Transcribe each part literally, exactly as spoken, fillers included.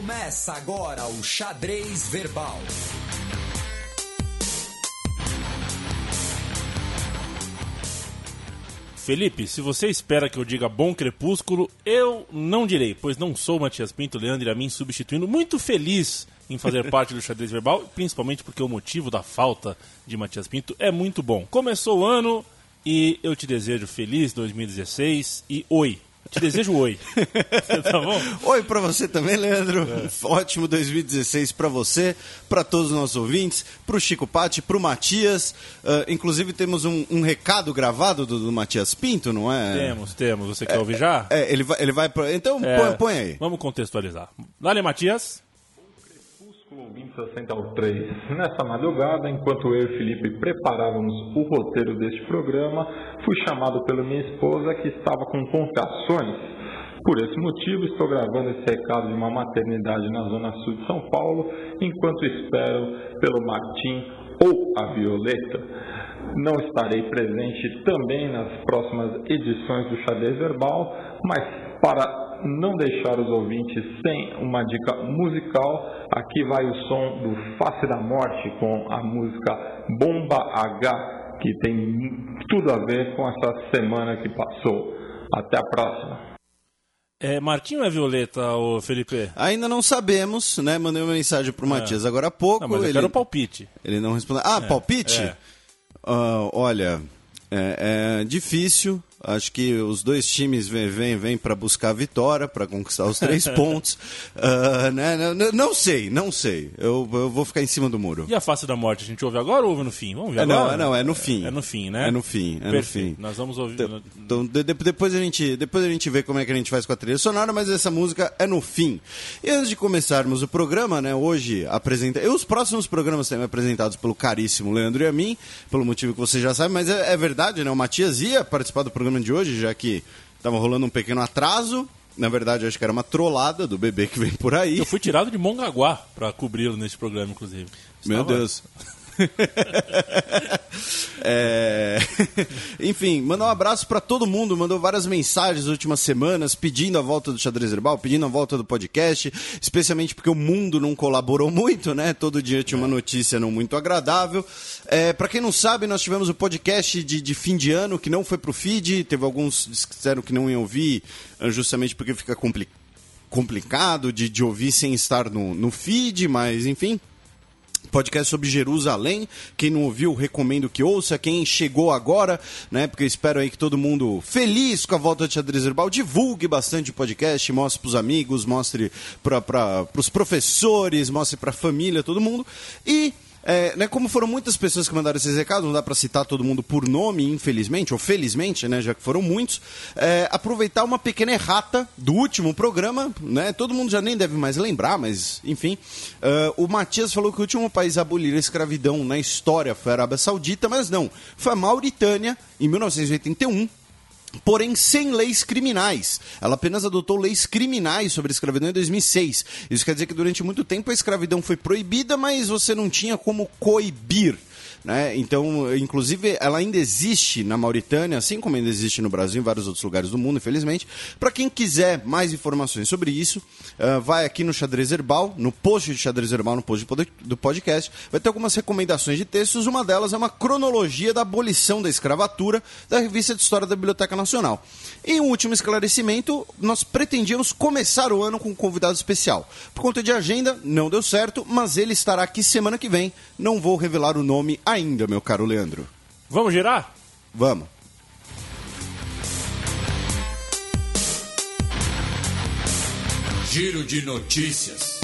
Começa agora o Xadrez Verbal. Felipe, se você espera que eu diga bom crepúsculo, eu não direi, pois não sou o Matias Pinto, Leandro e a mim substituindo. Muito feliz em fazer parte do Xadrez Verbal, principalmente porque o motivo da falta de Matias Pinto é muito bom. Começou o ano e eu te desejo feliz dois mil e dezesseis e oi. Te desejo oi. Tá bom? Oi pra você também, Leandro. É. Ótimo dois mil e dezesseis pra você, pra todos os nossos ouvintes, pro Chico Patti, pro Matias. Uh, inclusive temos um, um recado gravado do, do Matias Pinto, não é? Temos, temos. Você quer é, ouvir já? É, ele vai, ele vai pra... Então é, põe, põe aí. Vamos contextualizar. Dale, Matias. Ouvinte sessenta e três. Nessa madrugada, enquanto eu e Felipe preparávamos o roteiro deste programa, fui chamado pela minha esposa que estava com contrações. Por esse motivo, estou gravando esse recado de uma maternidade na zona sul de São Paulo, enquanto espero pelo Martim ou a Violeta. Não estarei presente também nas próximas edições do Xadrez Verbal, mas para não deixar os ouvintes sem uma dica musical, aqui vai o som do Face da Morte com a música Bomba H, que tem tudo a ver com essa semana que passou. Até a próxima. É Martinho ou é Violeta, ô Felipe? Ainda não sabemos, né? Mandei uma mensagem pro Matias é. agora há pouco. Não, mas eu ele... quero o palpite. Ele não respondeu. Ah, é. palpite? É. Uh, olha, é, é difícil. Acho que os dois times vêm vem, vem para buscar a vitória, para conquistar os três pontos. Uh, né? não, não sei, não sei. Eu, eu vou ficar em cima do muro. E a Face da Morte, a gente ouve agora ou ouve no fim? Vamos ver é, agora? Não, não, é no fim. É, é no fim, né? É no fim, é Perfeito. no fim. Nós vamos ouvir... Então, então de, de, depois, a gente, depois a gente vê como é que a gente faz com a trilha sonora, mas essa música é no fim. E antes de começarmos o programa, né, hoje apresenta... E os próximos programas serão apresentados pelo caríssimo Leandro e a mim, pelo motivo que você já sabe, mas é, é verdade, né? O Matias ia participar do programa de hoje, já que estava rolando um pequeno atraso. Na verdade, acho que era uma trollada do bebê que vem por aí. Eu fui tirado de Mongaguá para cobri-lo nesse programa, inclusive. Meu Estava... Deus. é... Enfim, mandou um abraço para todo mundo. Mandou várias mensagens nas últimas semanas pedindo a volta do Xadrez Verbal, pedindo a volta do podcast, especialmente porque o mundo não colaborou muito, né? Todo dia tinha uma notícia não muito agradável. É, para quem não sabe, nós tivemos o podcast de, de fim de ano que não foi pro feed. Teve alguns que disseram que não iam ouvir, justamente porque fica compli- complicado de, de ouvir sem estar no, no feed, mas enfim. Podcast sobre Jerusalém. Quem não ouviu, recomendo que ouça. Quem chegou agora, né? Porque eu espero aí que todo mundo feliz com a volta de Xadrez Verbal divulgue bastante o podcast, mostre pros amigos, mostre para os professores, mostre pra família, todo mundo. E É, né, como foram muitas pessoas que mandaram esses recados, não dá para citar todo mundo por nome, infelizmente, ou felizmente, né, já que foram muitos, é, aproveitar uma pequena errata do último programa, né, todo mundo já nem deve mais lembrar, mas enfim, uh, o Matias falou que o último país a abolir a escravidão na história foi a Arábia Saudita, mas não, foi a Mauritânia, em mil novecentos e oitenta e um, porém sem leis criminais. Ela apenas adotou leis criminais sobre a escravidão em dois mil e seis. Isso quer dizer que durante muito tempo a escravidão foi proibida, mas você não tinha como coibir, né? Então, inclusive, ela ainda existe na Mauritânia, assim como ainda existe no Brasil e em vários outros lugares do mundo, infelizmente. Para quem quiser mais informações sobre isso, uh, vai aqui no Xadrez Verbal, no post de Xadrez Verbal, no post do podcast, vai ter algumas recomendações de textos. Uma delas é uma cronologia da abolição da escravatura da Revista de História da Biblioteca Nacional. E um último esclarecimento, nós pretendíamos começar o ano com um convidado especial. Por conta de agenda, não deu certo, mas ele estará aqui semana que vem. Não vou revelar o nome ainda, meu caro Leandro. Vamos girar? Vamos. Giro de notícias.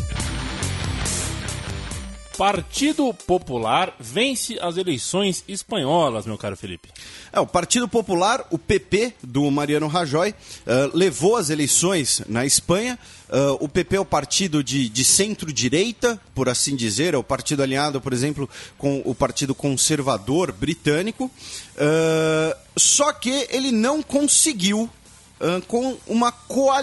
Partido Popular vence as eleições espanholas, meu caro Felipe. É, o Partido Popular, o P P, do Mariano Rajoy, uh, levou as eleições na Espanha. Uh, o P P é o partido de, de centro-direita, por assim dizer, é o partido alinhado, por exemplo, com o Partido Conservador britânico. Uh, só que ele não conseguiu uh, com uma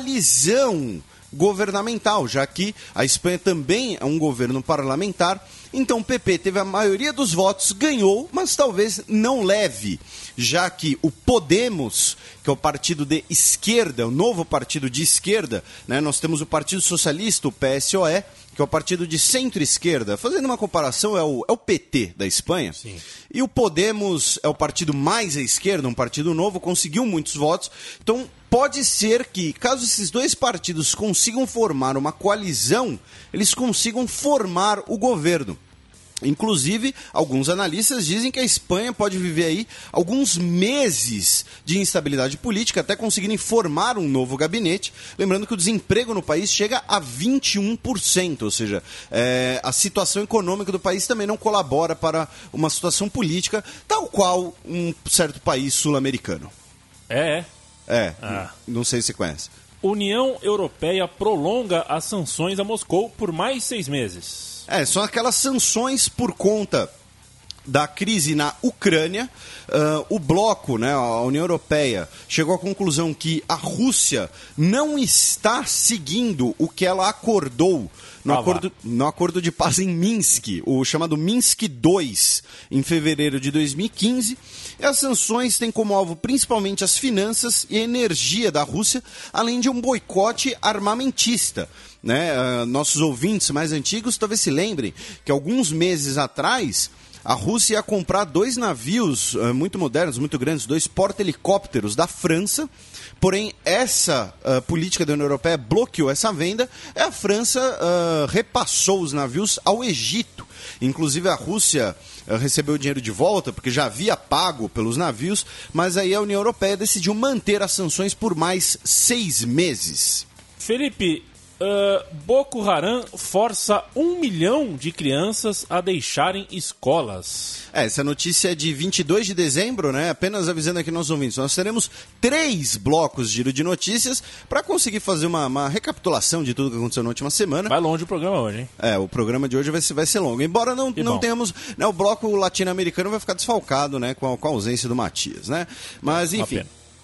coalizão governamental, já que a Espanha também é um governo parlamentar Então o P P teve a maioria dos votos, ganhou, mas talvez não leve, já que o Podemos, que é o partido de esquerda, o novo partido de esquerda, né, nós temos o Partido Socialista, o P S O E, que é o partido de centro-esquerda, fazendo uma comparação, é o, é o P T da Espanha. Sim. E o Podemos é o partido mais à esquerda, um partido novo, conseguiu muitos votos. Então, pode ser que, caso esses dois partidos consigam formar uma coalizão, eles consigam formar o governo. Inclusive, alguns analistas dizem que a Espanha pode viver aí alguns meses de instabilidade política até conseguirem formar um novo gabinete. Lembrando que o desemprego no país chega a vinte e um por cento, ou seja, é, a situação econômica do país também não colabora para uma situação política, tal qual um certo país sul-americano. É, é. É, Ah. não sei se você conhece. União Europeia prolonga as sanções a Moscou por mais seis meses. É, são aquelas sanções por conta da crise na Ucrânia. Uh, o bloco, né, a União Europeia, chegou à conclusão que a Rússia não está seguindo o que ela acordou no, Ah, acordo, no acordo de paz em Minsk, o chamado Minsk dois, em fevereiro de dois mil e quinze. E as sanções têm como alvo principalmente as finanças e a energia da Rússia, além de um boicote armamentista. Né? Uh, nossos ouvintes mais antigos talvez se lembrem que alguns meses atrás a Rússia ia comprar dois navios uh, muito modernos, muito grandes, dois porta-helicópteros da França. Porém, essa uh, política da União Europeia bloqueou essa venda e a França uh, repassou os navios ao Egito. Inclusive, a Rússia uh, recebeu o dinheiro de volta, porque já havia pago pelos navios, mas aí a União Europeia decidiu manter as sanções por mais seis meses. Felipe, uh, Boko Haram força um milhão de crianças a deixarem escolas. É, essa notícia é de vinte e dois de dezembro, né? Apenas avisando aqui nossos ouvintes. Nós teremos três blocos de giro de notícias para conseguir fazer uma, uma recapitulação de tudo que aconteceu na última semana. Vai longe o programa hoje, hein? É, o programa de hoje vai ser, vai ser longo. Embora não, não tenhamos... Né, o bloco latino-americano vai ficar desfalcado, né? Com a, com a ausência do Matias, né? Mas, enfim...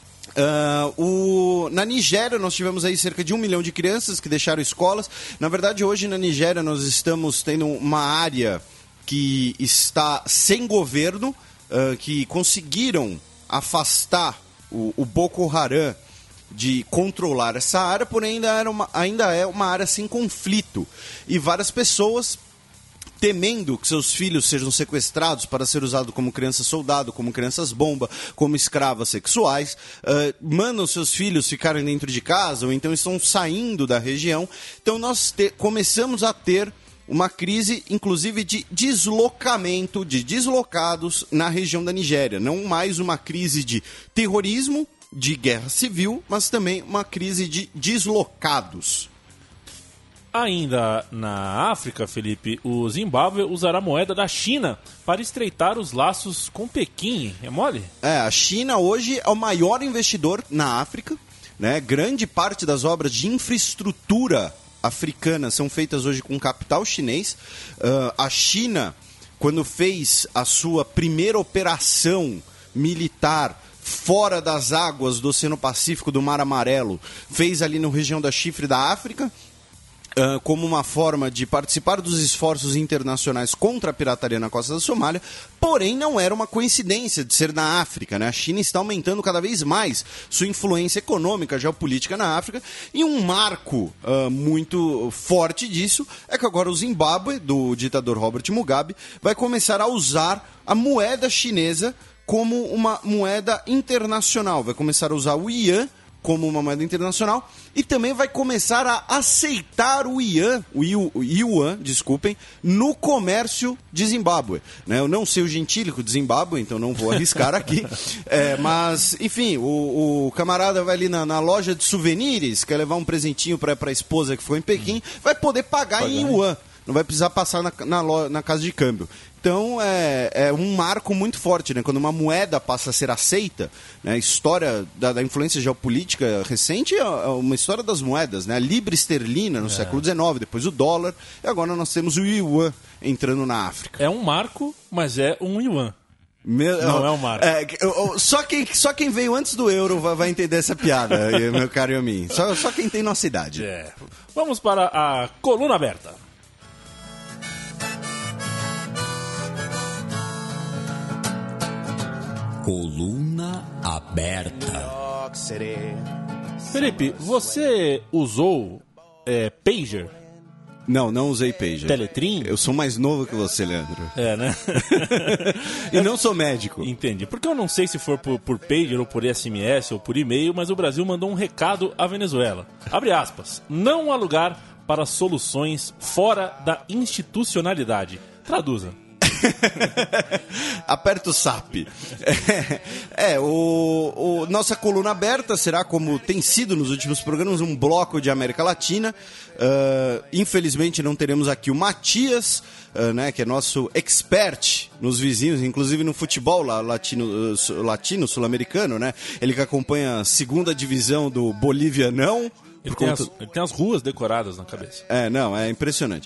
Uh, o... Na Nigéria nós tivemos aí cerca de um milhão de crianças que deixaram escolas. Na verdade, hoje na Nigéria nós estamos tendo uma área que está sem governo, uh, que conseguiram afastar o, o Boko Haram de controlar essa área, porém ainda, era uma, ainda é uma área sem conflito. E várias pessoas, temendo que seus filhos sejam sequestrados para ser usados como criança-soldado, como crianças-bomba, como escravas sexuais, uh, mandam seus filhos ficarem dentro de casa ou então estão saindo da região. Então nós te- começamos a ter uma crise, inclusive, de deslocamento, de deslocados na região da Nigéria. Não mais uma crise de terrorismo, de guerra civil, mas também uma crise de deslocados. Ainda na África, Felipe, o Zimbábue usará a moeda da China para estreitar os laços com Pequim. É mole? É, a China hoje é o maior investidor na África, né? Grande parte das obras de infraestrutura africana são feitas hoje com capital chinês. Uh, a China, quando fez a sua primeira operação militar fora das águas do Oceano Pacífico, do Mar Amarelo, fez ali na região da Chifre da África, Uh, como uma forma de participar dos esforços internacionais contra a pirataria na costa da Somália, porém não era uma coincidência de ser na África, né? A China está aumentando cada vez mais sua influência econômica, geopolítica na África, e um marco uh, muito forte disso é que agora o Zimbábue, do ditador Robert Mugabe, vai começar a usar a moeda chinesa como uma moeda internacional, vai começar a usar o yuan como uma moeda internacional e também vai começar a aceitar o yuan, o yuan, desculpem, no comércio de Zimbábue. Né? Eu não sei o gentílico de Zimbábue, então não vou arriscar aqui. É, mas, enfim, o, o camarada vai ali na, na loja de souvenirs, quer levar um presentinho para a esposa que ficou em Pequim, vai poder pagar, pagar em yuan. Não vai precisar passar na, na, lo, na casa de câmbio. Então, é, é um marco muito forte, né? Quando uma moeda passa a ser aceita, né? A história da, da influência geopolítica recente é uma história das moedas, né? A libra esterlina no é. século dezenove, depois o dólar, e agora nós temos o yuan entrando na África. É um marco, mas é um yuan. Meu, não é um marco. É, só, quem, só quem veio antes do euro vai, vai entender essa piada, meu caro e a mim. Só, só quem tem nossa idade. É. Vamos para a coluna aberta. Coluna aberta. Felipe, você usou é, pager? Não, não usei pager. Teletrim? Eu sou mais novo que você, Leandro. É, né? E não sou médico. Entendi. Porque eu não sei se for por, por pager ou por S M S ou por e-mail, mas o Brasil mandou um recado à Venezuela. Abre aspas. Não há lugar para soluções fora da institucionalidade. Traduza. Aperta o S A P. É, é o, o, nossa coluna aberta será, como tem sido nos últimos programas, um bloco de América Latina. Uh, infelizmente não teremos aqui o Matias, uh, né, que é nosso expert nos vizinhos, inclusive no futebol lá, latino, uh, latino sul-americano, né? Ele que acompanha a segunda divisão do Bolívia não. Ele tem, conta... as, ele tem as ruas decoradas na cabeça. É, não, é impressionante.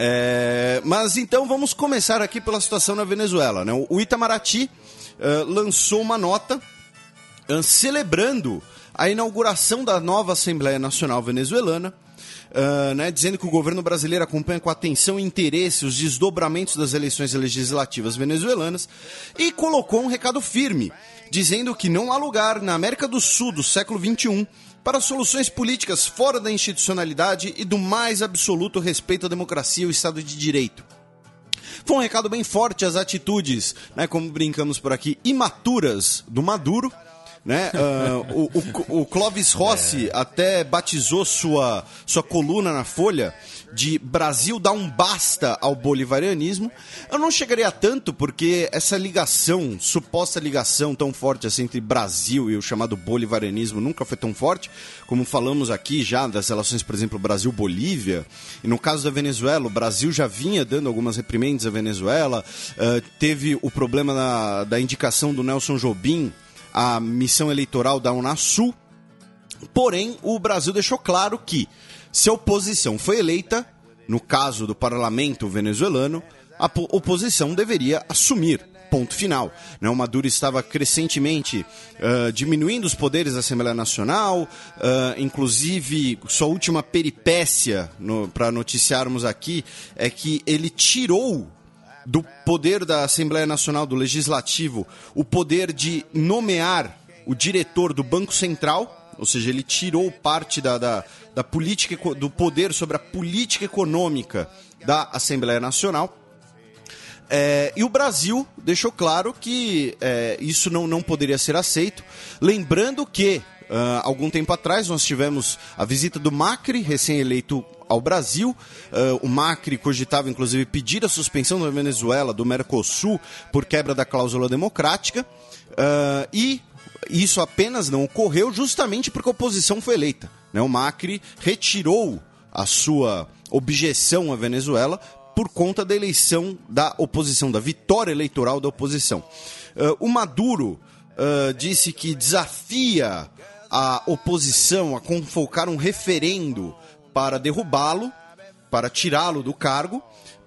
É, mas então vamos começar aqui pela situação na Venezuela, né? O Itamaraty uh, lançou uma nota uh, celebrando a inauguração da nova Assembleia Nacional Venezuelana, uh, né, dizendo que o governo brasileiro acompanha com atenção e interesse os desdobramentos das eleições legislativas venezuelanas e colocou um recado firme, dizendo que não há lugar na América do Sul do século vinte e um para soluções políticas fora da institucionalidade e do mais absoluto respeito à democracia e ao Estado de Direito. Foi um recado bem forte às atitudes, né, como brincamos por aqui, imaturas do Maduro. Né? Uh, o, o, o Clóvis Rossi é. até batizou sua, sua coluna na Folha de Brasil dá um basta ao bolivarianismo. Eu não chegaria a tanto, porque essa ligação, suposta ligação tão forte assim entre Brasil e o chamado bolivarianismo nunca foi tão forte, como falamos aqui já das relações, por exemplo, Brasil-Bolívia. E no caso da Venezuela, o Brasil já vinha dando algumas reprimendas à Venezuela, uh, teve o problema da, da indicação do Nelson Jobim à missão eleitoral da Unasul. Porém, o Brasil deixou claro que, se a oposição foi eleita, no caso do parlamento venezuelano, a oposição deveria assumir, ponto final. O Maduro estava crescentemente uh, diminuindo os poderes da Assembleia Nacional, uh, inclusive sua última peripécia, no, para noticiarmos aqui, é que ele tirou do poder da Assembleia Nacional, do Legislativo, o poder de nomear o diretor do Banco Central. Ou seja, ele tirou parte da, da, da política, do poder sobre a política econômica da Assembleia Nacional. É, e o Brasil deixou claro que é, isso não, não poderia ser aceito. Lembrando que, uh, algum tempo atrás, nós tivemos a visita do Macri, recém-eleito ao Brasil. Uh, o Macri cogitava, inclusive, pedir a suspensão da Venezuela, do Mercosul, por quebra da cláusula democrática. Uh, e... Isso apenas não ocorreu justamente porque a oposição foi eleita. Né? O Macri retirou a sua objeção à Venezuela por conta da eleição da oposição, da vitória eleitoral da oposição. Uh, o Maduro uh, disse que desafia a oposição a convocar um referendo para derrubá-lo, para tirá-lo do cargo,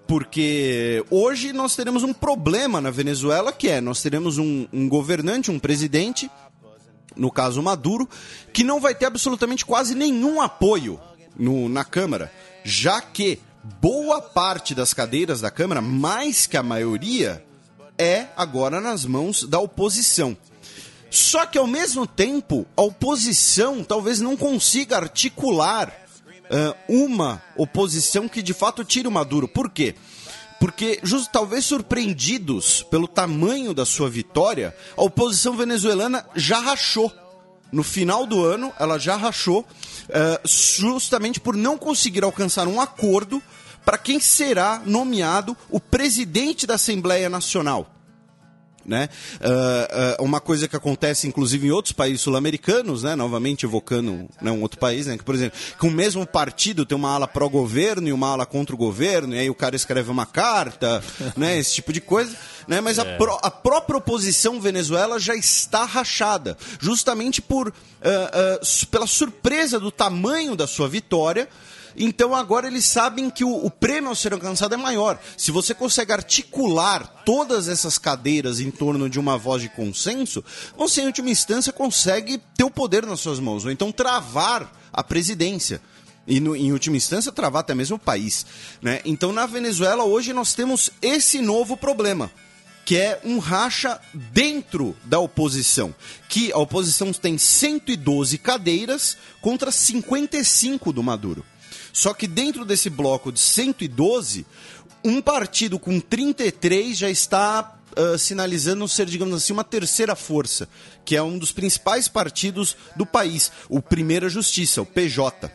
porque hoje nós teremos um problema na Venezuela, que é, nós teremos um, um governante, um presidente, no caso Maduro, que não vai ter absolutamente quase nenhum apoio no, na Câmara, já que boa parte das cadeiras da Câmara, mais que a maioria, é agora nas mãos da oposição. Só que, ao mesmo tempo, a oposição talvez não consiga articular uh, uma oposição que de fato tire o Maduro. Por quê? Porque, just, talvez surpreendidos pelo tamanho da sua vitória, a oposição venezuelana já rachou. No final do ano, ela já rachou, uh, justamente por não conseguir alcançar um acordo para quem será nomeado o presidente da Assembleia Nacional. Né? Uh, uh, uma coisa que acontece inclusive em outros países sul-americanos, né? Novamente evocando, né, um outro país, né? Que, por exemplo, que o mesmo partido tem uma ala pró-governo e uma ala contra o governo, e aí o cara escreve uma carta, né? Esse tipo de coisa, né? Mas é. a, pró- a própria oposição Venezuela já está rachada, justamente por, uh, uh, pela surpresa do tamanho da sua vitória. Então agora eles sabem que o, o prêmio a ser alcançado é maior. Se você consegue articular todas essas cadeiras em torno de uma voz de consenso, você em última instância consegue ter o poder nas suas mãos, ou então travar a presidência. E no, em última instância travar até mesmo o país. Né? Então na Venezuela hoje nós temos esse novo problema. que é um racha dentro da oposição, que a oposição tem cento e doze cadeiras contra cinquenta e cinco do Maduro. Só que dentro desse bloco de cento e doze, um partido com trinta e três já está uh, sinalizando ser, digamos assim, uma terceira força, que é um dos principais partidos do país, o Primeira Justiça, o P J.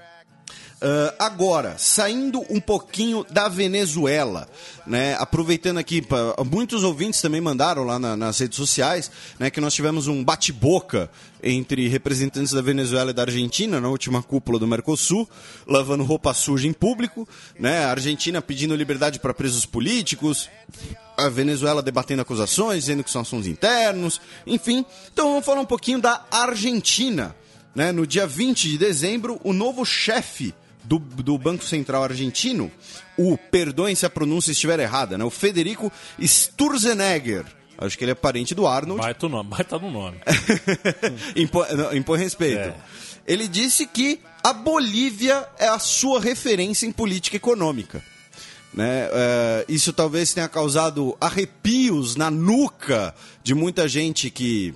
Uh, agora, saindo um pouquinho da Venezuela, né, aproveitando aqui, pra, muitos ouvintes também mandaram lá na, nas redes sociais, né, que nós tivemos um bate-boca entre representantes da Venezuela e da Argentina na última cúpula do Mercosul, lavando roupa suja em público, né, a Argentina pedindo liberdade para presos políticos, a Venezuela debatendo acusações, dizendo que são assuntos internos, enfim. Então vamos falar um pouquinho da Argentina. Né, no dia vinte de dezembro, o novo chefe Do, do Banco Central argentino, o, perdoem se a pronúncia estiver errada, né? O Federico Sturzenegger, acho que ele é parente do Arnold. Vai estar nome, vai tá no nome. impõe, impõe respeito. É. Ele disse que a Bolívia é a sua referência em política econômica. Né? Uh, isso talvez tenha causado arrepios na nuca de muita gente que...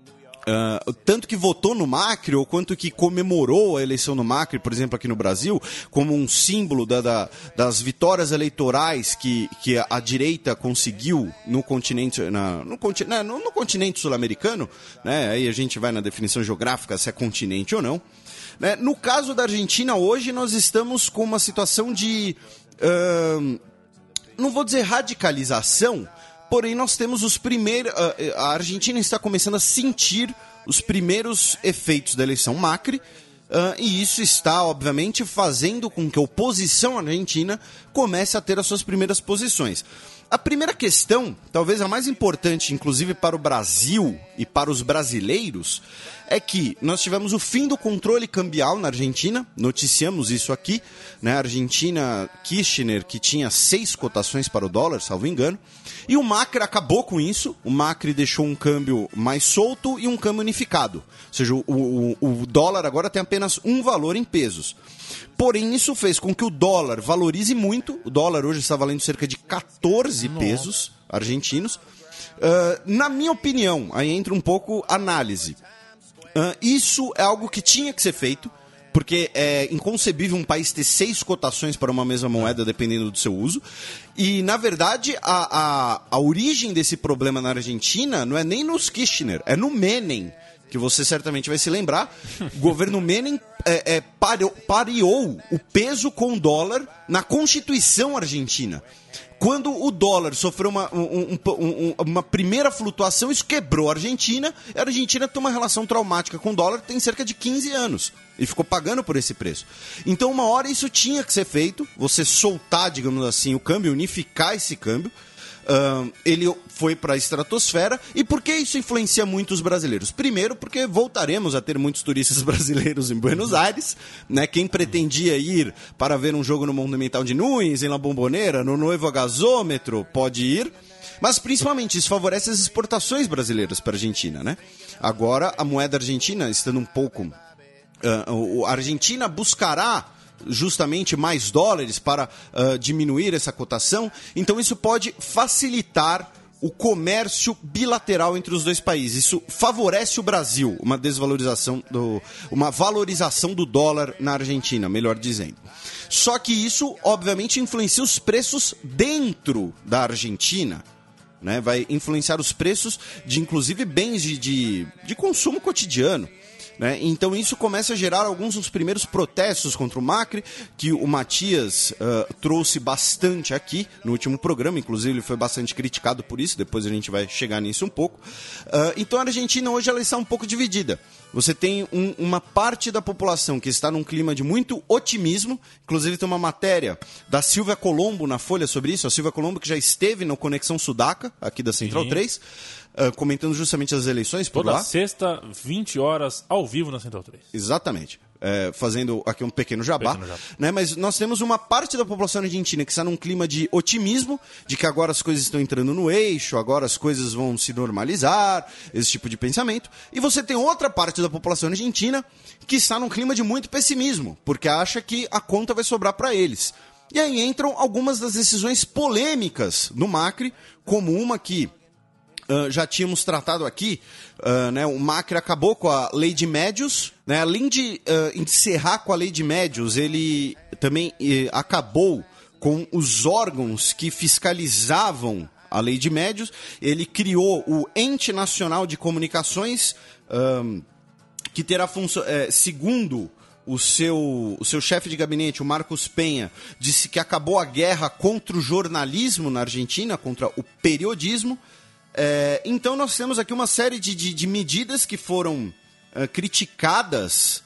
Uh, tanto que votou no Macri, ou quanto que comemorou a eleição no Macri, por exemplo, aqui no Brasil, como um símbolo da, da, das vitórias eleitorais que, que a, a direita conseguiu no continente, na, no, né, no, no continente sul-americano, né? Aí a gente vai na definição geográfica se é continente ou não. Né? No caso da Argentina, hoje nós estamos com uma situação de, uh, não vou dizer radicalização, porém, nós temos os primeiros... A Argentina está começando a sentir os primeiros efeitos da eleição Macri, uh, e isso está, obviamente, fazendo com que a oposição argentina comece a ter as suas primeiras posições. A primeira questão, talvez a mais importante, inclusive para o Brasil e para os brasileiros, é que nós tivemos o fim do controle cambial na Argentina, noticiamos isso aqui, né? A Argentina, Kirchner, que tinha seis cotações para o dólar, salvo engano, e o Macri acabou com isso, o Macri deixou um câmbio mais solto e um câmbio unificado, ou seja, o, o, o dólar agora tem apenas um valor em pesos. Porém, isso fez com que o dólar valorize muito, o dólar hoje está valendo cerca de catorze pesos argentinos. Uh, na minha opinião, aí entra um pouco análise. Uh, isso é algo que tinha que ser feito, porque é inconcebível um país ter seis cotações para uma mesma moeda, dependendo do seu uso. E, na verdade, a, a, a origem desse problema na Argentina não é nem nos Kirchner, é no Menem, que você certamente vai se lembrar. O governo Menem é, é, pariu, pariou o peso com o dólar na Constituição argentina. Quando o dólar sofreu uma, um, um, uma primeira flutuação, isso quebrou a Argentina. A Argentina tem uma relação traumática com o dólar tem cerca de quinze anos. E ficou pagando por esse preço. Então, uma hora isso tinha que ser feito. Você soltar, digamos assim, o câmbio, unificar esse câmbio. Uh, ele foi para a estratosfera. E por que isso influencia muito os brasileiros? Primeiro, porque voltaremos a ter muitos turistas brasileiros em Buenos Aires, né? Quem pretendia ir para ver um jogo no Monumental de Nunes, em La Bombonera, no Novo Gasômetro, pode ir. Mas principalmente isso favorece as exportações brasileiras para a Argentina, né? Agora a moeda argentina estando um pouco... Uh, a Argentina buscará justamente mais dólares para uh, diminuir essa cotação, então isso pode facilitar o comércio bilateral entre os dois países. Isso favorece o Brasil, uma desvalorização, do, uma valorização do dólar na Argentina, melhor dizendo. Só que isso, obviamente, influencia os preços dentro da Argentina, né? Vai influenciar os preços de, inclusive, bens de, de, de consumo cotidiano. Né? Então isso começa a gerar alguns dos primeiros protestos contra o Macri, que o Matias uh, trouxe bastante aqui no último programa, inclusive ele foi bastante criticado por isso, depois a gente vai chegar nisso um pouco. Uh, então a Argentina hoje ela está um pouco dividida. Você tem um, uma parte da população que está num clima de muito otimismo, inclusive tem uma matéria da Silvia Colombo na Folha sobre isso, a Silvia Colombo que já esteve no Conexão Sudaca, aqui da Central Sim. três, Uh, comentando justamente as eleições por Toda lá. sexta, vinte horas, ao vivo na Central três. Exatamente. É, fazendo aqui um pequeno jabá. Pequeno jabá. Né? Mas nós temos uma parte da população argentina que está num clima de otimismo, de que agora as coisas estão entrando no eixo, agora as coisas vão se normalizar, esse tipo de pensamento. E você tem outra parte da população argentina que está num clima de muito pessimismo, porque acha que a conta vai sobrar para eles. E aí entram algumas das decisões polêmicas do Macri, como uma que Uh, já tínhamos tratado aqui, uh, né, o Macri acabou com a lei de médios, né, além de uh, encerrar com a lei de médios, ele também uh, acabou com os órgãos que fiscalizavam a lei de médios. Ele criou o Ente Nacional de Comunicações, um, que terá função, é, segundo o seu, o seu chefe de gabinete, o Marcos Penha, disse que acabou a guerra contra o jornalismo na Argentina, contra o periodismo. É, então nós temos aqui uma série de, de, de medidas que foram é, criticadas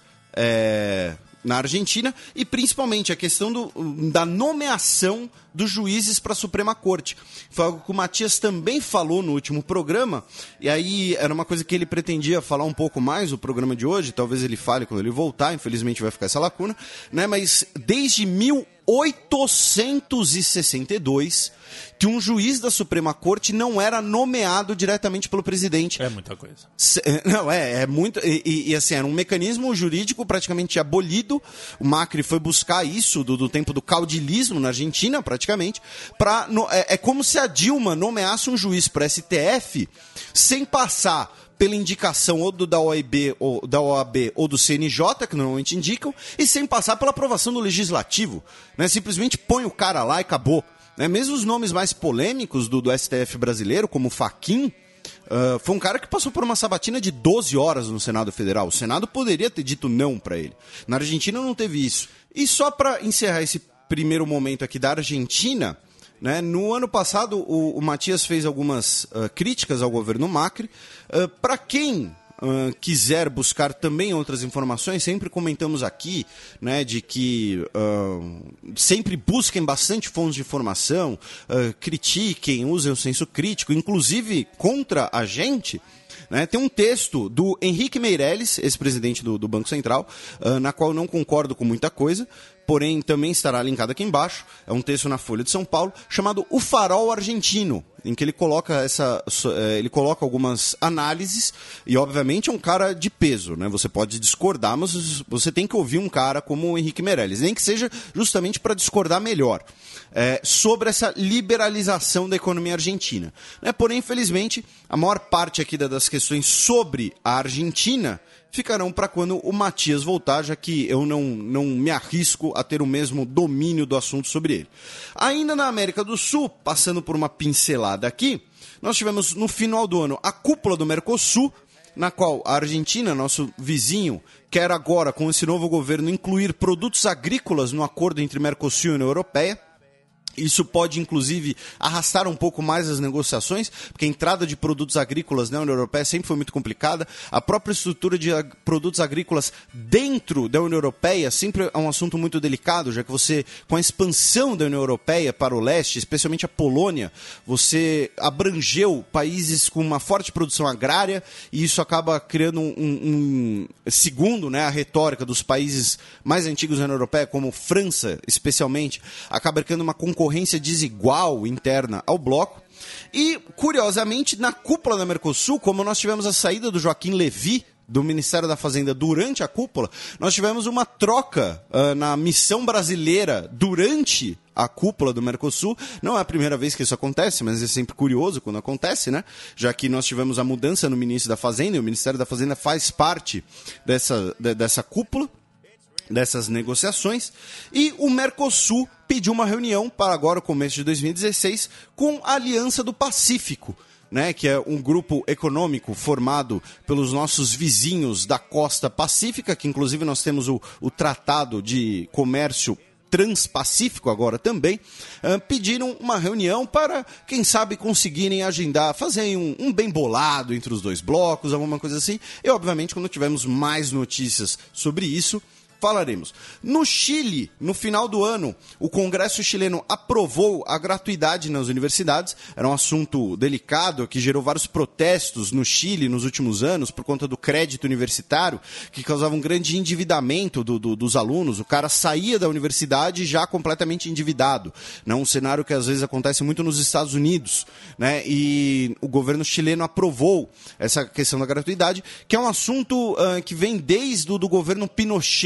é, na Argentina, e principalmente a questão do, da nomeação dos juízes para a Suprema Corte. Foi algo que o Matias também falou no último programa, e aí era uma coisa que ele pretendia falar um pouco mais no programa de hoje, talvez ele fale quando ele voltar, infelizmente vai ficar essa lacuna, né? Mas desde mil oitocentos e sessenta e dois que um juiz da Suprema Corte não era nomeado diretamente pelo presidente. É muita coisa. Não, é, é muito. E, e, e assim, era um mecanismo jurídico praticamente abolido. O Macri foi buscar isso do, do tempo do caudilismo na Argentina, praticamente. Pra, no, é, é como se a Dilma nomeasse um juiz para S T F sem passar pela indicação ou do, da O A B, ou da O A B ou do C N J, que normalmente indicam, e sem passar pela aprovação do Legislativo. Né? Simplesmente põe o cara lá e acabou. Né? Mesmo os nomes mais polêmicos do, do S T F brasileiro, como o Fachin, uh, foi um cara que passou por uma sabatina de doze horas no Senado Federal. O Senado poderia ter dito não para ele. Na Argentina não teve isso. E só para encerrar esse primeiro momento aqui da Argentina, né, no ano passado o, o Matias fez algumas uh, críticas ao governo Macri. Uh, para quem uh, quiser buscar também outras informações, sempre comentamos aqui, né, de que uh, sempre busquem bastante fontes de informação, uh, critiquem, usem o senso crítico, inclusive contra a gente. Né, tem um texto do Henrique Meirelles, ex-presidente do, do Banco Central, uh, na qual eu não concordo com muita coisa, porém também estará linkado aqui embaixo. É um texto na Folha de São Paulo, chamado O Farol Argentino, em que ele coloca, essa, ele coloca algumas análises, e obviamente é um cara de peso, né? Você pode discordar, mas você tem que ouvir um cara como o Henrique Meirelles, nem que seja justamente para discordar melhor, é, sobre essa liberalização da economia argentina. Né? Porém, infelizmente, a maior parte aqui das questões sobre a Argentina ficarão para quando o Matias voltar, já que eu não, não me arrisco a ter o mesmo domínio do assunto sobre ele. Ainda na América do Sul, passando por uma pincelada aqui, nós tivemos no final do ano a cúpula do Mercosul, na qual a Argentina, nosso vizinho, quer agora, com esse novo governo, incluir produtos agrícolas no acordo entre Mercosul e União Europeia. Isso pode, inclusive, arrastar um pouco mais as negociações, porque a entrada de produtos agrícolas na União Europeia sempre foi muito complicada. A própria estrutura de ag- produtos agrícolas dentro da União Europeia sempre é um assunto muito delicado, já que você, com a expansão da União Europeia para o leste, especialmente a Polônia, você abrangeu países com uma forte produção agrária, e isso acaba criando um... um segundo, né, a retórica dos países mais antigos da União Europeia, como França, especialmente, acaba criando uma concorrência concorrência desigual interna ao bloco. E, curiosamente, na cúpula da Mercosul, como nós tivemos a saída do Joaquim Levy do Ministério da Fazenda durante a cúpula, nós tivemos uma troca uh, na missão brasileira durante a cúpula do Mercosul. Não é a primeira vez que isso acontece, mas é sempre curioso quando acontece, né? Já que nós tivemos a mudança no Ministério da Fazenda, e o Ministério da Fazenda faz parte dessa, de, dessa cúpula, dessas negociações, e o Mercosul pediu uma reunião para agora, o começo de dois mil e dezesseis, com a Aliança do Pacífico, né, que é um grupo econômico formado pelos nossos vizinhos da costa pacífica, que inclusive nós temos o, o Tratado de Comércio Transpacífico agora também, uh, pediram uma reunião para, quem sabe, conseguirem agendar, fazerem um, um bem bolado entre os dois blocos, alguma coisa assim, e obviamente quando tivermos mais notícias sobre isso, falaremos. No Chile, no final do ano, o Congresso chileno aprovou a gratuidade nas universidades. Era um assunto delicado que gerou vários protestos no Chile nos últimos anos por conta do crédito universitário, que causava um grande endividamento do, do, dos alunos. O cara saía da universidade já completamente endividado. Né? Um cenário que às vezes acontece muito nos Estados Unidos. Né? E o governo chileno aprovou essa questão da gratuidade, que é um assunto uh, que vem desde o do governo Pinochet,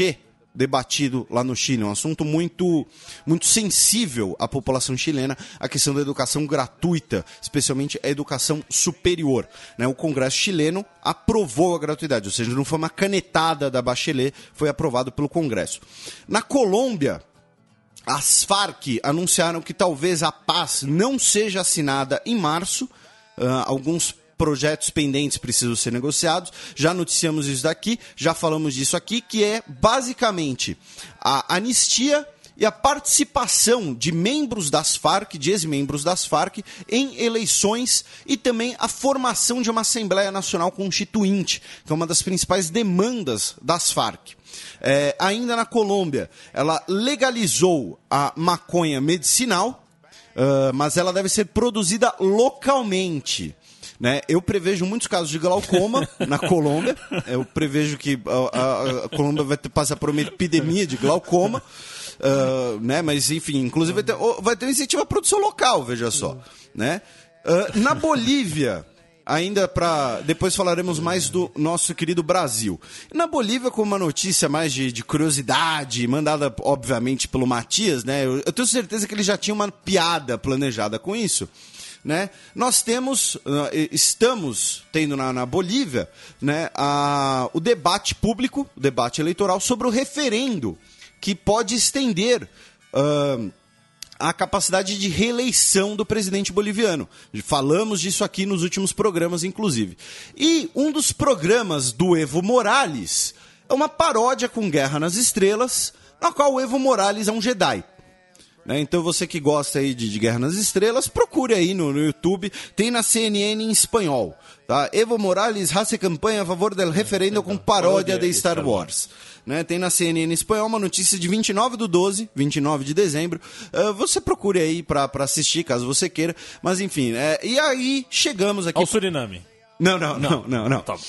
debatido lá no Chile, um assunto muito, muito sensível à população chilena, a questão da educação gratuita, especialmente a educação superior. Né? O Congresso chileno aprovou a gratuidade, ou seja, não foi uma canetada da Bachelet, foi aprovado pelo Congresso. Na Colômbia, as Farc anunciaram que talvez a paz não seja assinada em março, uh, alguns projetos pendentes precisam ser negociados, já noticiamos isso daqui, já falamos disso aqui, que é basicamente a anistia e a participação de membros das Farc, de ex-membros das Farc, em eleições e também a formação de uma Assembleia Nacional Constituinte, que é uma das principais demandas das Farc. É, ainda na Colômbia, ela legalizou a maconha medicinal, uh, mas ela deve ser produzida localmente. Né? Eu prevejo muitos casos de glaucoma na Colômbia. Eu prevejo que a, a, a Colômbia vai ter, passar por uma epidemia de glaucoma. Uh, né? Mas, enfim, inclusive vai ter, vai ter um incentivo à produção local, veja só. Né? Uh, na Bolívia, ainda para... Depois falaremos mais do nosso querido Brasil. Na Bolívia, com uma notícia mais de, de curiosidade, mandada, obviamente, pelo Matias, né? Eu, eu tenho certeza que ele já tinha uma piada planejada com isso. Né? Nós temos, estamos tendo na, na Bolívia, né, a, o debate público, o debate eleitoral sobre o referendo, que pode estender uh, a capacidade de reeleição do presidente boliviano. Falamos disso aqui nos últimos programas, inclusive. E um dos programas do Evo Morales é uma paródia com Guerra nas Estrelas, na qual o Evo Morales é um Jedi. Então você que gosta aí de, de Guerra nas Estrelas, procure aí no, no YouTube, tem na C N N em espanhol. Tá? Evo Morales hace campanha a favor do referendo com paródia de Star Wars. Né? Tem na C N N em espanhol uma notícia de vinte e nove do doze, vinte e nove de dezembro. Uh, você procure aí pra, pra assistir, caso você queira. Mas enfim, é, e aí chegamos aqui... Ao Suriname. Não, não, não, não, não. Tá.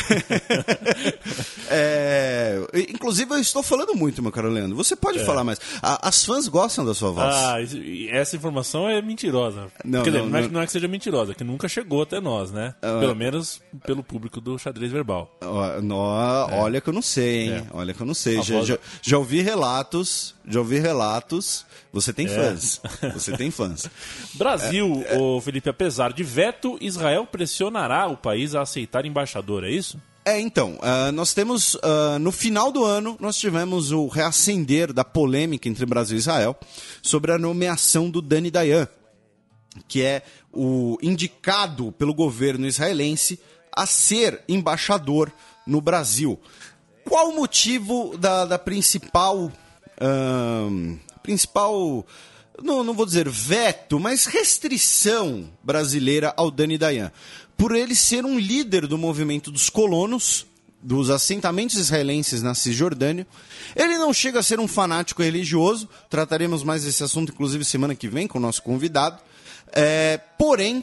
é, inclusive, eu estou falando muito, meu caro Leandro. Você pode é. falar mais. A, as fãs gostam da sua voz. Ah, essa informação é mentirosa. Não, Quer não, dizer, não, é, não é que seja mentirosa, é que nunca chegou até nós, né? Uh, Pelo menos pelo público do Xadrez Verbal. Uh, no, é. Olha que eu não sei, hein? É. Olha que eu não sei. Já, voz... já, já ouvi relatos, já ouvi relatos... Você tem fãs. É. Você tem fãs. Brasil, é, é... Ô, Felipe, apesar de veto, Israel pressionará o país a aceitar embaixador, é isso? É, então, uh, nós temos, uh, no final do ano, nós tivemos o reacender da polêmica entre Brasil e Israel sobre a nomeação do Dani Dayan, que é o indicado pelo governo israelense a ser embaixador no Brasil. Qual o motivo da, da principal... Uh, principal, não, não vou dizer veto, mas restrição brasileira ao Dani Dayan? Por ele ser um líder do movimento dos colonos, dos assentamentos israelenses na Cisjordânia. Ele não chega a ser um fanático religioso, trataremos mais desse assunto, inclusive, semana que vem, com o nosso convidado. É, porém,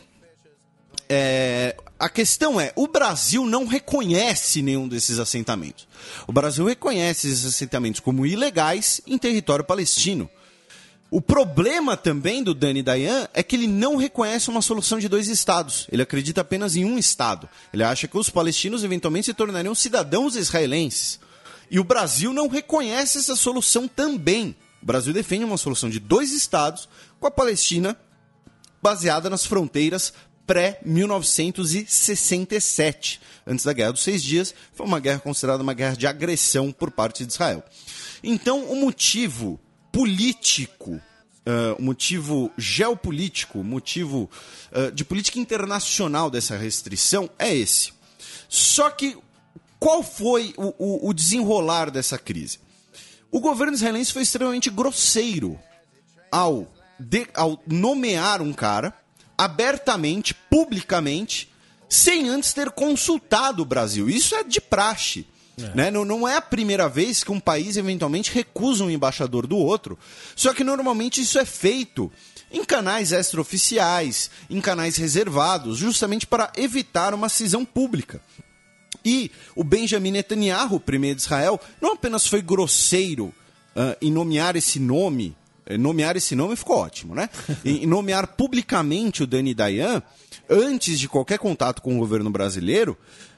é, a questão é, o Brasil não reconhece nenhum desses assentamentos. O Brasil reconhece esses assentamentos como ilegais em território palestino. O problema também do Dani Dayan é que ele não reconhece uma solução de dois estados. Ele acredita apenas em um estado. Ele acha que os palestinos eventualmente se tornariam cidadãos israelenses. E o Brasil não reconhece essa solução também. O Brasil defende uma solução de dois estados com a Palestina baseada nas fronteiras pré-mil novecentos e sessenta e sete. Antes da Guerra dos Seis Dias, foi uma guerra considerada uma guerra de agressão por parte de Israel. Então, o motivo político, uh, o motivo geopolítico, o motivo uh, de política internacional dessa restrição é esse. Só que qual foi o, o, o desenrolar dessa crise? O governo israelense foi extremamente grosseiro ao, de, ao nomear um cara abertamente, publicamente, sem antes ter consultado o Brasil. Isso é de praxe. É. Né? Não, não é a primeira vez que um país eventualmente recusa um embaixador do outro, só que normalmente isso é feito em canais extraoficiais, em canais reservados, justamente para evitar uma cisão pública. E o Benjamin Netanyahu, primeiro de Israel, não apenas foi grosseiro uh, em nomear esse nome, nomear esse nome ficou ótimo, né? Em nomear publicamente o Dani Dayan, antes de qualquer contato com o governo brasileiro,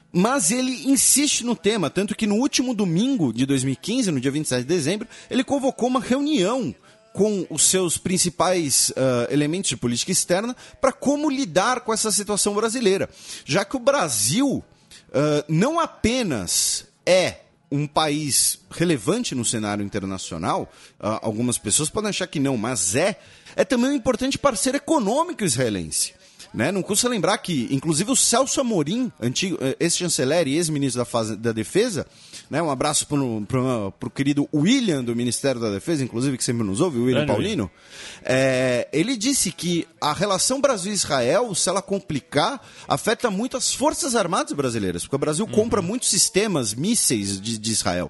Mas ele insiste no tema, tanto que no último domingo de dois mil e quinze, no dia vinte e sete de dezembro, ele convocou uma reunião com os seus principais uh, elementos de política externa para como lidar com essa situação brasileira. Já que o Brasil uh, não apenas é um país relevante no cenário internacional, uh, algumas pessoas podem achar que não, mas é, é também um importante parceiro econômico israelense. Né? Não custa lembrar que, inclusive, o Celso Amorim, antigo, ex-chanceler e ex-ministro da, Faz... da Defesa, né? Um abraço para o querido William do Ministério da Defesa, inclusive, que sempre nos ouve, o William é, Paulino, é, ele disse que a relação Brasil-Israel, se ela complicar, afeta muito as Forças Armadas brasileiras, porque o Brasil uhum. compra muitos sistemas, mísseis de, de Israel.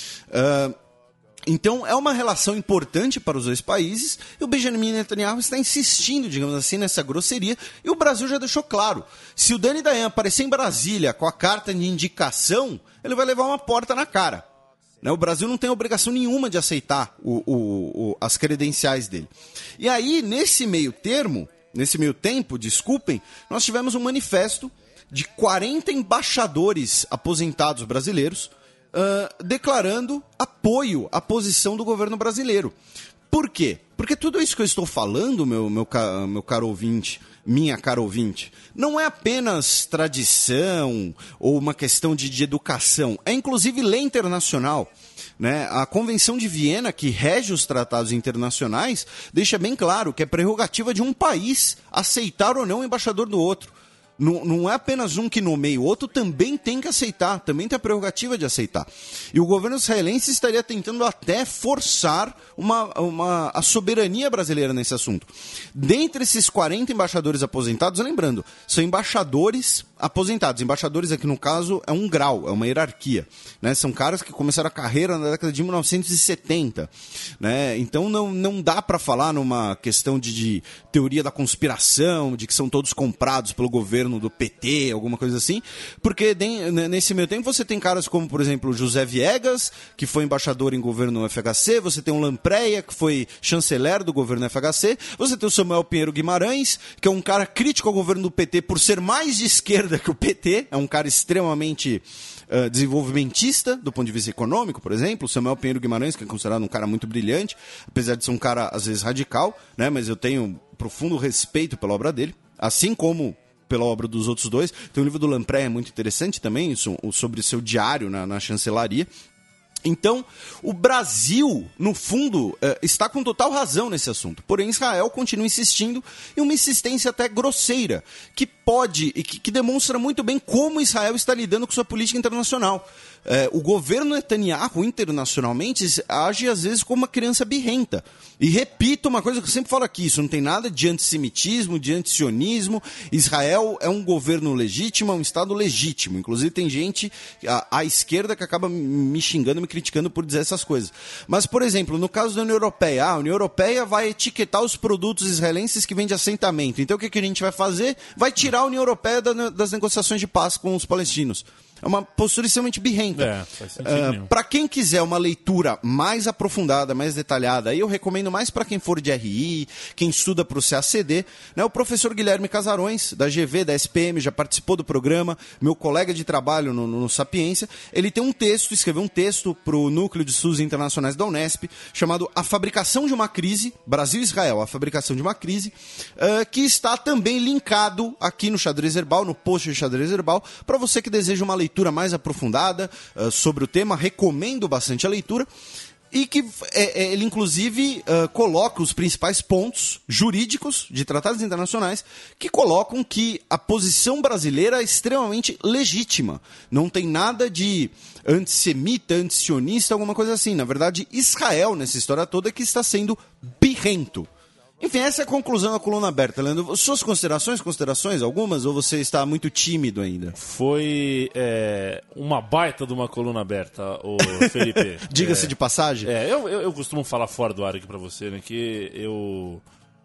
Uh, Então, é uma relação importante para os dois países e o Benjamin Netanyahu está insistindo, digamos assim, nessa grosseria e o Brasil já deixou claro. Se o Dani Dayan aparecer em Brasília com a carta de indicação, ele vai levar uma porta na cara. Né? O Brasil não tem obrigação nenhuma de aceitar o, o, o, as credenciais dele. E aí, nesse meio termo, nesse meio tempo, desculpem, nós tivemos um manifesto de quarenta embaixadores aposentados brasileiros, Uh, declarando apoio à posição do governo brasileiro. Por quê? Porque tudo isso que eu estou falando, meu, meu, meu caro ouvinte, minha cara ouvinte, não é apenas tradição ou uma questão de, de educação, é inclusive lei internacional. Né? A Convenção de Viena, que rege os tratados internacionais, deixa bem claro que é prerrogativa de um país aceitar ou não o embaixador do outro. Não, não é apenas um que nomeia, o outro também tem que aceitar, também tem a prerrogativa de aceitar. E o governo israelense estaria tentando até forçar uma, uma, a soberania brasileira nesse assunto. Dentre esses quarenta embaixadores aposentados, lembrando, são embaixadores aposentados. Embaixadores aqui no caso é um grau, é uma hierarquia. Né? São caras que começaram a carreira na década de mil novecentos e setenta. Né? Então não, não dá para falar numa questão de, de teoria da conspiração, de que são todos comprados pelo governo do P T, alguma coisa assim, porque nesse meio tempo você tem caras como, por exemplo, José Viegas, que foi embaixador em governo F H C, você tem o Lampreia, que foi chanceler do governo F H C, você tem o Samuel Pinheiro Guimarães, que é um cara crítico ao governo do P T por ser mais de esquerda que o P T, é um cara extremamente uh, desenvolvimentista do ponto de vista econômico, por exemplo, o Samuel Pinheiro Guimarães, que é considerado um cara muito brilhante, apesar de ser um cara, às vezes, radical, né, mas eu tenho profundo respeito pela obra dele, assim como pela obra dos outros dois. Tem um livro do Lampreia muito interessante também, sobre o seu diário na, na chancelaria. Então, o Brasil, no fundo, está com total razão nesse assunto. Porém, Israel continua insistindo em uma insistência até grosseira, que pode e que, que demonstra muito bem como Israel está lidando com sua política internacional. É, o governo Netanyahu, internacionalmente, age às vezes como uma criança birrenta. E repito uma coisa que eu sempre falo aqui, isso não tem nada de antissemitismo, de antisionismo. Israel é um governo legítimo, é um Estado legítimo. Inclusive tem gente à, à esquerda que acaba me xingando, me criticando por dizer essas coisas. Mas, por exemplo, no caso da União Europeia, a União Europeia vai etiquetar os produtos israelenses que vêm de assentamento. Então o que, que a gente vai fazer? Vai tirar a União Europeia da, das negociações de paz com os palestinos. É uma postura extremamente birrenta. É, faz sentido uh, para quem quiser uma leitura mais aprofundada, mais detalhada, aí eu recomendo mais para quem for de R I, quem estuda para o C A C D, né, o professor Guilherme Casarões, da G V, da S P M, já participou do programa, meu colega de trabalho no, no Sapiência. Ele tem um texto, escreveu um texto para o Núcleo de Estudos Internacionais da Unesp, chamado A Fabricação de uma Crise, Brasil e Israel, a Fabricação de uma Crise, uh, que está também linkado aqui no Xadrez Herbal, no post do Xadrez Herbal, para você que deseja uma leitura leitura mais aprofundada uh, sobre o tema, recomendo bastante a leitura, e que é, é, ele inclusive uh, coloca os principais pontos jurídicos de tratados internacionais que colocam que a posição brasileira é extremamente legítima, não tem nada de antissemita, antisionista, alguma coisa assim. Na verdade, Israel, nessa história toda, que está sendo birrento. Enfim, essa é a conclusão da coluna aberta, Leandro. Suas considerações, considerações algumas, ou você está muito tímido ainda? Foi é, uma baita de uma coluna aberta, o Felipe. Diga-se é, de passagem. É, eu, eu, eu costumo falar fora do ar aqui pra você, né, que eu...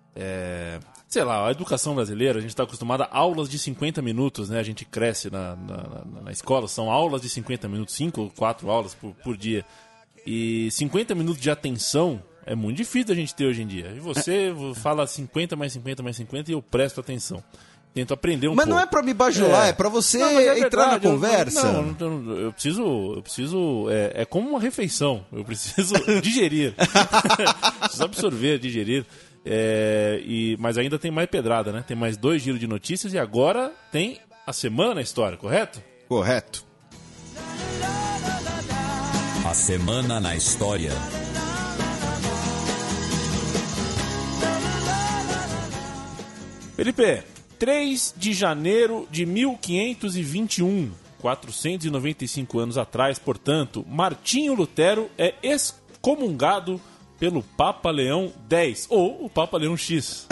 É, sei lá, a educação brasileira, a gente está acostumado a aulas de cinquenta minutos, né? A gente cresce na, na, na, na escola, são aulas de cinquenta minutos, cinco ou quatro aulas por, por dia. E cinquenta minutos de atenção... é muito difícil a gente ter hoje em dia. E você é. fala cinquenta mais cinquenta mais cinquenta e eu presto atenção. tento aprender um Mas pouco. não é pra me bajular, é, é pra você não, é entrar verdade, na conversa. Eu, não, não, eu preciso... Eu preciso é, é como uma refeição. Eu preciso digerir. Preciso absorver, digerir. É, e, mas ainda tem mais pedrada, né? Tem mais dois giros de notícias e agora tem a Semana na História, correto? Correto. A Semana na História. Felipe, três de janeiro de mil quinhentos e vinte e um, quatrocentos e noventa e cinco anos atrás, portanto, Martinho Lutero é excomungado pelo Papa Leão X, ou o Papa Leão X.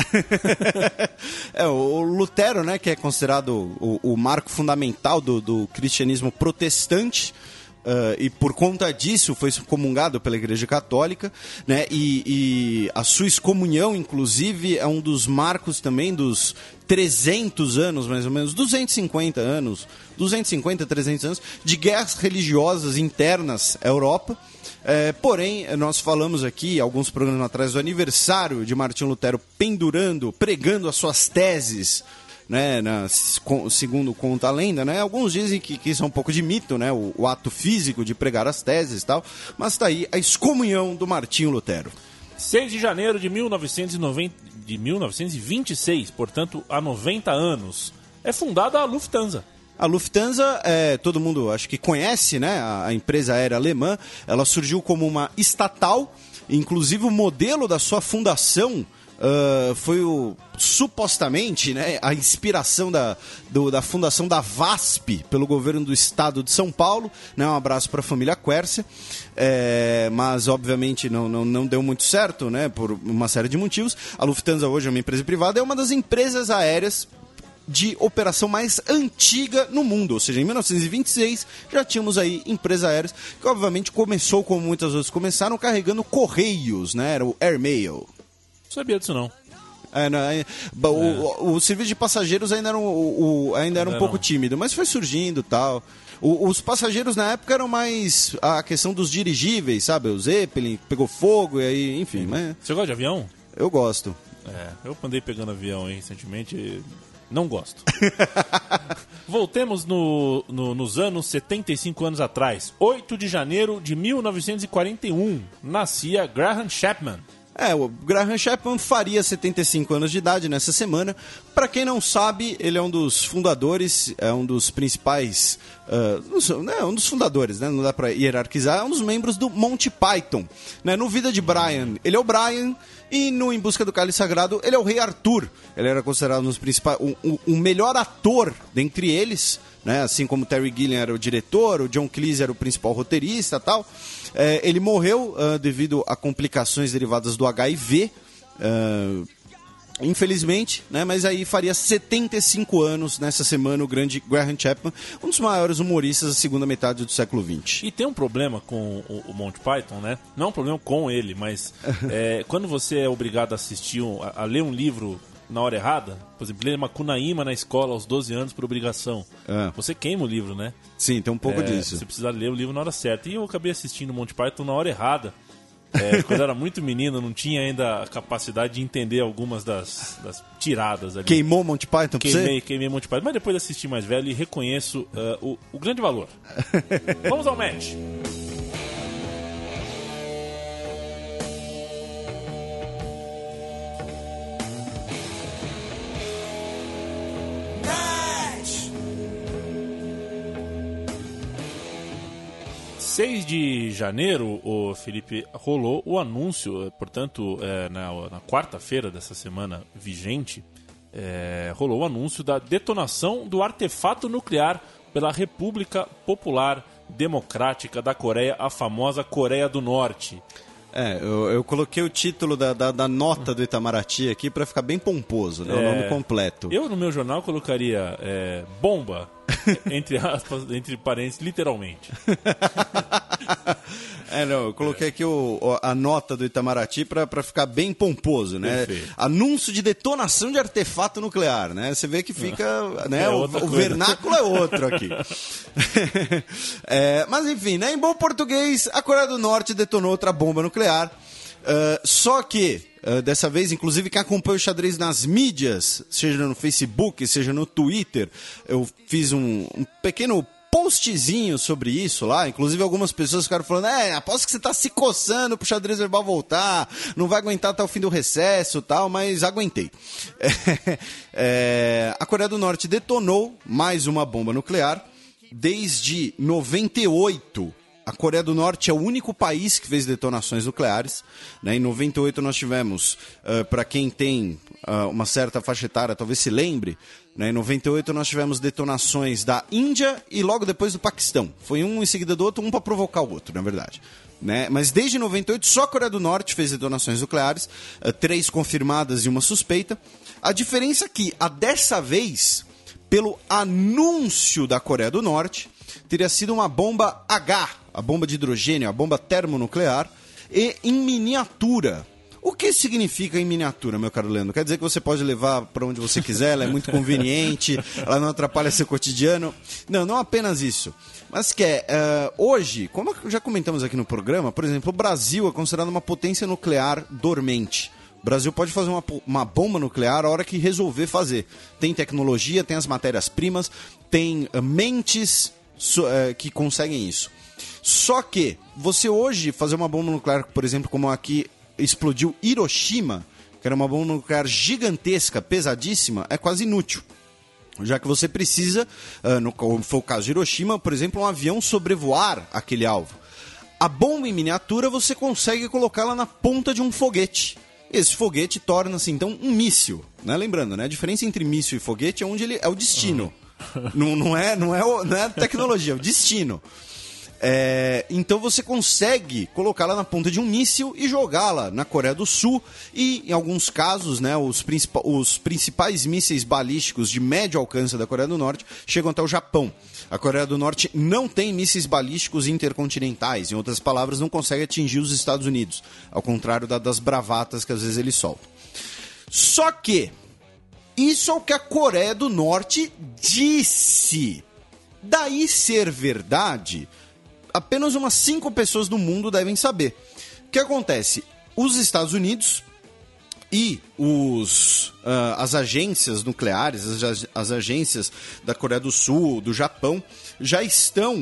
É, o Lutero, né, que é considerado o, o marco fundamental do, do cristianismo protestante, uh, e por conta disso foi excomungado pela Igreja Católica, né, e, e a sua excomunhão, inclusive, é um dos marcos também dos trezentos anos, mais ou menos, duzentos e cinquenta anos, duzentos e cinquenta, trezentos anos, de guerras religiosas internas à Europa. É, porém, nós falamos aqui, alguns programas atrás, do aniversário de Martinho Lutero pendurando, pregando as suas teses, né, na, segundo conta a lenda, né? Alguns dizem que, que isso é um pouco de mito, né, o, o ato físico de pregar as teses e tal, mas está aí a excomunhão do Martinho Lutero. seis de janeiro de mil novecentos e noventa, de mil novecentos e vinte e seis, portanto, há noventa anos, é fundada a Lufthansa. A Lufthansa, é, todo mundo acho que conhece, né, a, a empresa aérea alemã. Ela surgiu como uma estatal, inclusive o modelo da sua fundação uh, foi o, supostamente, né, a inspiração da, do, da fundação da VASP pelo governo do estado de São Paulo. Né, um abraço para a família Quercia, é, mas obviamente não, não, não deu muito certo, né, por uma série de motivos. A Lufthansa hoje é uma empresa privada, é uma das empresas aéreas de operação mais antiga no mundo, ou seja, em mil novecentos e vinte e seis já tínhamos aí empresas aéreas que obviamente começou, como muitas outras começaram, carregando correios, né, era o Airmail. Não sabia disso não. É, né, o, é. o, o serviço de passageiros ainda era um, o, ainda era um pouco tímido, mas foi surgindo e tal. O, os passageiros na época eram mais a questão dos dirigíveis, sabe, o Zeppelin pegou fogo e aí, enfim. Mas... Você gosta de avião? Eu gosto. É, eu andei pegando avião aí recentemente e... não gosto. Voltemos no, no, nos anos setenta e cinco anos atrás. oito de janeiro de mil novecentos e quarenta e um. Nascia Graham Chapman. É, o Graham Chapman faria setenta e cinco anos de idade nessa semana. Para quem não sabe, ele é um dos fundadores, é um dos principais... Uh, não, é um dos fundadores, né? Não dá para hierarquizar. É um dos membros do Monty Python. Né? No Vida de Brian, ele é o Brian... E no Em Busca do Cálice Sagrado, ele é o Rei Arthur. Ele era considerado um dos principais, o um, um, um melhor ator dentre eles, né? Assim como Terry Gilliam era o diretor, o John Cleese era o principal roteirista e tal. É, ele morreu uh, devido a complicações derivadas do H I V, uh, infelizmente, né? Mas aí faria setenta e cinco anos nessa semana o grande Graham Chapman, um dos maiores humoristas da segunda metade do século vinte. E tem um problema com o, o Monty Python, né? Não é um problema com ele, mas é, quando você é obrigado a assistir, um, a, a ler um livro na hora errada, por exemplo, ler Macunaíma na escola aos doze anos por obrigação, é. Você queima o livro, né? Sim, tem um pouco é, disso. Você precisa ler o livro na hora certa. E eu acabei assistindo Monty Python na hora errada. É, quando eu era muito menino, não tinha ainda a capacidade de entender algumas das, das tiradas ali. Queimou Monty Python pra queimei, você? Queimei Monty Python, mas depois de assistir mais velho e reconheço uh, o, o grande valor. Vamos ao match. seis de janeiro, o Felipe, rolou o anúncio, portanto, é, na, na quarta-feira dessa semana vigente, é, rolou o anúncio da detonação do artefato nuclear pela República Popular Democrática da Coreia, a famosa Coreia do Norte. É, eu, eu coloquei o título da, da, da nota do Itamaraty aqui para ficar bem pomposo, né? É, o nome completo. Eu, no meu jornal, colocaria é, bomba, entre aspas, entre parênteses, literalmente. É, não, eu coloquei aqui o, a nota do Itamaraty para ficar bem pomposo, né? Perfeito. Anúncio de detonação de artefato nuclear, né? Você vê que fica, né? É o, o vernáculo é outro aqui. É, mas enfim, né? Em bom português, a Coreia do Norte detonou outra bomba nuclear. Uh, só que, uh, dessa vez, inclusive quem acompanha o xadrez nas mídias, seja no Facebook, seja no Twitter, eu fiz um, um pequeno postzinho sobre isso lá, inclusive algumas pessoas ficaram falando, é, aposto que você tá se coçando pro xadrez verbal voltar, não vai aguentar até o fim do recesso e tal, mas aguentei. É, é, a Coreia do Norte detonou mais uma bomba nuclear desde noventa e oito. A Coreia do Norte é o único país que fez detonações nucleares, né? Em noventa e oito nós tivemos, uh, para quem tem uh, uma certa faixa etária, talvez se lembre, né? Em noventa e oito nós tivemos detonações da Índia e logo depois do Paquistão. Foi um em seguida do outro, um para provocar o outro, na verdade. Né? Mas desde noventa e oito só a Coreia do Norte fez detonações nucleares, uh, três confirmadas e uma suspeita. A diferença é que, a dessa vez, pelo anúncio da Coreia do Norte, teria sido uma bomba H, a bomba de hidrogênio, a bomba termonuclear, e em miniatura. O que significa em miniatura, meu caro Leandro? Quer dizer que você pode levar para onde você quiser, ela é muito conveniente, ela não atrapalha seu cotidiano. Não, não apenas isso. Mas que é, uh, hoje, como já comentamos aqui no programa, por exemplo, o Brasil é considerado uma potência nuclear dormente. O Brasil pode fazer uma, uma bomba nuclear a hora que resolver fazer. Tem tecnologia, tem as matérias-primas, tem uh, mentes so, uh, que conseguem isso. Só que você hoje fazer uma bomba nuclear, por exemplo, como aqui explodiu Hiroshima, que era uma bomba nuclear gigantesca, pesadíssima, é quase inútil. Já que você precisa, uh, no, como foi o caso de Hiroshima, por exemplo, um avião sobrevoar aquele alvo. A bomba em miniatura você consegue colocá-la na ponta de um foguete. Esse foguete torna-se, então, um míssil. Né? Lembrando, né? A diferença entre míssil e foguete é onde ele é o destino. Uhum. não, não, é, não, é o, não é a tecnologia, é o destino. É, então você consegue colocá-la na ponta de um míssil e jogá-la na Coreia do Sul e, em alguns casos, né, os, princip- os principais mísseis balísticos de médio alcance da Coreia do Norte chegam até o Japão. A Coreia do Norte não tem mísseis balísticos intercontinentais, em outras palavras, não consegue atingir os Estados Unidos, ao contrário da, das bravatas que às vezes eles soltam. Só que isso é o que a Coreia do Norte disse. Daí ser verdade, apenas umas cinco pessoas do mundo devem saber. O que acontece? Os Estados Unidos e os, uh, as agências nucleares, as, as agências da Coreia do Sul, do Japão, já estão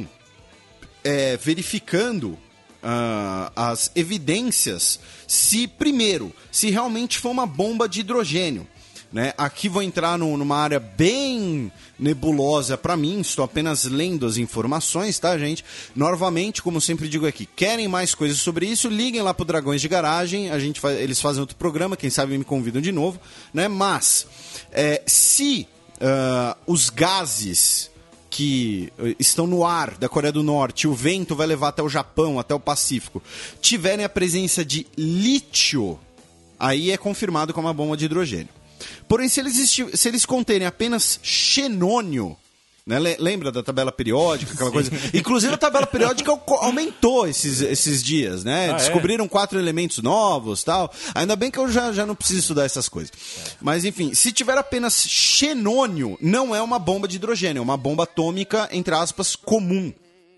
é, verificando uh, as evidências se, primeiro, se realmente foi uma bomba de hidrogênio. Né? Aqui vou entrar no, numa área bem nebulosa para mim, estou apenas lendo as informações, tá, gente? Novamente, como sempre digo aqui, querem mais coisas sobre isso, liguem lá pro Dragões de Garagem, a gente faz, eles fazem outro programa, quem sabe me convidam de novo, né? Mas, é, se uh, os gases que estão no ar da Coreia do Norte, o vento vai levar até o Japão, até o Pacífico, tiverem a presença de lítio, aí é confirmado como uma bomba de hidrogênio. Porém, se eles, se eles conterem apenas xenônio, né? Lembra da tabela periódica, aquela coisa? Inclusive a tabela periódica aumentou esses, esses dias, né? Ah, descobriram é? quatro elementos novos, tal. Ainda bem que eu já, já não preciso estudar essas coisas. É. Mas enfim, se tiver apenas xenônio, não é uma bomba de hidrogênio, é uma bomba atômica, entre aspas, comum.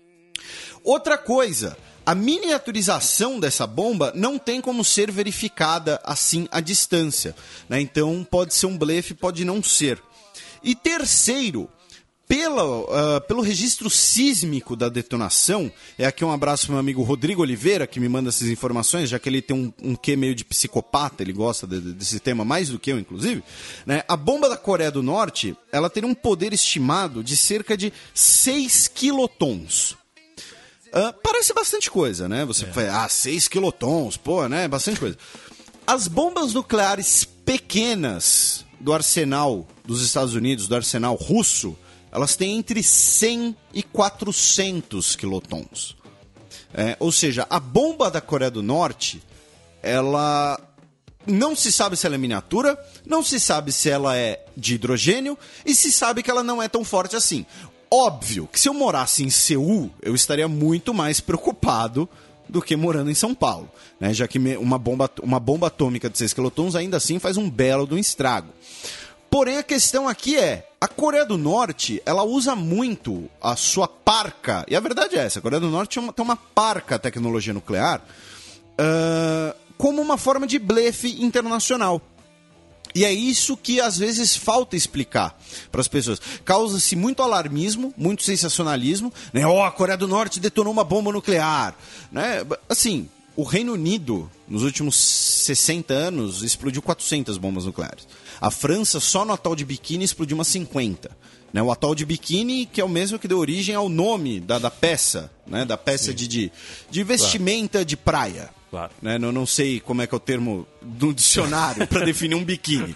Outra coisa, a miniaturização dessa bomba não tem como ser verificada assim à distância, né? Então pode ser um blefe, pode não ser. E terceiro, pela, uh, pelo registro sísmico da detonação, é aqui um abraço para meu amigo Rodrigo Oliveira, que me manda essas informações, já que ele tem um, um quê meio de psicopata, ele gosta de, de, desse tema mais do que eu, inclusive, né? A bomba da Coreia do Norte, ela teria um poder estimado de cerca de seis quilotons. Uh, parece bastante coisa, né? Você é. fala, ah, seis quilotons, pô, né? Bastante coisa. As bombas nucleares pequenas do arsenal dos Estados Unidos, do arsenal russo, elas têm entre cem e quatrocentos quilotons. É, ou seja, a bomba da Coreia do Norte, ela não se sabe se ela é miniatura, não se sabe se ela é de hidrogênio e se sabe que ela não é tão forte assim. Óbvio que se eu morasse em Seul, eu estaria muito mais preocupado do que morando em São Paulo, né? Já que uma bomba, uma bomba atômica de seis quilotons ainda assim faz um belo de um estrago. Porém, a questão aqui é, a Coreia do Norte, ela usa muito a sua parca, e a verdade é essa, a Coreia do Norte tem uma, tem uma parca tecnologia nuclear, uh, como uma forma de blefe internacional. E é isso que às vezes falta explicar para as pessoas. Causa-se muito alarmismo, muito sensacionalismo, né? Oh, a Coreia do Norte detonou uma bomba nuclear, né? Assim, o Reino Unido, nos últimos sessenta anos, explodiu quatrocentas bombas nucleares. A França, só no atol de Bikini, explodiu umas cinquenta. Né? O atol de Bikini, que é o mesmo que deu origem ao nome da, da peça, né? Da peça de, de, de vestimenta claro. de praia. Claro. Né? Não, não sei como é que é o termo do dicionário para definir um biquíni.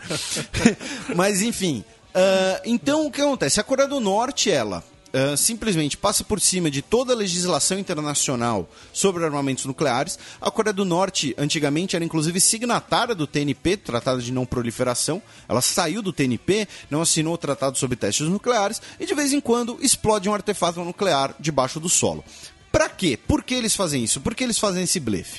Mas, enfim. Uh, então, o que acontece? A Coreia do Norte, ela uh, simplesmente passa por cima de toda a legislação internacional sobre armamentos nucleares. A Coreia do Norte, antigamente, era inclusive signatária do T N P, Tratado de Não Proliferação. Ela saiu do T N P, não assinou o Tratado sobre Testes Nucleares e, de vez em quando, explode um artefato nuclear debaixo do solo. Para quê? Por que eles fazem isso? Por que eles fazem esse blefe?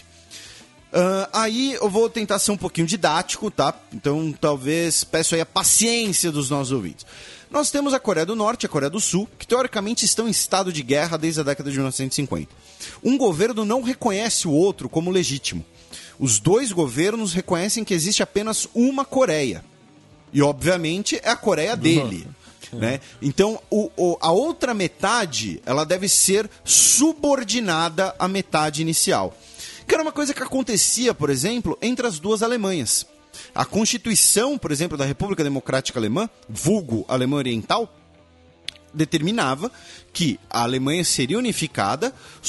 Uh, aí eu vou tentar ser um pouquinho didático, tá? Então talvez peço aí a paciência dos nossos ouvintes. Nós temos a Coreia do Norte e a Coreia do Sul, que teoricamente estão em estado de guerra desde a década de mil novecentos e cinquenta. Um governo não reconhece o outro como legítimo. Os dois governos reconhecem que existe apenas uma Coreia. E obviamente é a Coreia dele. Né? Então o, o, a outra metade ela deve ser subordinada à metade inicial. Que era uma coisa que acontecia, por exemplo, entre as duas Alemanhas. A Constituição, por exemplo, da República Democrática Alemã, vulgo Alemanha Oriental, determinava que a Alemanha seria unificada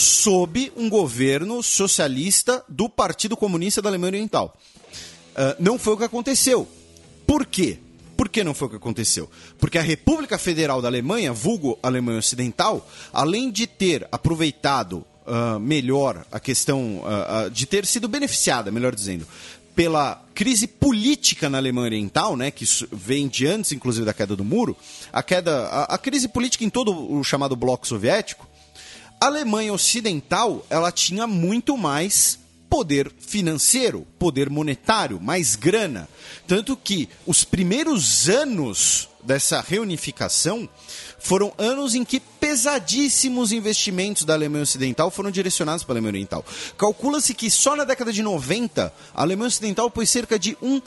sob um governo socialista do Partido Comunista da Alemanha Oriental. Uh, não foi o que aconteceu. Por quê? Por que não foi o que aconteceu? Porque a República Federal da Alemanha, vulgo Alemanha Ocidental, além de ter aproveitado Uh, melhor a questão uh, uh, de ter sido beneficiada, melhor dizendo, pela crise política na Alemanha Oriental, né, que vem de antes, inclusive, da queda do muro, a, queda, a, a crise política em todo o chamado bloco soviético, a Alemanha Ocidental ela tinha muito mais poder financeiro, poder monetário, mais grana. Tanto que os primeiros anos dessa reunificação foram anos em que pesadíssimos investimentos da Alemanha Ocidental foram direcionados para a Alemanha Oriental. Calcula-se que só na década de noventa, a Alemanha Ocidental pôs cerca de um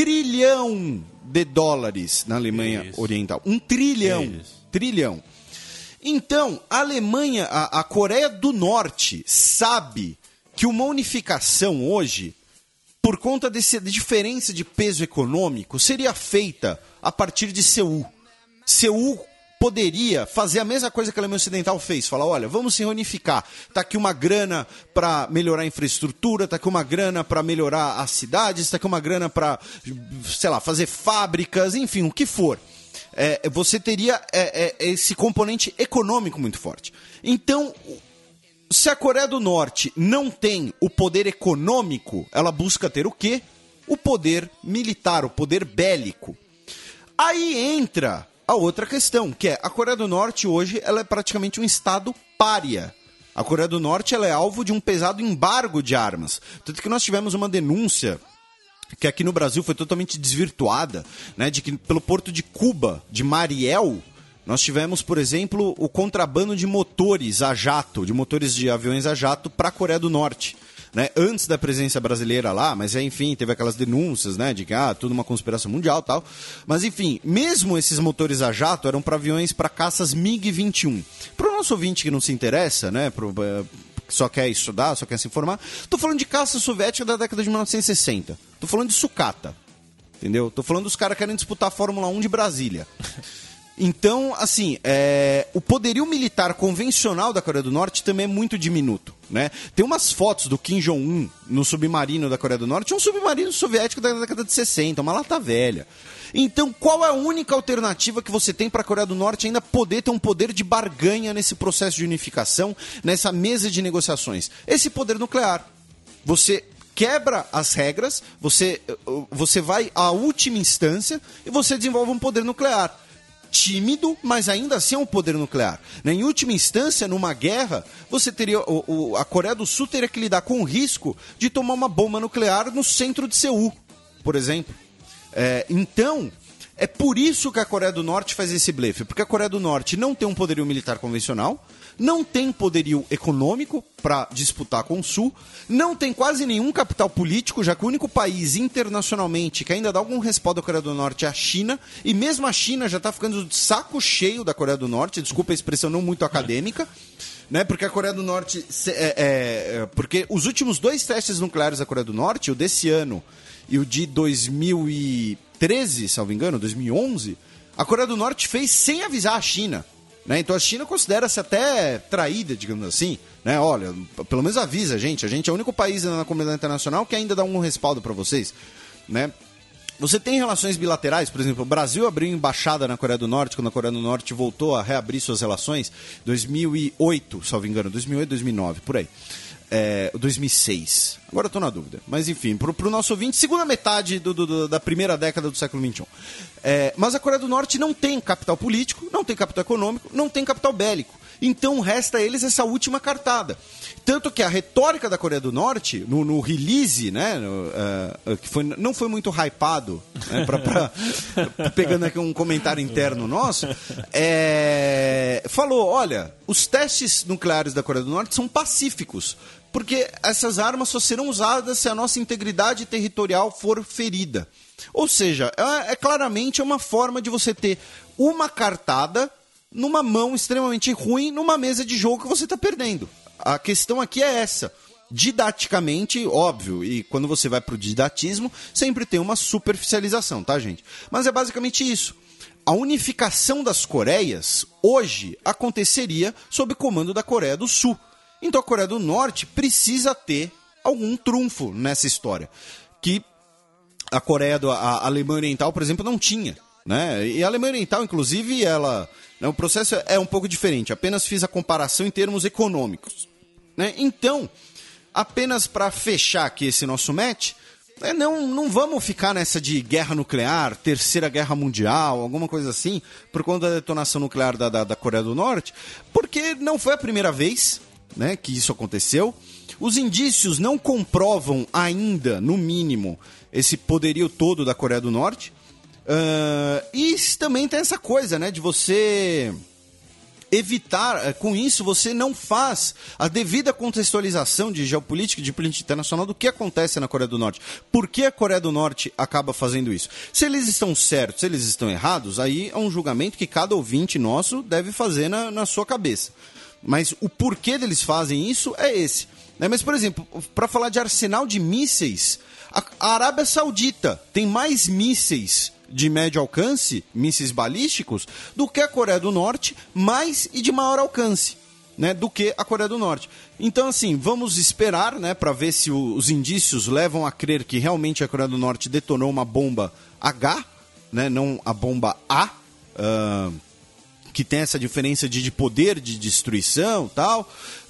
trilhão de dólares na Alemanha Isso. Oriental. Um trilhão. Isso. Trilhão. Então, a Alemanha, a, a Coreia do Norte sabe que uma unificação hoje, por conta dessa diferença de peso econômico, seria feita a partir de Seul. Seul poderia fazer a mesma coisa que a Alemanha Ocidental fez. Falar, olha, vamos se reunificar. Está aqui uma grana para melhorar a infraestrutura, está aqui uma grana para melhorar as cidades, está aqui uma grana para, sei lá, fazer fábricas, enfim, o que for. É, você teria é, é, esse componente econômico muito forte. Então, se a Coreia do Norte não tem o poder econômico, ela busca ter o quê? O poder militar, o poder bélico. Aí entra a outra questão, que é a Coreia do Norte hoje ela é praticamente um estado pária. A Coreia do Norte ela é alvo de um pesado embargo de armas. Tanto que nós tivemos uma denúncia que aqui no Brasil foi totalmente desvirtuada, né, de que pelo porto de Cuba, de Mariel, nós tivemos, por exemplo, o contrabando de motores a jato, de motores de aviões a jato para a Coreia do Norte. Né, antes da presença brasileira lá, mas enfim, teve aquelas denúncias, né, de que ah, tudo uma conspiração mundial e tal. Mas enfim, mesmo esses motores a jato eram para aviões para caças MiG vinte e um. Para o nosso ouvinte que não se interessa, né, pro, que só quer estudar, só quer se informar, tô falando de caça soviética da década de mil novecentos e sessenta. Tô falando de sucata, entendeu? Tô falando dos caras que querem disputar a Fórmula um de Brasília. Então, assim, é, o poderio militar convencional da Coreia do Norte também é muito diminuto, né? Tem umas fotos do Kim Jong-un no submarino da Coreia do Norte, um submarino soviético da década de sessenta, uma lata velha. Então, qual é a única alternativa que você tem para a Coreia do Norte ainda poder ter um poder de barganha nesse processo de unificação, nessa mesa de negociações? Esse poder nuclear. Você quebra as regras, você, você vai à última instância e você desenvolve um poder nuclear. Tímido, mas ainda assim é um poder nuclear. Em última instância, numa guerra, você teria o, o, a Coreia do Sul teria que lidar com o risco de tomar uma bomba nuclear no centro de Seul, por exemplo. É, então, é por isso que a Coreia do Norte faz esse blefe, porque a Coreia do Norte não tem um poderio militar convencional, não tem poderio econômico para disputar com o Sul, não tem quase nenhum capital político, já que o único país internacionalmente que ainda dá algum respaldo à Coreia do Norte é a China, e mesmo a China já está ficando de saco cheio da Coreia do Norte, desculpa a expressão não muito acadêmica, né? Porque a Coreia do Norte... É, é, porque os últimos dois testes nucleares da Coreia do Norte, o desse ano e o de dois mil e treze, salvo engano, dois mil e onze, a Coreia do Norte fez sem avisar a China. Né? Então a China considera-se até traída, digamos assim. Né? Olha, pelo menos avisa a gente. A gente é o único país na comunidade internacional que ainda dá um respaldo para vocês. Né? Você tem relações bilaterais, por exemplo, o Brasil abriu embaixada na Coreia do Norte, quando a Coreia do Norte voltou a reabrir suas relações, dois mil e oito, salvo engano, dois mil e oito, dois mil e nove, por aí. É, dois mil e seis. Agora estou na dúvida. Mas enfim, para o nosso ouvinte, segunda metade do, do, da primeira década do século vinte e um. É, mas a Coreia do Norte não tem capital político, não tem capital econômico, não tem capital bélico. Então resta a eles essa última cartada. Tanto que a retórica da Coreia do Norte, no, no release, né, no, uh, que foi, não foi muito hypado, né, pra, pra, pegando aqui um comentário interno nosso, é, falou, olha, os testes nucleares da Coreia do Norte são pacíficos, porque essas armas só serão usadas se a nossa integridade territorial for ferida. Ou seja, é, é claramente uma forma de você ter uma cartada numa mão extremamente ruim, numa mesa de jogo que você está perdendo. A questão aqui é essa. Didaticamente, óbvio, e quando você vai para o didatismo, sempre tem uma superficialização, tá, gente? Mas é basicamente isso. A unificação das Coreias, hoje, aconteceria sob comando da Coreia do Sul. Então a Coreia do Norte precisa ter algum trunfo nessa história. Que a Coreia, do, a Alemanha Oriental, por exemplo, não tinha. Né? E a Alemanha Oriental, inclusive, ela, né, o processo é um pouco diferente. Apenas fiz a comparação em termos econômicos. Né? Então, apenas para fechar aqui esse nosso match, né, não, não vamos ficar nessa de guerra nuclear, terceira guerra mundial, alguma coisa assim, por conta da detonação nuclear da, da, da Coreia do Norte, porque não foi a primeira vez, né, que isso aconteceu. Os indícios não comprovam ainda, no mínimo, esse poderio todo da Coreia do Norte. Uh, e também tem essa coisa, né, de você evitar, com isso você não faz a devida contextualização de geopolítica e de política internacional do que acontece na Coreia do Norte. Por que a Coreia do Norte acaba fazendo isso? Se eles estão certos, se eles estão errados, aí é um julgamento que cada ouvinte nosso deve fazer na, na sua cabeça. Mas o porquê deles fazem isso é esse. Né? Mas, por exemplo, para falar de arsenal de mísseis, a, a Arábia Saudita tem mais mísseis de médio alcance, mísseis balísticos, do que a Coreia do Norte, mais e de maior alcance, né, do que a Coreia do Norte. Então, assim, vamos esperar, né, para ver se o, os indícios levam a crer que realmente a Coreia do Norte detonou uma bomba H, né, não a bomba A, uh, que tem essa diferença de, de poder de destruição e tal.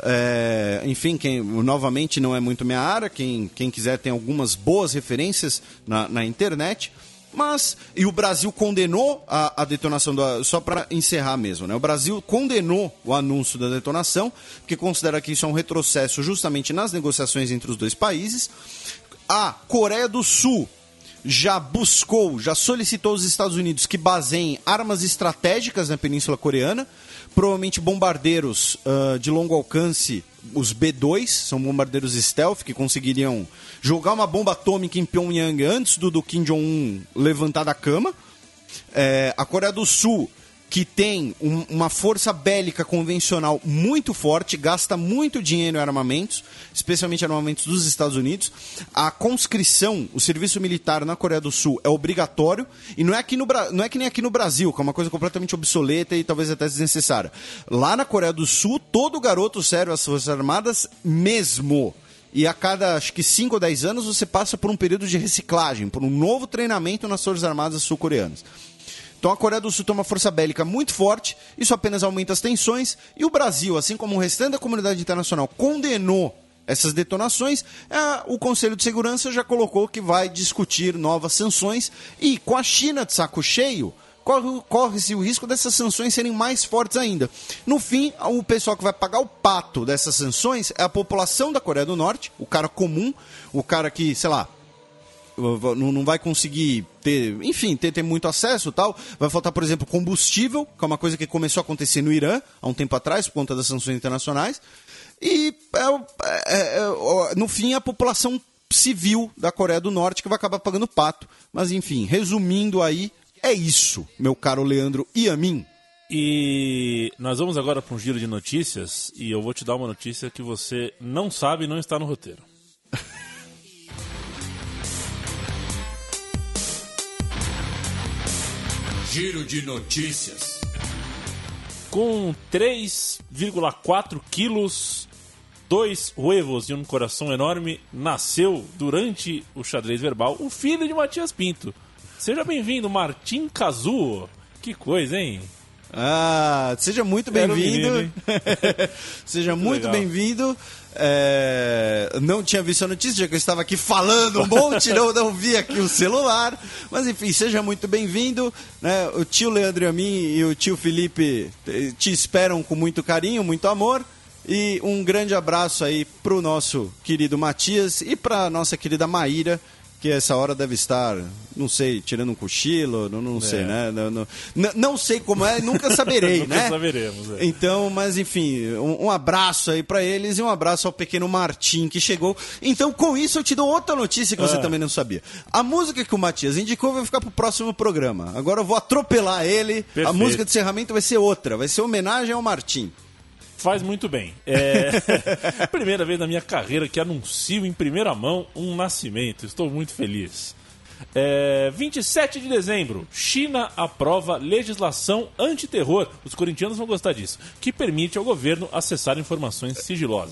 É, enfim, quem, novamente não é muito minha área, quem, quem quiser tem algumas boas referências na, na internet. Mas, e o Brasil condenou a, a detonação, do, só para encerrar mesmo, né? O Brasil condenou o anúncio da detonação, porque considera que isso é um retrocesso justamente nas negociações entre os dois países. A Coreia do Sul já buscou, já solicitou aos Estados Unidos que baseiem armas estratégicas na Península Coreana, provavelmente bombardeiros uh, de longo alcance, os B dois, são bombardeiros stealth que conseguiriam jogar uma bomba atômica em Pyongyang antes do, do Kim Jong-un levantar da cama. É, a Coreia do Sul, que tem um, uma força bélica convencional muito forte, gasta muito dinheiro em armamentos, especialmente armamentos dos Estados Unidos. A conscrição, o serviço militar na Coreia do Sul é obrigatório, e não é, aqui no, não é que nem aqui no Brasil, que é uma coisa completamente obsoleta e talvez até desnecessária. Lá na Coreia do Sul, todo garoto serve às Forças Armadas mesmo. E a cada, acho que cinco ou dez anos, você passa por um período de reciclagem, por um novo treinamento nas Forças Armadas sul-coreanas. Então a Coreia do Sul tem uma força bélica muito forte, isso apenas aumenta as tensões, e o Brasil, assim como o restante da comunidade internacional, condenou essas detonações. É, o Conselho de Segurança já colocou que vai discutir novas sanções, e com a China de saco cheio, corre, corre-se o risco dessas sanções serem mais fortes ainda. No fim, o pessoal que vai pagar o pato dessas sanções é a população da Coreia do Norte, o cara comum, o cara que, sei lá, não vai conseguir ter, enfim, ter, ter muito acesso e tal. Vai faltar, por exemplo, combustível, que é uma coisa que começou a acontecer no Irã há um tempo atrás, por conta das sanções internacionais. E, é, é, é, no fim, a população civil da Coreia do Norte que vai acabar pagando pato. Mas, enfim, resumindo aí, é isso, meu caro Leandro e a mim. E nós vamos agora para um giro de notícias e eu vou te dar uma notícia que você não sabe e não está no roteiro. Giro de notícias. Com três vírgula quatro quilos, dois huevos e um coração enorme, nasceu durante o xadrez verbal o filho de Matias Pinto. Seja bem-vindo, Martim Kazuo. Que coisa, hein? Ah, seja muito bem-vindo. Seja muito, muito bem-vindo. É... Não tinha visto a notícia, já que eu estava aqui falando um monte, não, não vi aqui o celular. Mas enfim, seja muito bem-vindo. Né? O tio Leandro e a mim e o tio Felipe te esperam com muito carinho, muito amor. E um grande abraço aí pro nosso querido Matias e pra nossa querida Maíra, que essa hora deve estar, não sei, tirando um cochilo, não, não é. sei, né? Não, não, não sei como é, nunca saberei, nunca né? saberemos. É. Então, mas enfim, um, um abraço aí pra eles e um abraço ao pequeno Martim que chegou. Então, com isso, eu te dou outra notícia que você ah. também não sabia. A música que o Matias indicou vai ficar pro próximo programa. Agora eu vou atropelar ele. Perfeito. A música de encerramento vai ser outra, vai ser homenagem ao Martim. Faz muito bem. É a primeira vez na minha carreira que anuncio em primeira mão um nascimento. Estou muito feliz. É, vinte e sete de dezembro, China aprova legislação antiterror. Os corintianos vão gostar disso. Que permite ao governo acessar informações sigilosas.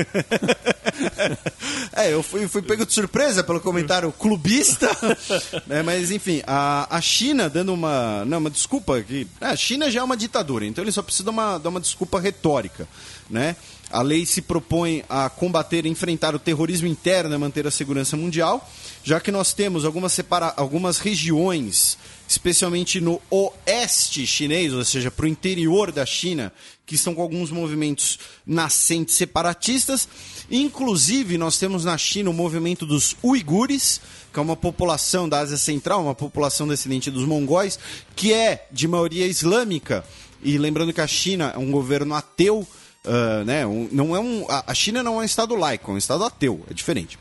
É, eu fui, fui pego de surpresa pelo comentário clubista. Né, mas enfim, a, a China dando uma, não, uma desculpa. Que, a China já é uma ditadura, então ele só precisa dar uma, dar uma desculpa retórica, né? A lei se propõe a combater e enfrentar o terrorismo interno e manter a segurança mundial, já que nós temos algumas, separa... algumas regiões, especialmente no oeste chinês, ou seja, para o interior da China, que estão com alguns movimentos nascentes separatistas. Inclusive, nós temos na China o movimento dos uigures, que é uma população da Ásia Central, uma população descendente dos mongóis, que é de maioria islâmica. E lembrando que a China é um governo ateu, Uh, né? um, não é um, a China não é um estado laico, é um estado ateu, é diferente.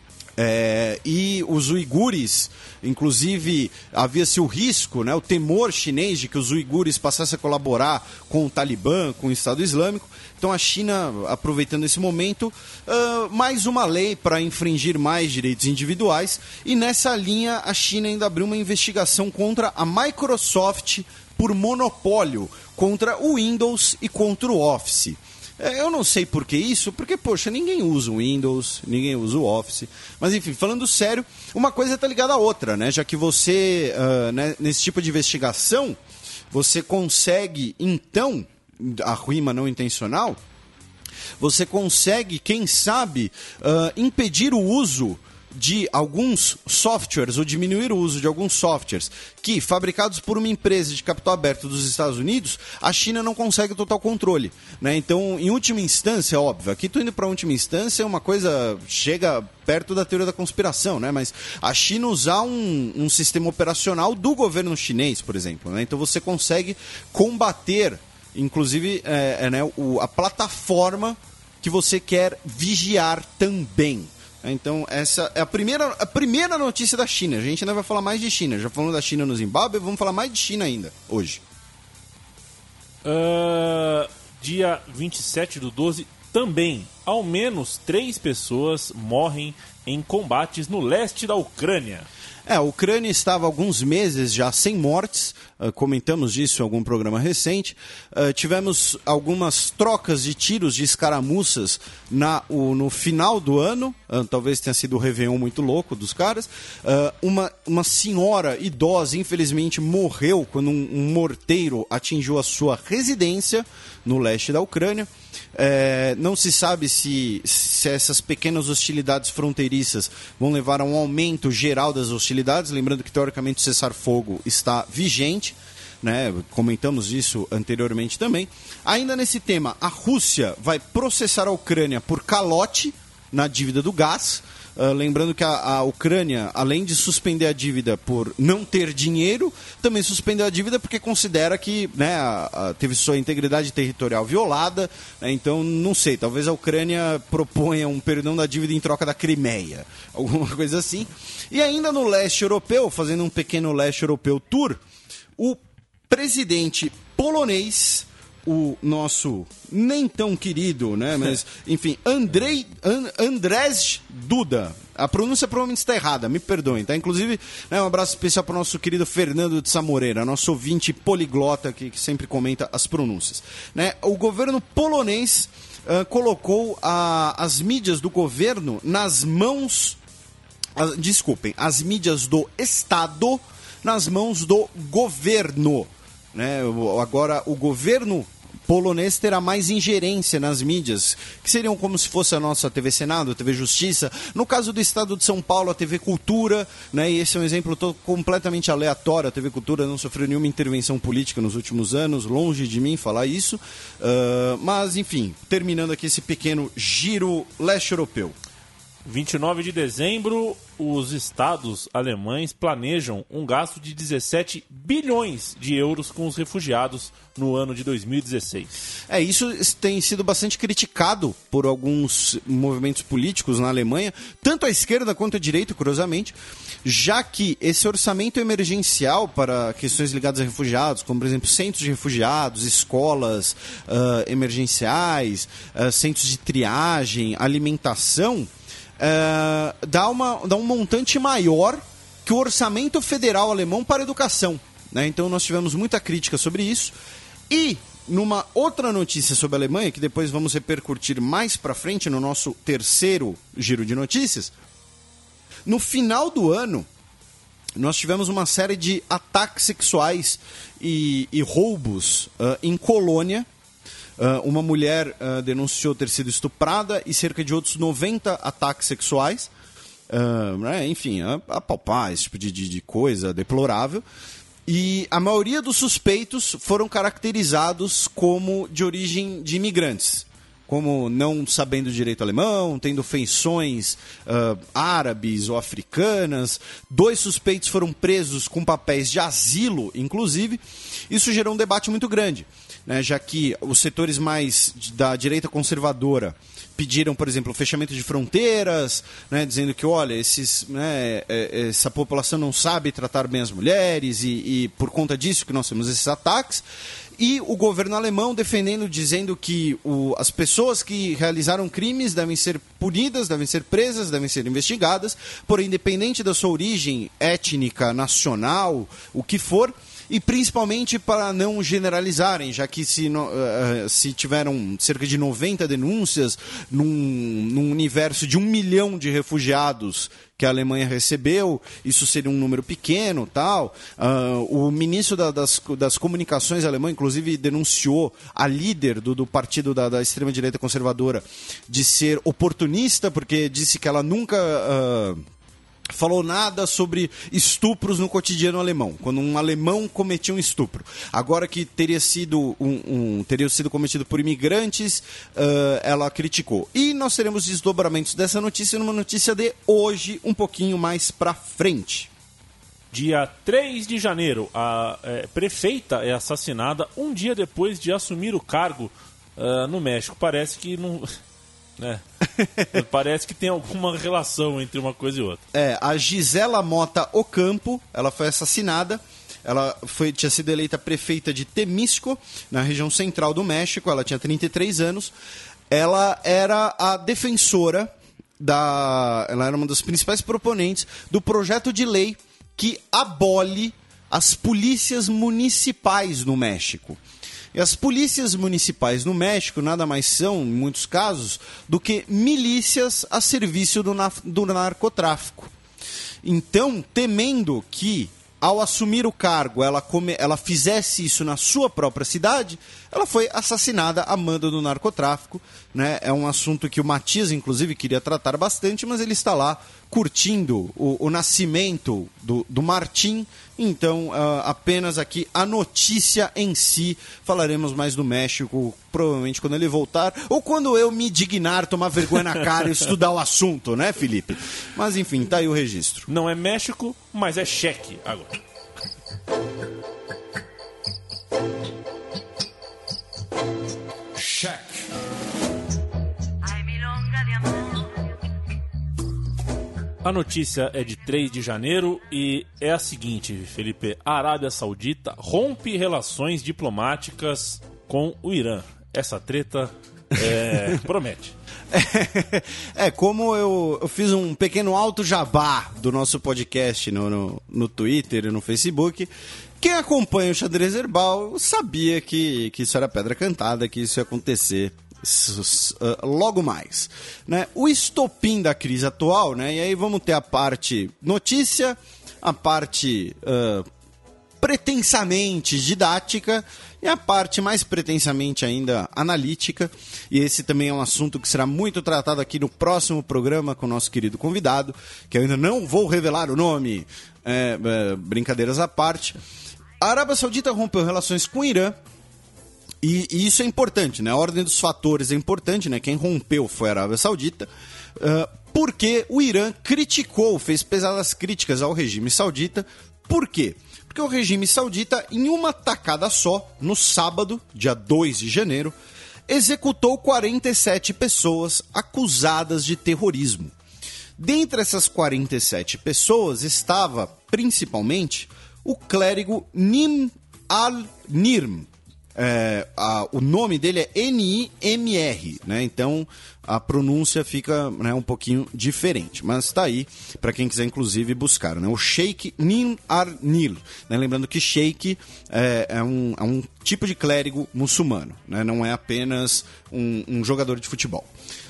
É, e os uigures, inclusive, havia-se o risco, né, o temor chinês de que os uigures passassem a colaborar com o Talibã, com o Estado Islâmico. Então a China, aproveitando esse momento, uh, mais uma lei para infringir mais direitos individuais. E nessa linha, a China ainda abriu uma investigação contra a Microsoft por monopólio, contra o Windows e contra o Office. Eu não sei por que isso, porque, poxa, ninguém usa o Windows, ninguém usa o Office. Mas, enfim, falando sério, uma coisa está ligada à outra, né? Já que você, uh, né, nesse tipo de investigação, você consegue, então, a rima não intencional, você consegue, quem sabe, uh, impedir o uso de alguns softwares, ou diminuir o uso de alguns softwares que, fabricados por uma empresa de capital aberto dos Estados Unidos, a China não consegue total controle, né? Então, em última instância, óbvio, aqui estou indo para a última instância, uma coisa chega perto da teoria da conspiração, né? Mas a China usar um, um sistema operacional do governo chinês, por exemplo, né? Então você consegue combater, inclusive, é, é, né, o, a plataforma que você quer vigiar também. Então, essa é a primeira, a primeira notícia da China. A gente ainda vai falar mais de China. Já falamos da China no Zimbábue, vamos falar mais de China ainda, hoje. Uh, dia vinte e sete do doze, também, ao menos três pessoas morrem em combates no leste da Ucrânia. É, a Ucrânia estava há alguns meses já sem mortes, uh, comentamos disso em algum programa recente. Uh, tivemos algumas trocas de tiros de escaramuças na, o, no final do ano, uh, talvez tenha sido o Réveillon muito louco dos caras. Uh, uma, uma senhora idosa, infelizmente, morreu quando um, um morteiro atingiu a sua residência no leste da Ucrânia. É, não se sabe se, se essas pequenas hostilidades fronteiriças vão levar a um aumento geral das hostilidades, lembrando que teoricamente o cessar-fogo está vigente, né? Comentamos isso anteriormente também. Ainda nesse tema, a Rússia vai processar a Ucrânia por calote na dívida do gás. Uh, lembrando que a, a Ucrânia, além de suspender a dívida por não ter dinheiro, também suspendeu a dívida porque considera que, né, a, a, teve sua integridade territorial violada. Né, então, não sei, talvez a Ucrânia proponha um perdão da dívida em troca da Crimeia, alguma coisa assim. E ainda no leste europeu, fazendo um pequeno leste europeu tour, o presidente polonês, o nosso nem tão querido, né, mas, enfim, Andrzej, And, Andrzej Duda. A pronúncia provavelmente está errada, me perdoem, tá? Inclusive, né, um abraço especial para o nosso querido Fernando de Samoreira, nosso ouvinte poliglota que, que sempre comenta as pronúncias. Né? O governo polonês uh, colocou a, as mídias do governo nas mãos... Uh, desculpem, as mídias do Estado nas mãos do governo. Né? Agora, o governo polonês terá mais ingerência nas mídias, que seriam como se fosse a nossa T V Senado, a T V Justiça. No caso do Estado de São Paulo, a T V Cultura, né? E esse é um exemplo todo completamente aleatório. A T V Cultura não sofreu nenhuma intervenção política nos últimos anos, longe de mim falar isso. Uh, mas, enfim, terminando aqui esse pequeno giro leste europeu. vinte e nove de dezembro, os estados alemães planejam um gasto de dezessete bilhões de euros com os refugiados no ano de dois mil e dezesseis. É, isso tem sido bastante criticado por alguns movimentos políticos na Alemanha, tanto a esquerda quanto a direita, curiosamente, já que esse orçamento emergencial para questões ligadas a refugiados, como, por exemplo, centros de refugiados, escolas uh, emergenciais, uh, centros de triagem, alimentação... Uh, dá, uma, dá um montante maior que o orçamento federal alemão para a educação. Né? Então nós tivemos muita crítica sobre isso. E numa outra notícia sobre a Alemanha, que depois vamos repercutir mais para frente no nosso terceiro giro de notícias, no final do ano nós tivemos uma série de ataques sexuais e, e roubos uh, em Colônia. Uh, uma mulher uh, denunciou ter sido estuprada e cerca de outros noventa ataques sexuais. Uh, né, enfim, apalpar esse tipo de, de, de coisa deplorável. E a maioria dos suspeitos foram caracterizados como de origem de imigrantes. Como não sabendo direito alemão, tendo feições uh, árabes ou africanas. Dois suspeitos foram presos com papéis de asilo, inclusive. Isso gerou um debate muito grande. Né, já que os setores mais da direita conservadora pediram, por exemplo, o fechamento de fronteiras, né, dizendo que, olha, esses, né, essa população não sabe tratar bem as mulheres e, e por conta disso que nós temos esses ataques. E o governo alemão defendendo, dizendo que o, as pessoas que realizaram crimes devem ser punidas, devem ser presas, devem ser investigadas, porém, independente da sua origem étnica, nacional, o que for, e principalmente para não generalizarem, já que se, uh, se tiveram cerca de noventa denúncias num, num universo de um milhão de refugiados que a Alemanha recebeu, isso seria um número pequeno, tal. Uh, o ministro da, das, das comunicações alemão, inclusive, denunciou a líder do, do partido da, da extrema-direita conservadora de ser oportunista, porque disse que ela nunca... Uh, falou nada sobre estupros no cotidiano alemão, quando um alemão cometia um estupro. Agora que teria sido, um, um, teria sido cometido por imigrantes, uh, ela criticou. E nós teremos desdobramentos dessa notícia numa notícia de hoje, um pouquinho mais pra frente. Dia três de janeiro, a é, prefeita é assassinada um dia depois de assumir o cargo uh, no México. Parece que não... É. Parece que tem alguma relação entre uma coisa e outra. É, a Gisela Mota Ocampo, ela foi assassinada. Ela foi, tinha sido eleita prefeita de Temisco, na região central do México. Ela tinha trinta e três anos. Ela era a defensora, da, ela era uma das principais proponentes do projeto de lei que abole as polícias municipais no México. E as polícias municipais no México nada mais são, em muitos casos, do que milícias a serviço do, na- do narcotráfico. Então, temendo que, ao assumir o cargo, ela, come- ela fizesse isso na sua própria cidade, ela foi assassinada a mando do narcotráfico. Né? É um assunto que o Matias, inclusive, queria tratar bastante, mas ele está lá curtindo o, o nascimento do, do Martim Então, uh, apenas aqui a notícia em si. Falaremos mais do México, provavelmente quando ele voltar, ou quando eu me dignar, tomar vergonha na cara e estudar o assunto, né, Felipe? Mas enfim, tá aí o registro. Não é México, mas é cheque agora. Cheque. A notícia é de três de janeiro e é a seguinte, Felipe. A Arábia Saudita rompe relações diplomáticas com o Irã. Essa treta é... promete. É, é como eu, eu fiz um pequeno alto jabá do nosso podcast no, no, no Twitter e no Facebook. Quem acompanha o Xadrez Herbal sabia que, que isso era pedra cantada, que isso ia acontecer uh, logo mais. Né? O estopim da crise atual, né? E aí vamos ter a parte notícia, a parte uh, pretensamente didática e a parte mais pretensamente ainda analítica. E esse também é um assunto que será muito tratado aqui no próximo programa com o nosso querido convidado, que eu ainda não vou revelar o nome, é, é, brincadeiras à parte. A Arábia Saudita rompeu relações com o Irã, e, e isso é importante, né? A ordem dos fatores é importante, né? Quem rompeu foi a Arábia Saudita, uh, porque o Irã criticou, fez pesadas críticas ao regime saudita. Por quê? Porque o regime saudita, em uma tacada só, no sábado, dia dois de janeiro, executou quarenta e sete pessoas acusadas de terrorismo. Dentre essas quarenta e sete pessoas estava, principalmente, o clérigo Nim al-Nirm. É, a, o nome dele é N I M R, né? Então a pronúncia fica, né, um pouquinho diferente, mas está aí para quem quiser inclusive buscar, né? O Sheikh Nim al-Nil, né? Lembrando que Sheikh é, é, um, é um tipo de clérigo muçulmano, né? Não é apenas um, um jogador de futebol.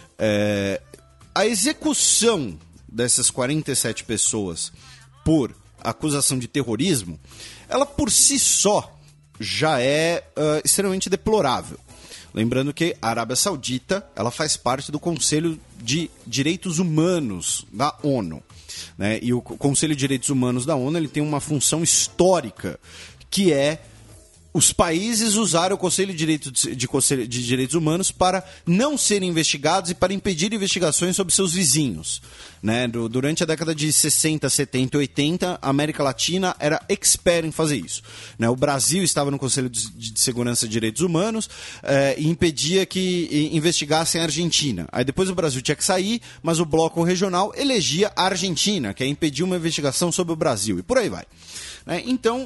É, a execução dessas quarenta e sete pessoas por acusação de terrorismo, ela por si só já é uh, extremamente deplorável. Lembrando que a Arábia Saudita, ela faz parte do Conselho de Direitos Humanos da ONU, né? E o Conselho de Direitos Humanos da ONU, ele tem uma função histórica, que é os países usarem o Conselho de Direitos, de, Conselho de Direitos Humanos para não serem investigados e para impedir investigações sobre seus vizinhos. Né? Do, durante a década de sessenta, setenta e oitenta, a América Latina era expert em fazer isso. Né? O Brasil estava no Conselho de, de Segurança de Direitos Humanos eh, e impedia que e, investigassem a Argentina. Aí depois o Brasil tinha que sair, mas o bloco regional elegia a Argentina, que é impedir uma investigação sobre o Brasil. E por aí vai. Né? Então,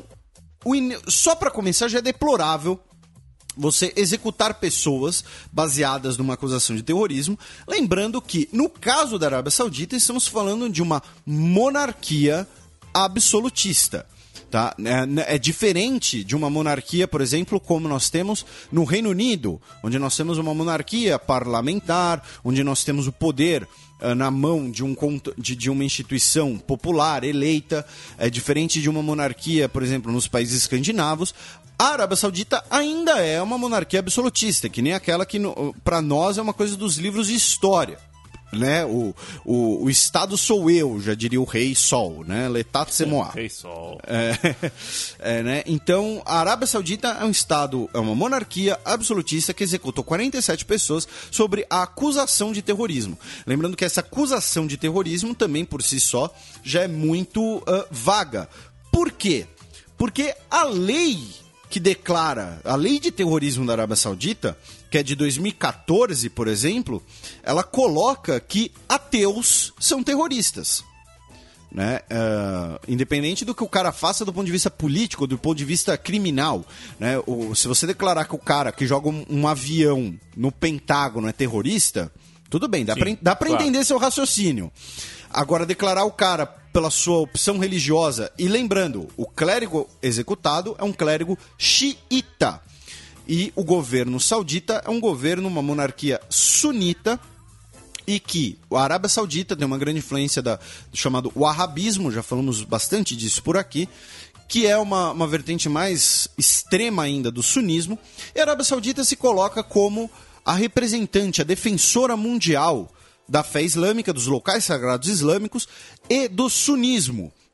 só para começar, já é deplorável você executar pessoas baseadas numa acusação de terrorismo. Lembrando que, no caso da Arábia Saudita, estamos falando de uma monarquia absolutista. Tá? É, é diferente de uma monarquia, por exemplo, como nós temos no Reino Unido, onde nós temos uma monarquia parlamentar, onde nós temos o poder na mão de, um, de, de uma instituição popular, eleita. É diferente de uma monarquia, por exemplo, nos países escandinavos. A Arábia Saudita ainda é uma monarquia absolutista, que nem aquela que, para nós, é uma coisa dos livros de história. Né? O, o, o Estado sou eu, já diria o Rei Sol, né? L'État c'est moi. Rei Sol. É, é, né? Então, a Arábia Saudita é um Estado, é uma monarquia absolutista que executou quarenta e sete pessoas sobre a acusação de terrorismo. Lembrando que essa acusação de terrorismo também, por si só, já é muito uh, vaga. Por quê? Porque a lei que declara, a lei de terrorismo da Arábia Saudita, que é de dois mil e quatorze, por exemplo, ela coloca que ateus são terroristas. Né? Uh, independente do que o cara faça do ponto de vista político, do ponto de vista criminal. Né? O, se você declarar que o cara que joga um, um avião no Pentágono é terrorista, tudo bem, dá Sim, pra, dá pra claro. entender seu raciocínio. Agora, declarar o cara pela sua opção religiosa, e lembrando, o clérigo executado é um clérigo xiita. E o governo saudita é um governo, uma monarquia sunita, e que a Arábia Saudita tem uma grande influência da, do chamado wahhabismo, já falamos bastante disso por aqui, que é uma, uma vertente mais extrema ainda do sunismo. E a Arábia Saudita se coloca como a representante, a defensora mundial da fé islâmica, dos locais sagrados islâmicos e do sunismo,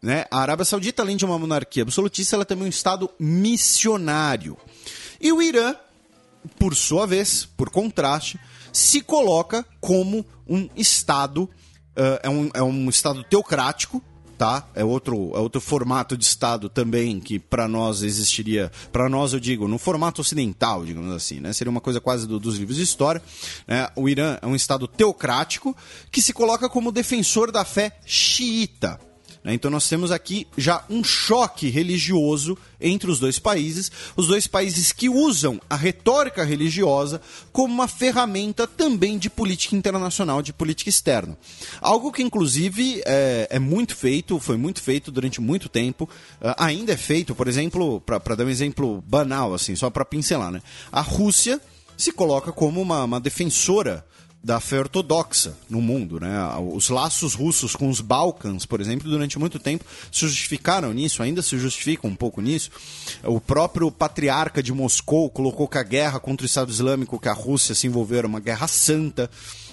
né, a Arábia Saudita, além de uma monarquia absolutista, ela é também um Estado missionário. E o Irã, por sua vez, por contraste, se coloca como um Estado, uh, é, um, é um Estado teocrático, tá? É outro, é outro formato de Estado também que para nós existiria, para nós eu digo, no formato ocidental, digamos assim, né? Seria uma coisa quase do, dos livros de história. Né? O Irã é um Estado teocrático que se coloca como defensor da fé xiita. Então nós temos aqui já um choque religioso entre os dois países, os dois países que usam a retórica religiosa como uma ferramenta também de política internacional, de política externa. Algo que inclusive é, é muito feito, foi muito feito durante muito tempo, uh, ainda é feito, por exemplo, para dar um exemplo banal, assim, só para pincelar, né? A Rússia se coloca como uma, uma defensora da fé ortodoxa no mundo, né? Os laços russos com os Balcãs, por exemplo, durante muito tempo se justificaram nisso, ainda se justificam um pouco nisso. O próprio patriarca de Moscou colocou que a guerra contra o Estado Islâmico que a Rússia se envolveu era uma guerra santa,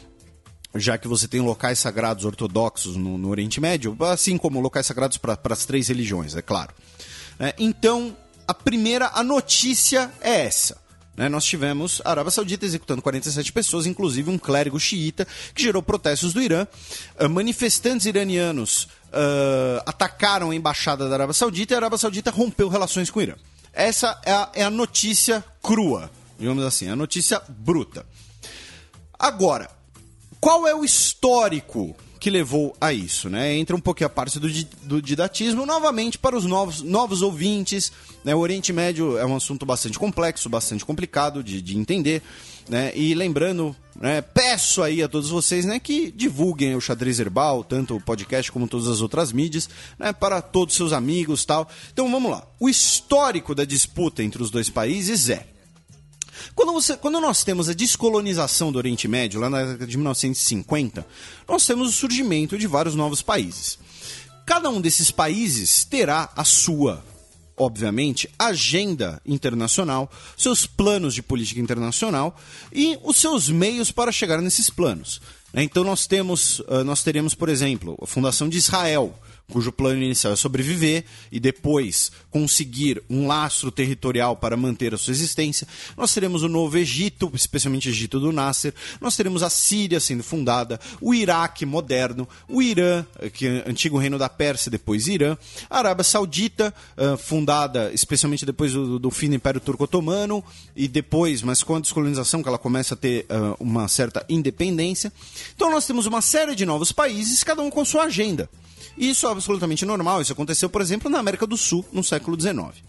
já que você tem locais sagrados ortodoxos no, no Oriente Médio, assim como locais sagrados para as três religiões, é claro. É, então, a primeira, a notícia é essa. Né, nós tivemos a Arábia Saudita executando quarenta e sete pessoas, inclusive um clérigo xiita, que gerou protestos do Irã. Uh, manifestantes iranianos uh, atacaram a embaixada da Arábia Saudita e a Arábia Saudita rompeu relações com o Irã. Essa é a, é a notícia crua, digamos assim, a notícia bruta. Agora, qual é o histórico que levou a isso, né? Entra um pouquinho a parte do, do didatismo, novamente para os novos, novos ouvintes, né? O Oriente Médio é um assunto bastante complexo, bastante complicado de, de entender, né? E lembrando, né, peço aí a todos vocês, né, que divulguem o Xadrez Herbal, tanto o podcast como todas as outras mídias, né, para todos os seus amigos e tal. Então vamos lá. O histórico da disputa entre os dois países é: Quando, você, quando nós temos a descolonização do Oriente Médio, lá na década de mil novecentos e cinquenta, nós temos o surgimento de vários novos países. Cada um desses países terá a sua, obviamente, agenda internacional, seus planos de política internacional e os seus meios para chegar nesses planos. Então nós temos, nós teremos, por exemplo, a fundação de Israel, cujo plano inicial é sobreviver e depois conseguir um lastro territorial para manter a sua existência. Nós teremos o Novo Egito, especialmente o Egito do Nasser. Nós teremos a Síria sendo fundada, o Iraque moderno, o Irã, que é o antigo reino da Pérsia, depois Irã, a Arábia Saudita, uh, fundada especialmente depois do, do fim do Império Turco-Otomano e depois, mas com a descolonização, que ela começa a ter uh, uma certa independência. Então nós temos uma série de novos países, cada um com sua agenda. Isso é absolutamente normal. Isso aconteceu, por exemplo, na América do Sul, no século dezenove.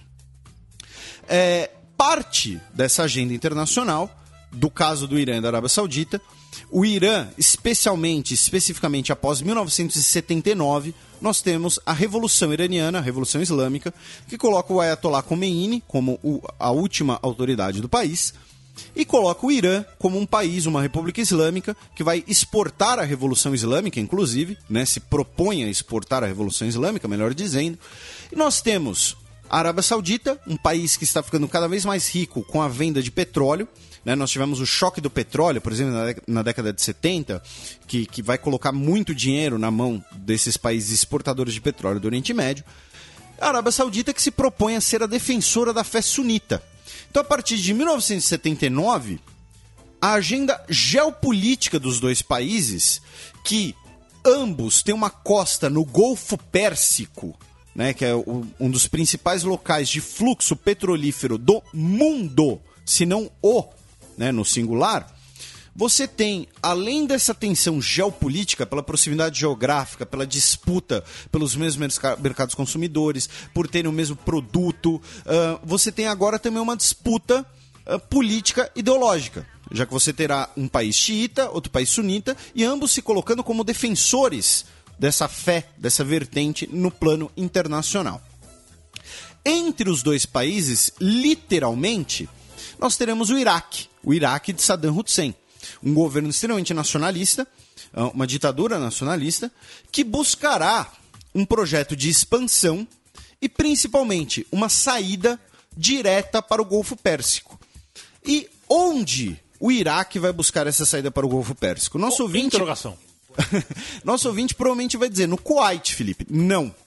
É, parte dessa agenda internacional, do caso do Irã e da Arábia Saudita, o Irã, especialmente, especificamente após mil novecentos e setenta e nove, nós temos a Revolução Iraniana, a Revolução Islâmica, que coloca o Ayatollah Khomeini como o, a última autoridade do país, e coloca o Irã como um país, uma república islâmica, que vai exportar a Revolução Islâmica, inclusive, né, se propõe a exportar a Revolução Islâmica, melhor dizendo. E nós temos a Arábia Saudita, um país que está ficando cada vez mais rico com a venda de petróleo. Né, nós tivemos o choque do petróleo, por exemplo, na década de setenta, que, que vai colocar muito dinheiro na mão desses países exportadores de petróleo do Oriente Médio. A Arábia Saudita que se propõe a ser a defensora da fé sunita. Então, a partir de mil novecentos e setenta e nove, a agenda geopolítica dos dois países, que ambos têm uma costa no Golfo Pérsico, né, que é o, um dos principais locais de fluxo petrolífero do mundo, se não o, né, no singular, você tem, além dessa tensão geopolítica, pela proximidade geográfica, pela disputa pelos mesmos mercados consumidores, por terem o mesmo produto, uh, você tem agora também uma disputa uh, política ideológica, já que você terá um país xiita, outro país sunita, e ambos se colocando como defensores dessa fé, dessa vertente no plano internacional. Entre os dois países, literalmente, nós teremos o Iraque, o Iraque de Saddam Hussein. Um governo extremamente nacionalista, uma ditadura nacionalista, que buscará um projeto de expansão e, principalmente, uma saída direta para o Golfo Pérsico. E onde o Iraque vai buscar essa saída para o Golfo Pérsico? Nosso oh, ouvinte... Interrogação. Nosso ouvinte provavelmente vai dizer, no Kuwait, Felipe. Não.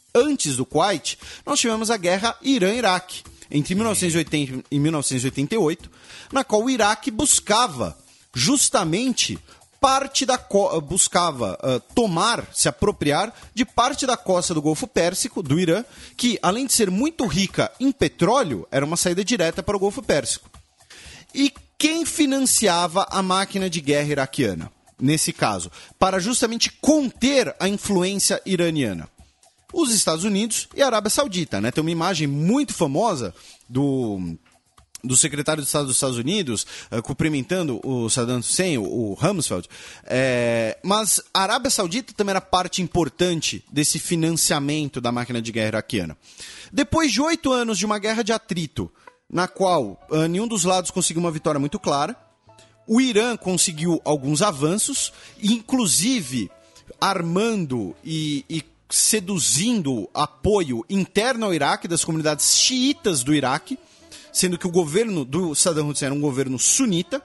antes do Kuwait, nós tivemos a guerra Irã-Iraque, entre mil novecentos e oitenta e mil novecentos e oitenta e oito, na qual o Iraque buscava justamente parte da co- buscava uh, tomar, se apropriar de parte da costa do Golfo Pérsico, do Irã, que, além de ser muito rica em petróleo, era uma saída direta para o Golfo Pérsico. E quem financiava a máquina de guerra iraquiana, nesse caso, para justamente conter a influência iraniana? Os Estados Unidos e a Arábia Saudita, né? Tem uma imagem muito famosa do, do secretário de Estado dos Estados Unidos uh, cumprimentando o Saddam Hussein, o, o Rumsfeld. É, mas a Arábia Saudita também era parte importante desse financiamento da máquina de guerra iraquiana. Depois de oito anos de uma guerra de atrito, na qual uh, nenhum dos lados conseguiu uma vitória muito clara, o Irã conseguiu alguns avanços, inclusive armando e, e seduzindo apoio interno ao Iraque das comunidades xiitas do Iraque, sendo que o governo do Saddam Hussein era um governo sunita.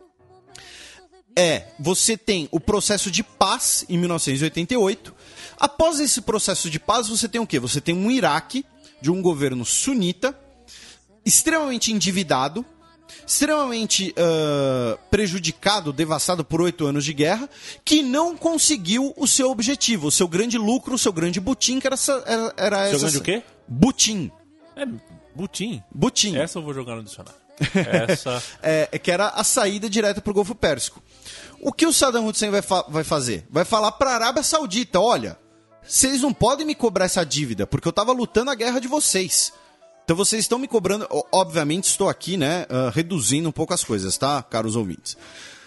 É, você tem o processo de paz em mil novecentos e oitenta e oito. Após esse processo de paz, você tem o quê? Você tem um Iraque de um governo sunita, extremamente endividado, extremamente uh, prejudicado, devastado por oito anos de guerra, que não conseguiu o seu objetivo, o seu grande lucro, o seu grande butim, que era essa... Era, era Seu essa grande o quê? Butim. É, butim. Butim. Essa eu vou jogar no dicionário. Essa... é, que era a saída direta para o Golfo Pérsico. O que o Saddam Hussein vai, fa- vai fazer? Vai falar para a Arábia Saudita, olha, vocês não podem me cobrar essa dívida, porque eu estava lutando a guerra de vocês. Então vocês estão me cobrando... Obviamente estou aqui, né, uh, reduzindo um pouco as coisas, tá, caros ouvintes?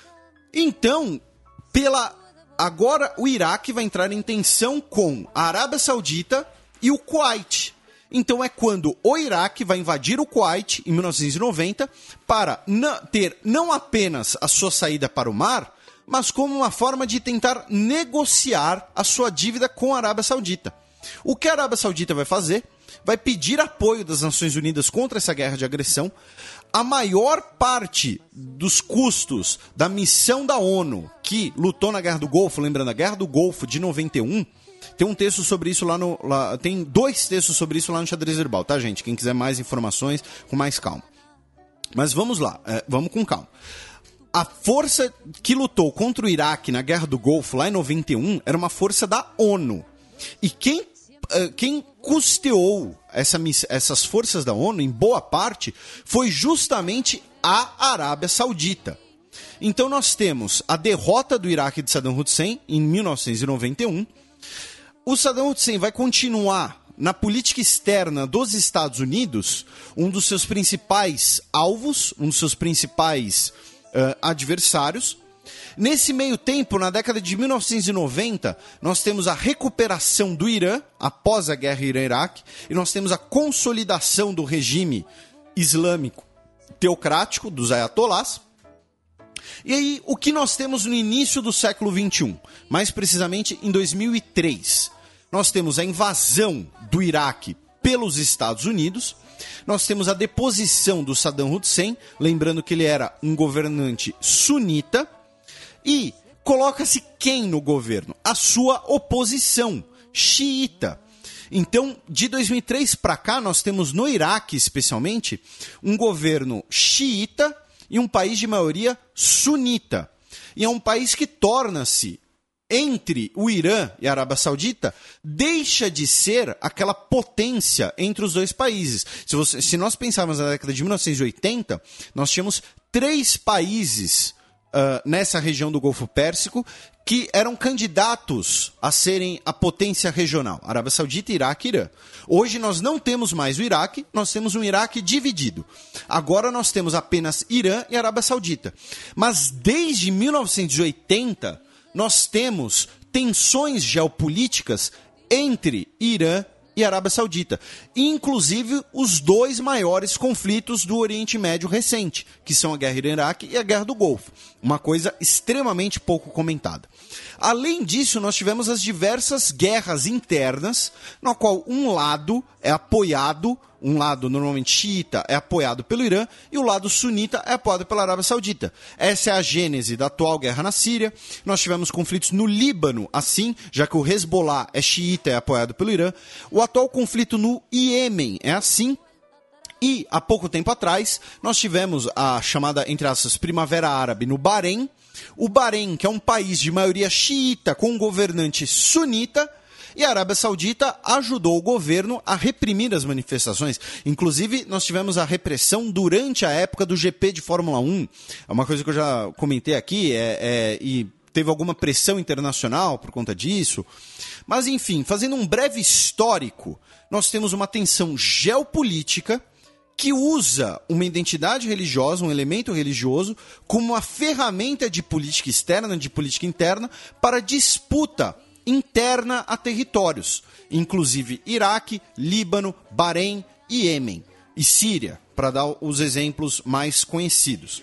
Então, pela... agora o Iraque vai entrar em tensão com a Arábia Saudita e o Kuwait. Então é quando o Iraque vai invadir o Kuwait, em mil novecentos e noventa, para n- ter não apenas a sua saída para o mar, mas como uma forma de tentar negociar a sua dívida com a Arábia Saudita. O que a Arábia Saudita vai fazer? Vai pedir apoio das Nações Unidas contra essa guerra de agressão. A maior parte dos custos da missão da ONU que lutou na Guerra do Golfo, lembrando, a Guerra do Golfo de noventa e um, tem um texto sobre isso lá no... Lá, tem dois textos sobre isso lá no Xadrez Verbal, tá, gente? Quem quiser mais informações, com mais calma. Mas vamos lá, é, vamos com calma. A força que lutou contra o Iraque na Guerra do Golfo, lá em noventa e um, era uma força da ONU. E quem... Quem custeou essa, essas forças da ONU, em boa parte, foi justamente a Arábia Saudita. Então nós temos a derrota do Iraque de Saddam Hussein em mil novecentos e noventa e um. O Saddam Hussein vai continuar na política externa dos Estados Unidos, um dos seus principais alvos, um dos seus principais uh, adversários. Nesse meio tempo, na década de mil novecentos e noventa, nós temos a recuperação do Irã, após a guerra Irã-Iraque, e nós temos a consolidação do regime islâmico teocrático, dos ayatolás. E aí, o que nós temos no início do século vinte e um? Mais precisamente, em dois mil e três. Nós temos a invasão do Iraque pelos Estados Unidos. Nós temos a deposição do Saddam Hussein, lembrando que ele era um governante sunita. E coloca-se quem no governo? A sua oposição, xiita. Então, de dois mil e três para cá, nós temos no Iraque, especialmente, um governo xiita e um país de maioria sunita. E é um país que torna-se, entre o Irã e a Arábia Saudita, deixa de ser aquela potência entre os dois países. Se, você, se nós pensarmos na década de mil novecentos e oitenta, nós tínhamos três países Uh, nessa região do Golfo Pérsico, que eram candidatos a serem a potência regional, Arábia Saudita, Iraque e Irã. Hoje nós não temos mais o Iraque, nós temos um Iraque dividido. Agora nós temos apenas Irã e Arábia Saudita. Mas desde mil novecentos e oitenta, nós temos tensões geopolíticas entre Irã e Arábia Saudita, inclusive os dois maiores conflitos do Oriente Médio recente, que são a Guerra Irã-Iraque e a Guerra do Golfo, uma coisa extremamente pouco comentada. Além disso, nós tivemos as diversas guerras internas, na qual um lado é apoiado um lado normalmente xiita é apoiado pelo Irã e o lado sunita é apoiado pela Arábia Saudita. Essa é a gênese da atual guerra na Síria. Nós tivemos conflitos no Líbano, assim, já que o Hezbollah é xiita e é apoiado pelo Irã. O atual conflito no Iêmen é assim. E, há pouco tempo atrás, nós tivemos a chamada, entre aspas, Primavera Árabe no Bahrein. O Bahrein, que é um país de maioria xiita com um governante sunita, e a Arábia Saudita ajudou o governo a reprimir as manifestações. Inclusive, nós tivemos a repressão durante a época do G P de Fórmula um. É uma coisa que eu já comentei aqui, é, é, e teve alguma pressão internacional por conta disso. Mas, enfim, fazendo um breve histórico, nós temos uma tensão geopolítica que usa uma identidade religiosa, um elemento religioso, como uma ferramenta de política externa, de política interna, para disputa interna a territórios, inclusive Iraque, Líbano, Bahrein e Iêmen, e Síria, para dar os exemplos mais conhecidos.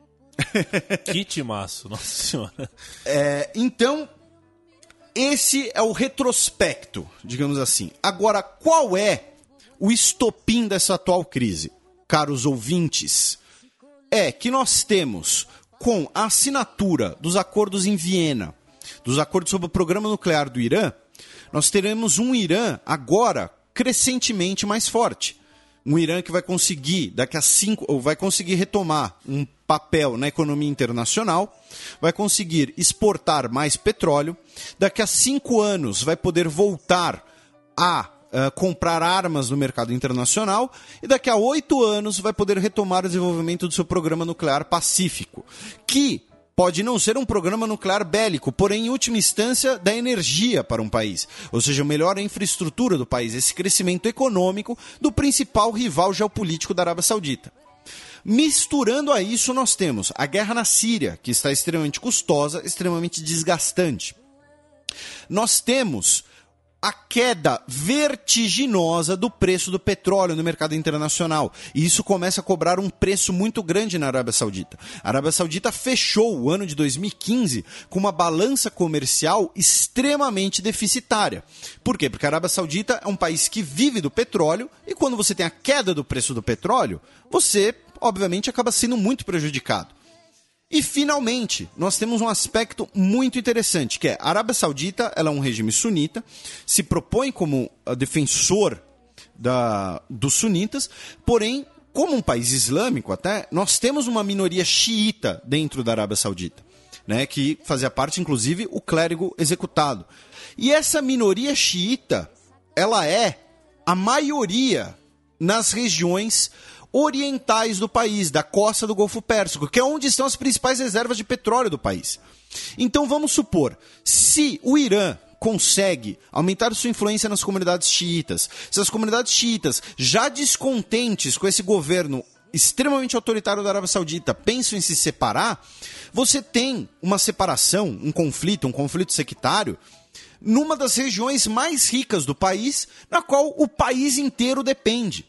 Que timaço, nossa senhora. É, então, esse é o retrospecto, digamos assim. Agora, qual é o estopim dessa atual crise, caros ouvintes? É que nós temos, com a assinatura dos acordos em Viena, dos acordos sobre o programa nuclear do Irã, nós teremos um Irã agora crescentemente mais forte. Um Irã que vai conseguir, daqui a cinco, ou vai conseguir retomar um papel na economia internacional, vai conseguir exportar mais petróleo, daqui a cinco anos vai poder voltar a uh, comprar armas no mercado internacional, e daqui a oito anos vai poder retomar o desenvolvimento do seu programa nuclear pacífico, que pode não ser um programa nuclear bélico, porém, em última instância, dá energia para um país. Ou seja, melhora a infraestrutura do país, esse crescimento econômico do principal rival geopolítico da Arábia Saudita. Misturando a isso, nós temos a guerra na Síria, que está extremamente custosa, extremamente desgastante. Nós temos a queda vertiginosa do preço do petróleo no mercado internacional. E isso começa a cobrar um preço muito grande na Arábia Saudita. A Arábia Saudita fechou o ano de dois mil e quinze com uma balança comercial extremamente deficitária. Por quê? Porque a Arábia Saudita é um país que vive do petróleo, e quando você tem a queda do preço do petróleo, você, obviamente, acaba sendo muito prejudicado. E, finalmente, nós temos um aspecto muito interessante, que é a Arábia Saudita, ela é um regime sunita, se propõe como defensor da, dos sunitas, porém, como um país islâmico até, nós temos uma minoria xiita dentro da Arábia Saudita, né, que fazia parte, inclusive, o clérigo executado. E essa minoria xiita, ela é a maioria nas regiões orientais do país, da costa do Golfo Pérsico, que é onde estão as principais reservas de petróleo do país. Então vamos supor, se o Irã consegue aumentar sua influência nas comunidades xiitas, se as comunidades xiitas, já descontentes com esse governo extremamente autoritário da Arábia Saudita, pensam em se separar, você tem uma separação, um conflito, um conflito sectário, numa das regiões mais ricas do país, na qual o país inteiro depende.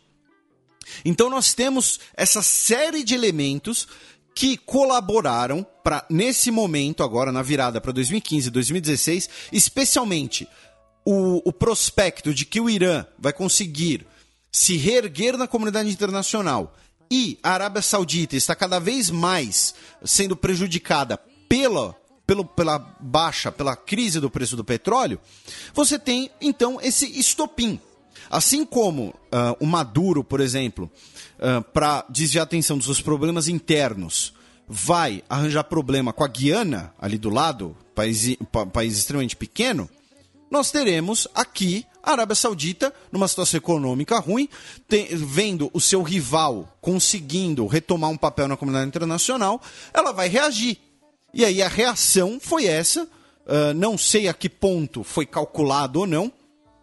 Então nós temos essa série de elementos que colaboraram para, nesse momento, agora na virada para dois mil e quinze e dois mil e dezesseis, especialmente o, o prospecto de que o Irã vai conseguir se reerguer na comunidade internacional e a Arábia Saudita está cada vez mais sendo prejudicada pela, pelo, pela baixa, pela crise do preço do petróleo, você tem então esse estopim. Assim como uh, o Maduro, por exemplo, uh, para desviar a atenção dos seus problemas internos, vai arranjar problema com a Guiana, ali do lado, país, pa, país extremamente pequeno, nós teremos aqui a Arábia Saudita, numa situação econômica ruim, tem, vendo o seu rival conseguindo retomar um papel na comunidade internacional, ela vai reagir. E aí a reação foi essa, uh, não sei a que ponto foi calculado ou não,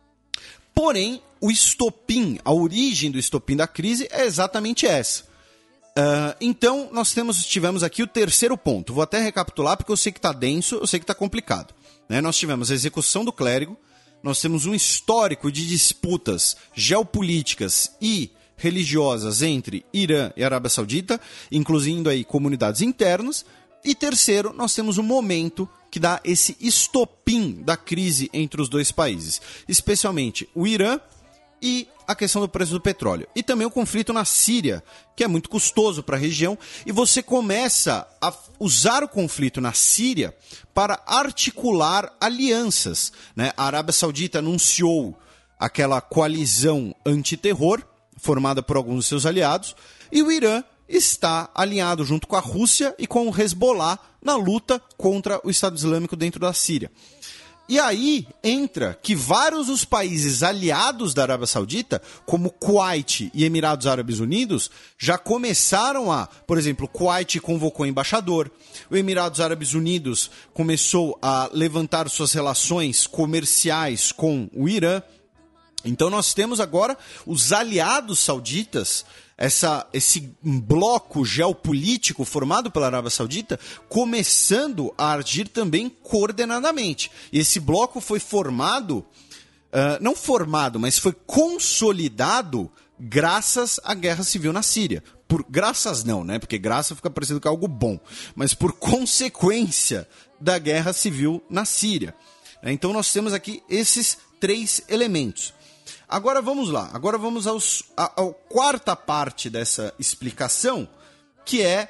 porém, o estopim, a origem do estopim da crise é exatamente essa. Uh, então, nós temos, tivemos aqui o terceiro ponto. Vou até recapitular, porque eu sei que está denso, eu sei que está complicado. Né? Nós tivemos a execução do clérigo, nós temos um histórico de disputas geopolíticas e religiosas entre Irã e Arábia Saudita, incluindo aí comunidades internas. E terceiro, nós temos um momento que dá esse estopim da crise entre os dois países, especialmente o Irã e a questão do preço do petróleo. E também o conflito na Síria, que é muito custoso para a região. E você começa a usar o conflito na Síria para articular alianças, né? A Arábia Saudita anunciou aquela coalizão antiterror, formada por alguns de seus aliados, e o Irã está alinhado junto com a Rússia e com o Hezbollah na luta contra o Estado Islâmico dentro da Síria. E aí entra que vários dos países aliados da Arábia Saudita, como Kuwait e Emirados Árabes Unidos, já começaram a... Por exemplo, Kuwait convocou embaixador, o Emirados Árabes Unidos começou a levantar suas relações comerciais com o Irã. Então nós temos agora os aliados sauditas, essa, esse bloco geopolítico formado pela Arábia Saudita, começando a agir também coordenadamente. E esse bloco foi formado, uh, não formado, mas foi consolidado graças à guerra civil na Síria. Por graças não, né? Porque graça fica parecendo que é algo bom, mas por consequência da guerra civil na Síria. Então nós temos aqui esses três elementos. Agora vamos lá, agora vamos aos, a, a quarta parte dessa explicação, que é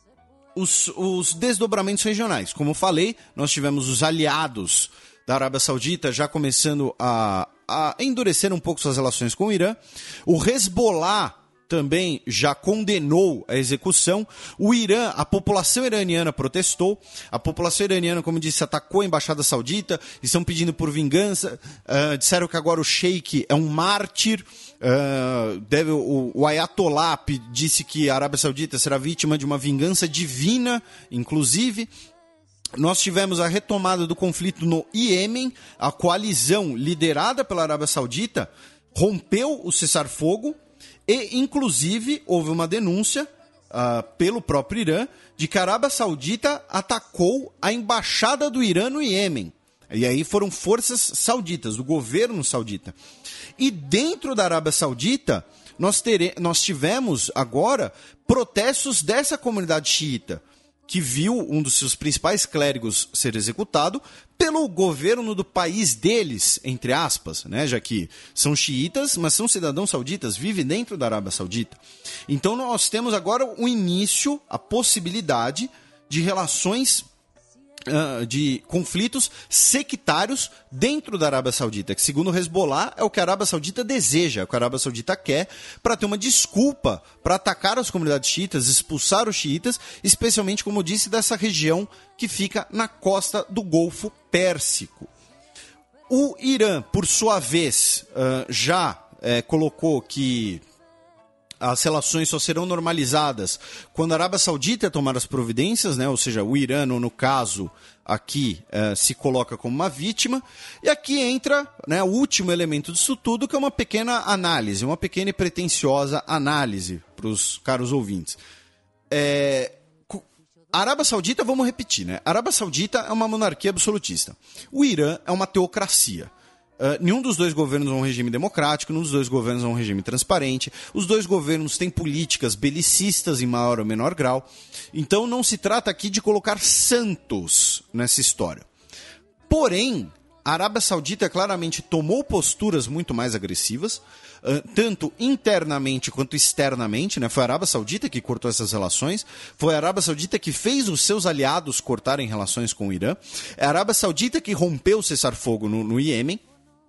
os, os desdobramentos regionais. Como eu falei, nós tivemos os aliados da Arábia Saudita já começando a, a endurecer um pouco suas relações com o Irã. O Hezbollah também já condenou a execução. O Irã, a população iraniana protestou. A população iraniana, como disse, atacou a embaixada saudita. Estão pedindo por vingança. Uh, disseram que agora o sheik é um mártir. Uh, deve, o, o Ayatollah disse que a Arábia Saudita será vítima de uma vingança divina, inclusive. Nós tivemos a retomada do conflito no Iêmen. A coalizão liderada pela Arábia Saudita rompeu o cessar-fogo. E, inclusive, houve uma denúncia uh, pelo próprio Irã de que a Arábia Saudita atacou a embaixada do Irã no Iêmen. E aí foram forças sauditas, do governo saudita. E dentro da Arábia Saudita, nós, tere- nós tivemos agora protestos dessa comunidade xiita, que viu um dos seus principais clérigos ser executado pelo governo do país deles, entre aspas, né? Já que são xiitas, mas são cidadãos sauditas, vivem dentro da Arábia Saudita. Então nós temos agora o início, a possibilidade de relações, uh, de conflitos sectários dentro da Arábia Saudita, que segundo o Hezbollah é o que a Arábia Saudita deseja, é o que a Arábia Saudita quer, para ter uma desculpa para atacar as comunidades xiitas, expulsar os xiitas, especialmente, como eu disse, dessa região que fica na costa do Golfo Pérsico. O Irã, por sua vez, uh, já uh, colocou que as relações só serão normalizadas quando a Arábia Saudita tomar as providências, né? Ou seja, o Irã, no caso, aqui uh, se coloca como uma vítima. E aqui entra, né, o último elemento disso tudo, que é uma pequena análise, uma pequena e pretensiosa análise para os caros ouvintes. É... A Arábia Saudita, vamos repetir, né? A Arábia Saudita é uma monarquia absolutista. O Irã é uma teocracia. Uh, nenhum dos dois governos é um regime democrático, nenhum dos dois governos é um regime transparente. Os dois governos têm políticas belicistas em maior ou menor grau. Então não se trata aqui de colocar santos nessa história. Porém, a Arábia Saudita claramente tomou posturas muito mais agressivas, uh, tanto internamente quanto externamente, né? Foi a Arábia Saudita que cortou essas relações, foi a Arábia Saudita que fez os seus aliados cortarem relações com o Irã, é a Arábia Saudita que rompeu o cessar-fogo no, no Iêmen.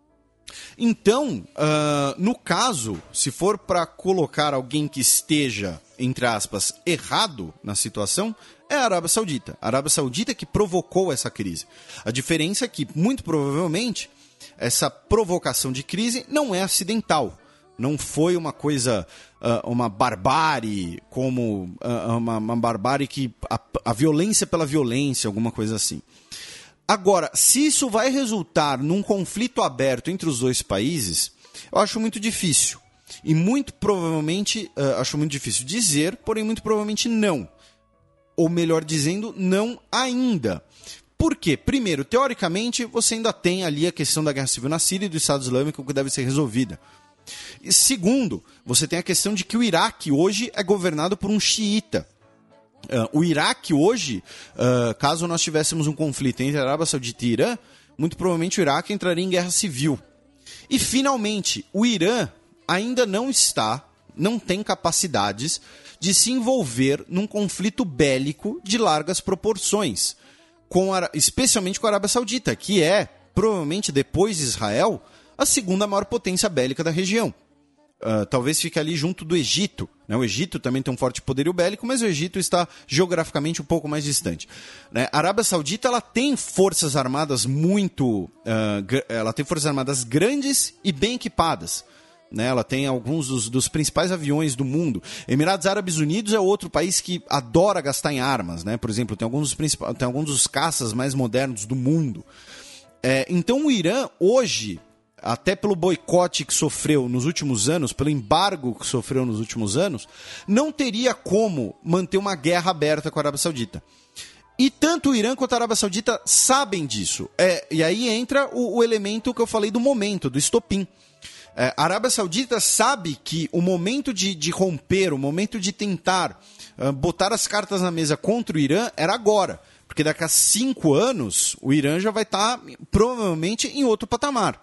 Então, uh, no caso, se for para colocar alguém que esteja, entre aspas, errado na situação, é a Arábia Saudita. A Arábia Saudita que provocou essa crise. A diferença é que, muito provavelmente, essa provocação de crise não é acidental. Não foi uma coisa, uh, uma barbárie, como uh, uma, uma barbárie que... A, a violência pela violência, alguma coisa assim. Agora, se isso vai resultar num conflito aberto entre os dois países, eu acho muito difícil. E muito provavelmente, uh, acho muito difícil dizer, porém muito provavelmente não. Ou melhor dizendo, não ainda. Por quê? Primeiro, teoricamente, você ainda tem ali a questão da guerra civil na Síria e do Estado Islâmico que deve ser resolvida. E segundo, você tem a questão de que o Iraque hoje é governado por um xiita. Uh, o Iraque hoje, uh, caso nós tivéssemos um conflito entre a Arábia Saudita e Irã, muito provavelmente o Iraque entraria em guerra civil. E finalmente, o Irã ainda não está, não tem capacidades de se envolver num conflito bélico de largas proporções, com a, especialmente com a Arábia Saudita, que é, provavelmente depois de Israel, a segunda maior potência bélica da região. Uh, talvez fique ali junto do Egito, né? O Egito também tem um forte poderio bélico, mas o Egito está geograficamente um pouco mais distante, né? A Arábia Saudita, ela tem forças armadas muito... Uh, gr- ela tem forças armadas grandes e bem equipadas, né? Ela tem alguns dos, dos principais aviões do mundo. Emirados Árabes Unidos é outro país que adora gastar em armas, né? Por exemplo, tem alguns dos, principais, tem alguns dos caças mais modernos do mundo. É, então o Irã, hoje... até pelo boicote que sofreu nos últimos anos, pelo embargo que sofreu nos últimos anos, não teria como manter uma guerra aberta com a Arábia Saudita. E tanto o Irã quanto a Arábia Saudita sabem disso. É, e aí entra o, o elemento que eu falei do momento, do estopim. É, a Arábia Saudita sabe que o momento de, de romper, o momento de tentar uh, botar as cartas na mesa contra o Irã era agora. Porque daqui a cinco anos, o Irã já vai estar provavelmente em outro patamar.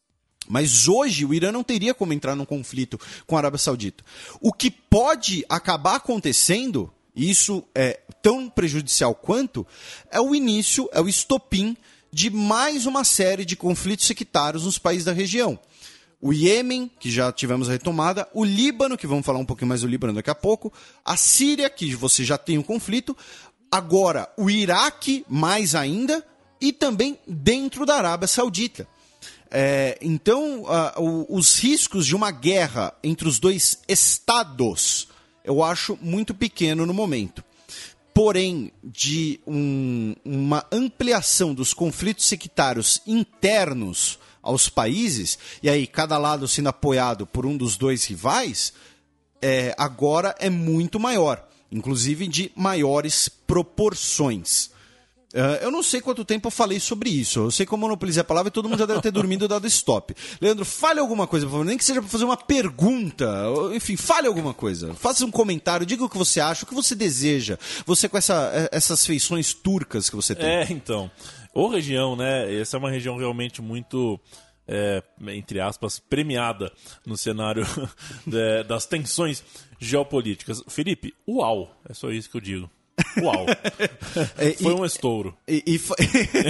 Mas hoje o Irã não teria como entrar num conflito com a Arábia Saudita. O que pode acabar acontecendo, e isso é tão prejudicial quanto, é o início, é o estopim de mais uma série de conflitos sectários nos países da região. O Iêmen, que já tivemos a retomada, o Líbano, que vamos falar um pouquinho mais do Líbano daqui a pouco, a Síria, que você já tem um conflito, agora o Iraque, mais ainda, e também dentro da Arábia Saudita. É, então, uh, o, os riscos de uma guerra entre os dois estados, eu acho muito pequeno no momento. Porém, de um, uma ampliação dos conflitos sectários internos aos países, e aí cada lado sendo apoiado por um dos dois rivais, é, agora é muito maior, inclusive de maiores proporções. Uh, eu não sei quanto tempo eu falei sobre isso. Eu sei que eu monopolizei a palavra e todo mundo já deve ter dormido e dado stop. Leandro, fale alguma coisa, por favor. Nem que seja para fazer uma pergunta. Enfim, fale alguma coisa. Faça um comentário, diga o que você acha, o que você deseja. Você com essa, essas feições turcas que você tem. É, então. Ou região, né? Essa é uma região realmente muito... É, entre aspas, premiada no cenário de, das tensões geopolíticas. Felipe, uau! É só isso que eu digo. Uau! Foi um estouro. E, e, fa...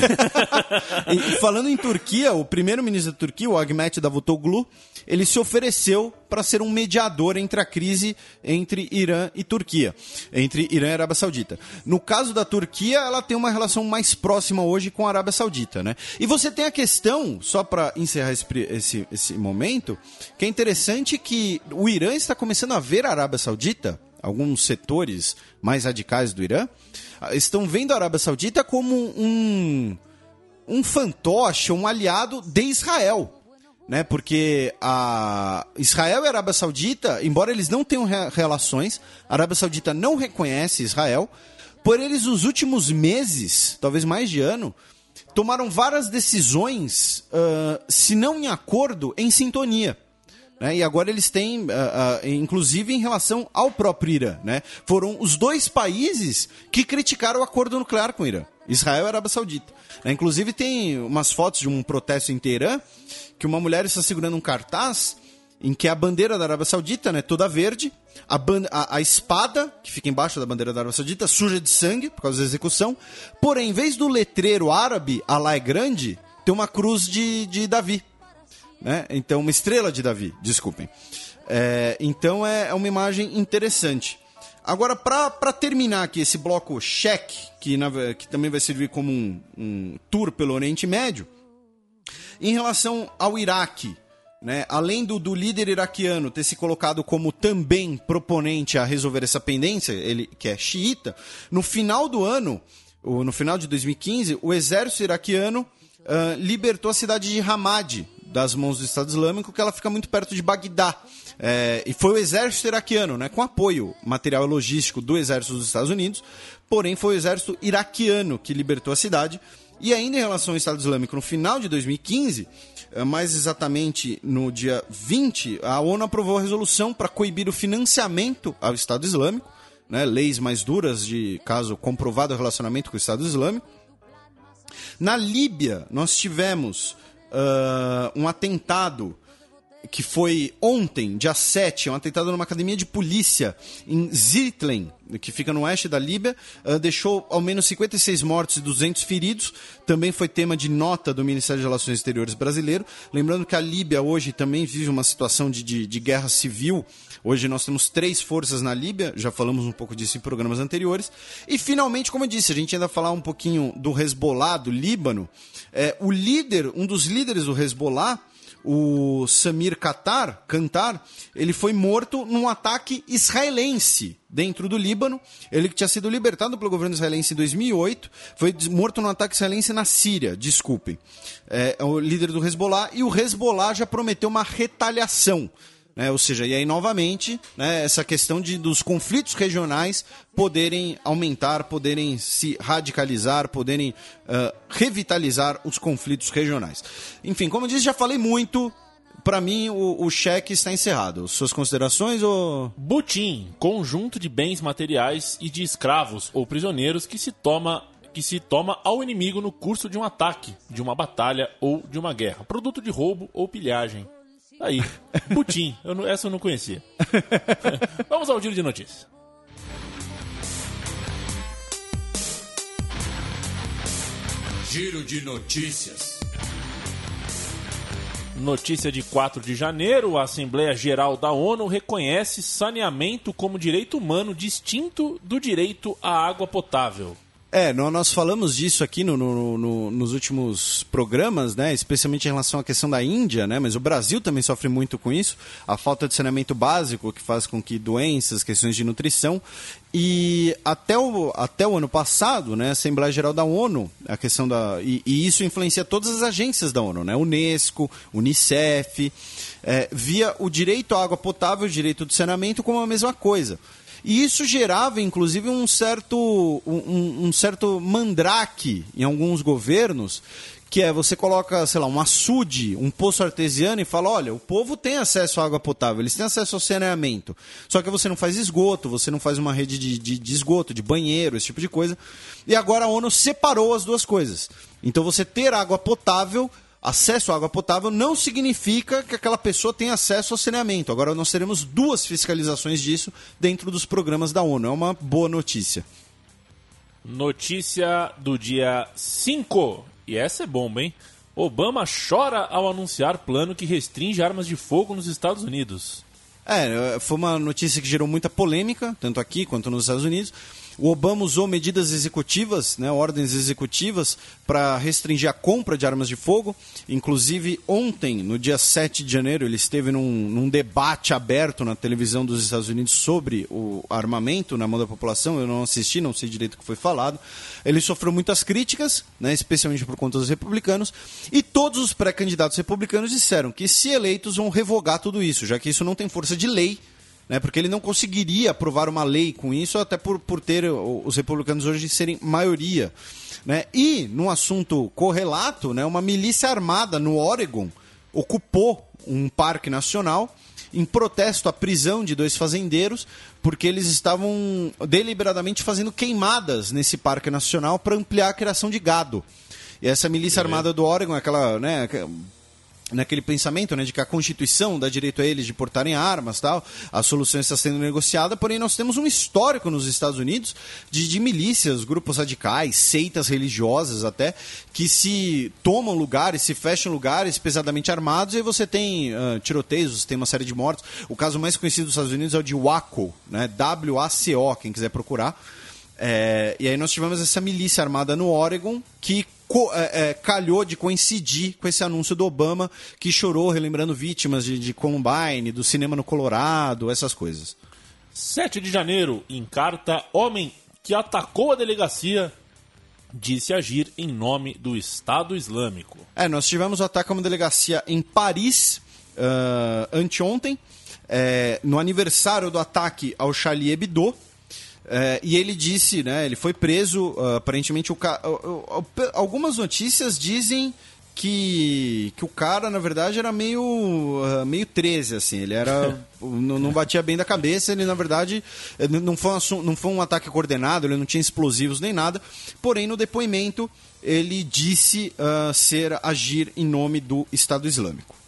e falando em Turquia, o primeiro-ministro da Turquia, o Ahmet Davutoglu, ele se ofereceu para ser um mediador entre a crise entre Irã e Turquia, entre Irã e Arábia Saudita. No caso da Turquia, ela tem uma relação mais próxima hoje com a Arábia Saudita, né? E você tem a questão, só para encerrar esse, esse, esse momento, que é interessante que o Irã está começando a ver a Arábia Saudita, alguns setores mais radicais do Irã, estão vendo a Arábia Saudita como um, um fantoche, um aliado de Israel. Né? Porque a Israel e a Arábia Saudita, embora eles não tenham re- relações, a Arábia Saudita não reconhece Israel, por eles nos últimos meses, talvez mais de ano, tomaram várias decisões, uh, se não em acordo, em sintonia. Né? E agora eles têm, uh, uh, inclusive em relação ao próprio Irã, né? Foram os dois países que criticaram o acordo nuclear com o Irã, Israel e a Arábia Saudita. Né? Inclusive tem umas fotos de um protesto em Teherã, que uma mulher está segurando um cartaz em que a bandeira da Arábia Saudita, né, toda verde, a, ban- a, a espada, que fica embaixo da bandeira da Arábia Saudita, suja de sangue, por causa da execução, porém, em vez do letreiro árabe, Alá é grande, tem uma cruz de, de Davi. Né? Então, uma estrela de Davi, desculpem. É, então, é, é uma imagem interessante. Agora, para terminar aqui esse bloco cheque, que, na, que também vai servir como um, um tour pelo Oriente Médio, em relação ao Iraque, né, além do, do líder iraquiano ter se colocado como também proponente a resolver essa pendência, ele que é xiita, no final do ano, no final de dois mil e quinze, o exército iraquiano uh, libertou a cidade de Ramadi das mãos do Estado Islâmico, que ela fica muito perto de Bagdá. É, e foi o exército iraquiano, né, com apoio material e logístico do exército dos Estados Unidos, porém foi o exército iraquiano que libertou a cidade. E ainda em relação ao Estado Islâmico, no final de dois mil e quinze, mais exatamente no dia vinte, a ONU aprovou a resolução para coibir o financiamento ao Estado Islâmico, né, leis mais duras de caso comprovado o relacionamento com o Estado Islâmico. Na Líbia, nós tivemos uh, um atentado que foi ontem, dia sete, um atentado numa academia de polícia em Zitlen, que fica no oeste da Líbia, uh, deixou ao menos cinquenta e seis mortos e duzentos feridos. Também foi tema de nota do Ministério de Relações Exteriores brasileiro. Lembrando que a Líbia hoje também vive uma situação de, de, de guerra civil. Hoje nós temos três forças na Líbia, já falamos um pouco disso em programas anteriores. E finalmente, como eu disse, a gente ainda vai falar um pouquinho do Hezbollah, do Líbano. É, o líder, um dos líderes do Hezbollah, o Samir Qatar, Kantar, ele foi morto num ataque israelense dentro do Líbano. Ele que tinha sido libertado pelo governo israelense em dois mil e oito, foi morto num ataque israelense na Síria, desculpem. É, é o líder do Hezbollah, e o Hezbollah já prometeu uma retaliação. Né, ou seja, e aí novamente, né, essa questão de, dos conflitos regionais poderem aumentar, poderem se radicalizar, poderem uh, revitalizar os conflitos regionais. Enfim, como eu disse, já falei muito. Para mim, o, o cheque está encerrado. Suas considerações ou... Butim, conjunto de bens materiais e de escravos ou prisioneiros que se toma... que se toma ao inimigo no curso de um ataque, de uma batalha ou de uma guerra. Produto de roubo ou pilhagem. Aí, Putin, eu não, essa eu não conhecia. Vamos ao giro de notícias. Giro de notícias. Notícia de quatro de janeiro, a Assembleia Geral da ONU reconhece saneamento como direito humano distinto do direito à água potável. É, nós falamos disso aqui no, no, no, nos últimos programas, né? Especialmente em relação à questão da Índia, né? Mas o Brasil também sofre muito com isso, a falta de saneamento básico que faz com que doenças, questões de nutrição. E até o, até o ano passado, né, a Assembleia Geral da ONU, a questão da, e, e isso influencia todas as agências da ONU, né? Unesco, Unicef, é, via o direito à água potável, o direito do saneamento como a mesma coisa. E isso gerava, inclusive, um certo, um, um certo mandrake em alguns governos, que é você coloca, sei lá, um açude, um poço artesiano e fala, olha, o povo tem acesso à água potável, eles têm acesso ao saneamento, só que você não faz esgoto, você não faz uma rede de, de, de esgoto, de banheiro, esse tipo de coisa. E agora a ONU separou as duas coisas. Então você ter água potável... Acesso à água potável não significa que aquela pessoa tenha acesso ao saneamento. Agora nós teremos duas fiscalizações disso dentro dos programas da ONU. É uma boa notícia. Notícia do dia cinco. E essa é bomba, hein? Obama chora ao anunciar plano que restringe armas de fogo nos Estados Unidos. É, foi uma notícia que gerou muita polêmica, tanto aqui quanto nos Estados Unidos. O Obama usou medidas executivas, né, ordens executivas, para restringir a compra de armas de fogo. Inclusive, ontem, no dia sete de janeiro, ele esteve num, num debate aberto na televisão dos Estados Unidos sobre o armamento na mão da população. Eu não assisti, não sei direito o que foi falado. Ele sofreu muitas críticas, né, especialmente por conta dos republicanos. E todos os pré-candidatos republicanos disseram que, se eleitos, vão revogar tudo isso, já que isso não tem força de lei. Né, porque ele não conseguiria aprovar uma lei com isso, até por, por ter os republicanos hoje serem maioria. Né? E, num assunto correlato, né, uma milícia armada no Oregon ocupou um parque nacional em protesto à prisão de dois fazendeiros, porque eles estavam deliberadamente fazendo queimadas nesse parque nacional para ampliar a criação de gado. E essa milícia é. armada do Oregon, aquela... Né, naquele pensamento, né, de que a Constituição dá direito a eles de portarem armas, tal, a solução está sendo negociada, porém nós temos um histórico nos Estados Unidos de, de milícias, grupos radicais, seitas religiosas até, que se tomam lugares, se fecham lugares pesadamente armados, e aí você tem uh, tiroteios, tem uma série de mortos. O caso mais conhecido dos Estados Unidos é o de Waco, né, W A C O, quem quiser procurar. É, e aí nós tivemos essa milícia armada no Oregon que co- é, é, calhou de coincidir com esse anúncio do Obama, que chorou relembrando vítimas de, de Columbine, do cinema no Colorado, essas coisas. sete de janeiro, em carta, homem que atacou a delegacia disse agir em nome do Estado Islâmico. É, nós tivemos o ataque a uma delegacia em Paris uh, anteontem, é, no aniversário do ataque ao Charlie Hebdo. É, e ele disse, né, ele foi preso, uh, aparentemente, o ca... uh, uh, algumas notícias dizem que, que o cara, na verdade, era meio, uh, meio treze, assim, ele era, não, não batia bem da cabeça, ele, na verdade, não foi, um, não foi um ataque coordenado, ele não tinha explosivos nem nada, porém, no depoimento, ele disse uh, ser, agir em nome do Estado Islâmico.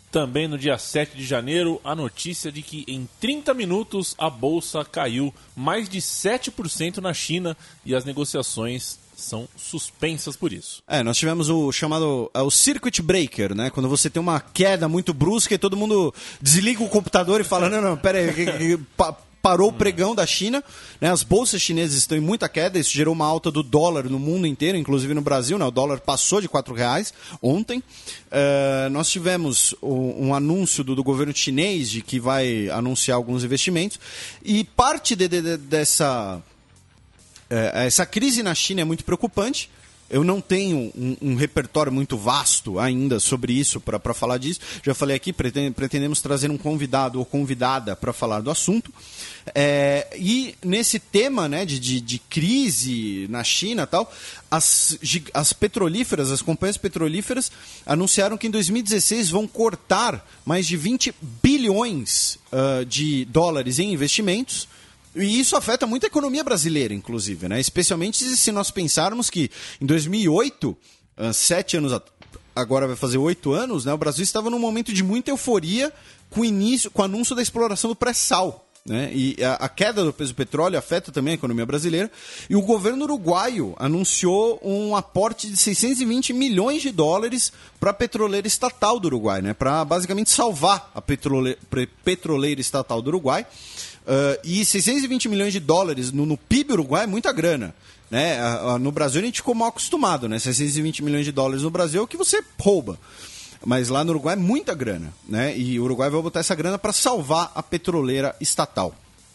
Também no dia sete de janeiro, a notícia de que em trinta minutos a bolsa caiu mais de sete por cento na China e as negociações são suspensas por isso. É, nós tivemos o chamado é, o circuit breaker, né? Quando você tem uma queda muito brusca e todo mundo desliga o computador e fala, não, não, pera aí, que, que, pa, parou o pregão da China, né? As bolsas chinesas estão em muita queda, isso gerou uma alta do dólar no mundo inteiro, inclusive no Brasil, né? O dólar passou de quatro reais ontem. Uh, nós tivemos um, um anúncio do, do governo chinês de que vai anunciar alguns investimentos e parte de, de, de, dessa... É, essa crise na China é muito preocupante. Eu não tenho um, um repertório muito vasto ainda sobre isso para falar disso. Já falei aqui, pretend, pretendemos trazer um convidado ou convidada para falar do assunto. É, e nesse tema, né, de, de, de crise na China e tal, as, as petrolíferas, as companhias petrolíferas anunciaram que em dois mil e dezesseis vão cortar mais de vinte bilhões uh, de dólares em investimentos. E isso afeta muito a economia brasileira, inclusive, né? Especialmente se nós pensarmos que em dois mil e oito, uh, sete anos at- agora vai fazer oito anos, né? O Brasil estava num momento de muita euforia com o início, com o anúncio da exploração do pré-sal. Né? E a, a queda do peso do petróleo afeta também a economia brasileira. E o governo uruguaio anunciou um aporte de seiscentos e vinte milhões de dólares para a petroleira estatal do Uruguai, né? Para basicamente salvar a petrole, petroleira estatal do Uruguai. Uh, e seiscentos e vinte milhões de dólares no, no P I B uruguai é muita grana. Né? Uh, uh, no Brasil a gente ficou mal acostumado, né? seiscentos e vinte milhões de dólares no Brasil é o que você rouba. Mas lá no Uruguai é muita grana. Né? E o Uruguai vai botar essa grana para salvar a petroleira estatal.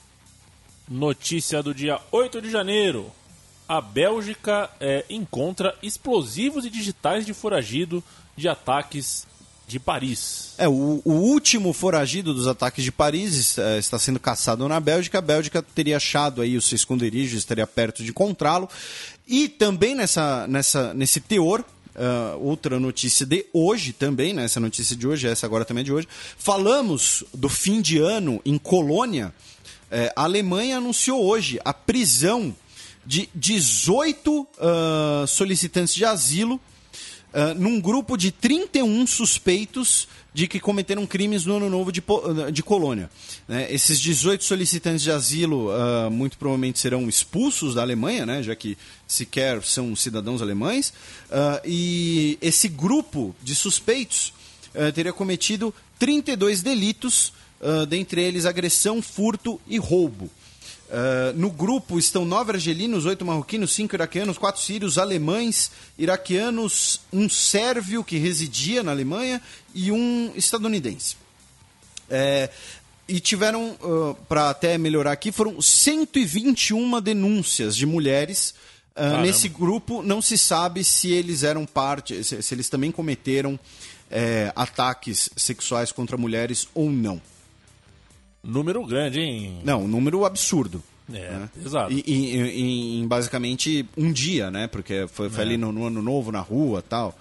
Notícia do dia oito de janeiro. A Bélgica é, encontra explosivos e digitais de foragido de ataques de Paris. É, o, o último foragido dos ataques de Paris é, está sendo caçado na Bélgica. A Bélgica teria achado aí o seu esconderijo, estaria perto de encontrá-lo. E também nessa, nessa, nesse teor, uh, outra notícia de hoje também, né, essa notícia de hoje, essa agora também é de hoje, falamos do fim de ano em Colônia. É, a Alemanha anunciou hoje a prisão de dezoito uh, solicitantes de asilo Uh, num grupo de trinta e um suspeitos de que cometeram crimes no Ano Novo de, de Colônia. Né? Esses dezoito solicitantes de asilo uh, muito provavelmente serão expulsos da Alemanha, né? Já que sequer são cidadãos alemães. Uh, e esse grupo de suspeitos uh, teria cometido trinta e dois delitos, uh, dentre eles agressão, furto e roubo. Uh, no grupo estão nove argelinos, oito marroquinos, cinco iraquianos, quatro sírios, alemães, iraquianos, um sérvio que residia na Alemanha e um estadunidense. É, e tiveram, uh, para até melhorar aqui, foram cento e vinte e uma denúncias de mulheres. Uh, nesse grupo não se sabe se eles eram parte, se, se eles também cometeram é, ataques sexuais contra mulheres ou não. Número grande, hein? Não, um número absurdo. É, né? Exato. E, e, e, em basicamente um dia, né? Porque foi, foi é. ali no, no Ano Novo, na rua e tal.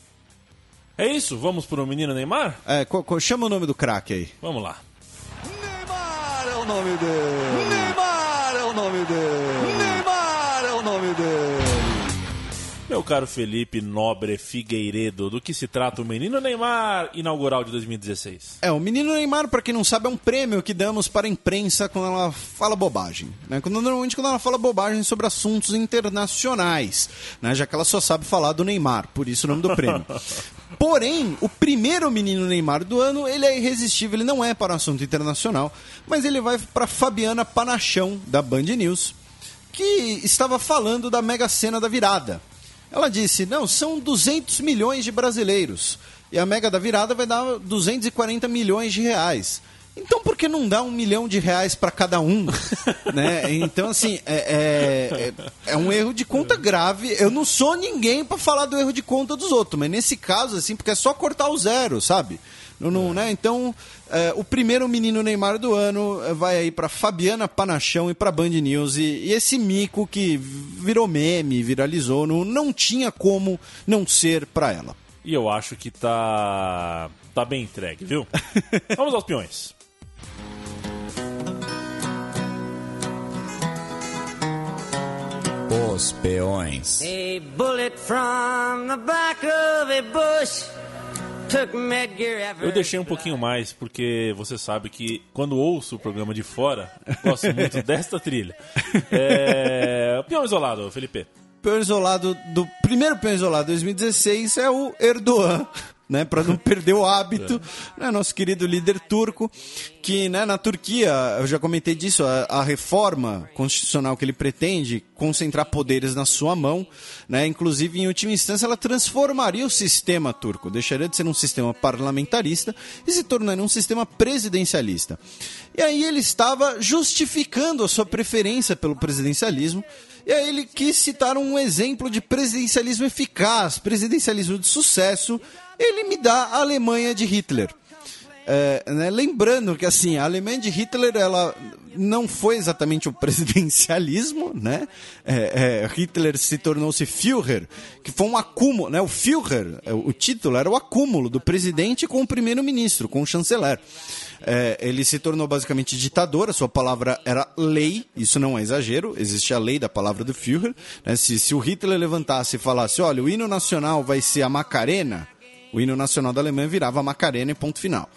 É isso? Vamos pro menino Neymar? É, co, co, chama o nome do craque aí. Vamos lá. Neymar é o nome dele. Neymar é o nome dele. Neymar é o nome dele. Meu caro Felipe Nobre Figueiredo, do que se trata o menino Neymar inaugural de dois mil e dezesseis? É, o menino Neymar, para quem não sabe, é um prêmio que damos para a imprensa quando ela fala bobagem. Né? Quando, normalmente quando ela fala bobagem sobre assuntos internacionais, né? Já que ela só sabe falar do Neymar, por isso o nome do prêmio. Porém, o primeiro menino Neymar do ano, ele é irresistível, ele não é para um assunto internacional, mas ele vai para Fabiana Panachão, da Band News, que estava falando da Mega Sena da virada. Ela disse, não, são duzentos milhões de brasileiros. E a Mega da Virada vai dar duzentos e quarenta milhões de reais. Então por que não dá um milhão de reais para cada um? Né? Então, assim, é, é, é um erro de conta grave. Eu não sou ninguém para falar do erro de conta dos outros, mas nesse caso, assim, porque é só cortar o zero, sabe? Não, não, né? Então, é, o primeiro menino Neymar do ano vai aí para Fabiana Panachão e para Band News. E, e esse mico que virou meme, viralizou, não, não tinha como não ser para ela. E eu acho que tá, tá bem entregue, viu? Vamos aos peões. Os peões. A bullet from the back of a bush Eu deixei um pouquinho mais, porque você sabe que quando ouço o programa de fora, gosto muito desta trilha. É... Peão isolado, Felipe. Peão isolado do primeiro peão isolado de dois mil e dezesseis é o Erdogan, né, para não perder o hábito, é. né, nosso querido líder turco, que, né, na Turquia, eu já comentei disso, a, a reforma constitucional que ele pretende concentrar poderes na sua mão, né, inclusive em última instância ela transformaria o sistema turco, deixaria de ser um sistema parlamentarista e se tornaria um sistema presidencialista. E aí ele estava justificando a sua preferência pelo presidencialismo. E aí ele quis citar um exemplo de presidencialismo eficaz, presidencialismo de sucesso. Ele me dá a Alemanha de Hitler. É, né, lembrando que assim, a Alemanha de Hitler ela não foi exatamente o presidencialismo, né? É, é, Hitler se tornou-se Führer, que foi um acúmulo, né? O Führer, o título era o acúmulo do presidente com o primeiro-ministro, com o chanceler. É, ele se tornou basicamente ditador, a sua palavra era lei, isso não é exagero, existe a lei da palavra do Führer, né? se, se o Hitler levantasse e falasse, olha, o hino nacional vai ser a Macarena, o hino nacional da Alemanha virava a Macarena e ponto final.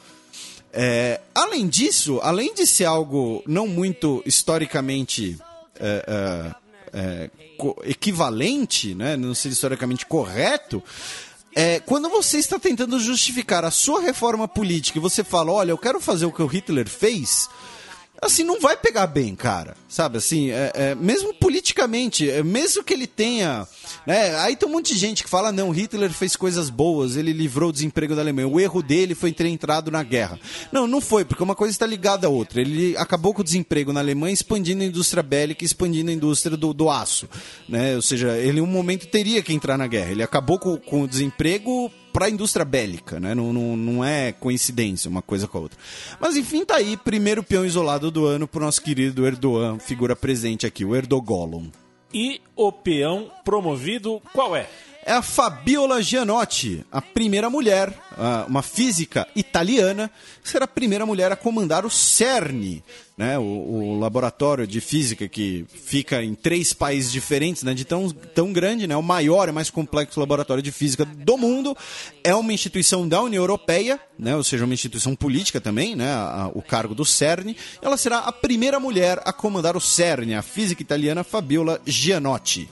É, além disso, além de ser algo não muito historicamente é, é, é, equivalente, né? Não ser historicamente correto, É, quando você está tentando justificar a sua reforma política e você fala, olha, eu quero fazer o que o Hitler fez, assim, não vai pegar bem, cara, sabe, assim, é, é, mesmo politicamente, é, mesmo que ele tenha, né, aí tem um monte de gente que fala, não, Hitler fez coisas boas, ele livrou o desemprego da Alemanha, o erro dele foi ter entrado na guerra. Não, não foi, porque uma coisa está ligada à outra, ele acabou com o desemprego na Alemanha, expandindo a indústria bélica, expandindo a indústria do, do aço, né, ou seja, ele em um momento teria que entrar na guerra, ele acabou com, com o desemprego para a indústria bélica, né? Não, não, não é coincidência uma coisa com a outra. Mas enfim, tá aí, primeiro peão isolado do ano pro nosso querido Erdogan, figura presente aqui, o Erdogolum. E o peão promovido qual é? É a Fabiola Gianotti, a primeira mulher, uma física italiana, que será a primeira mulher a comandar o CERN, né, o, o laboratório de física que fica em três países diferentes, né, de tão, tão grande, né, o maior e mais complexo laboratório de física do mundo. É uma instituição da União Europeia, né, ou seja, uma instituição política também, né, a, a, o cargo do CERN. Ela será a primeira mulher a comandar o CERN, a física italiana Fabiola Gianotti.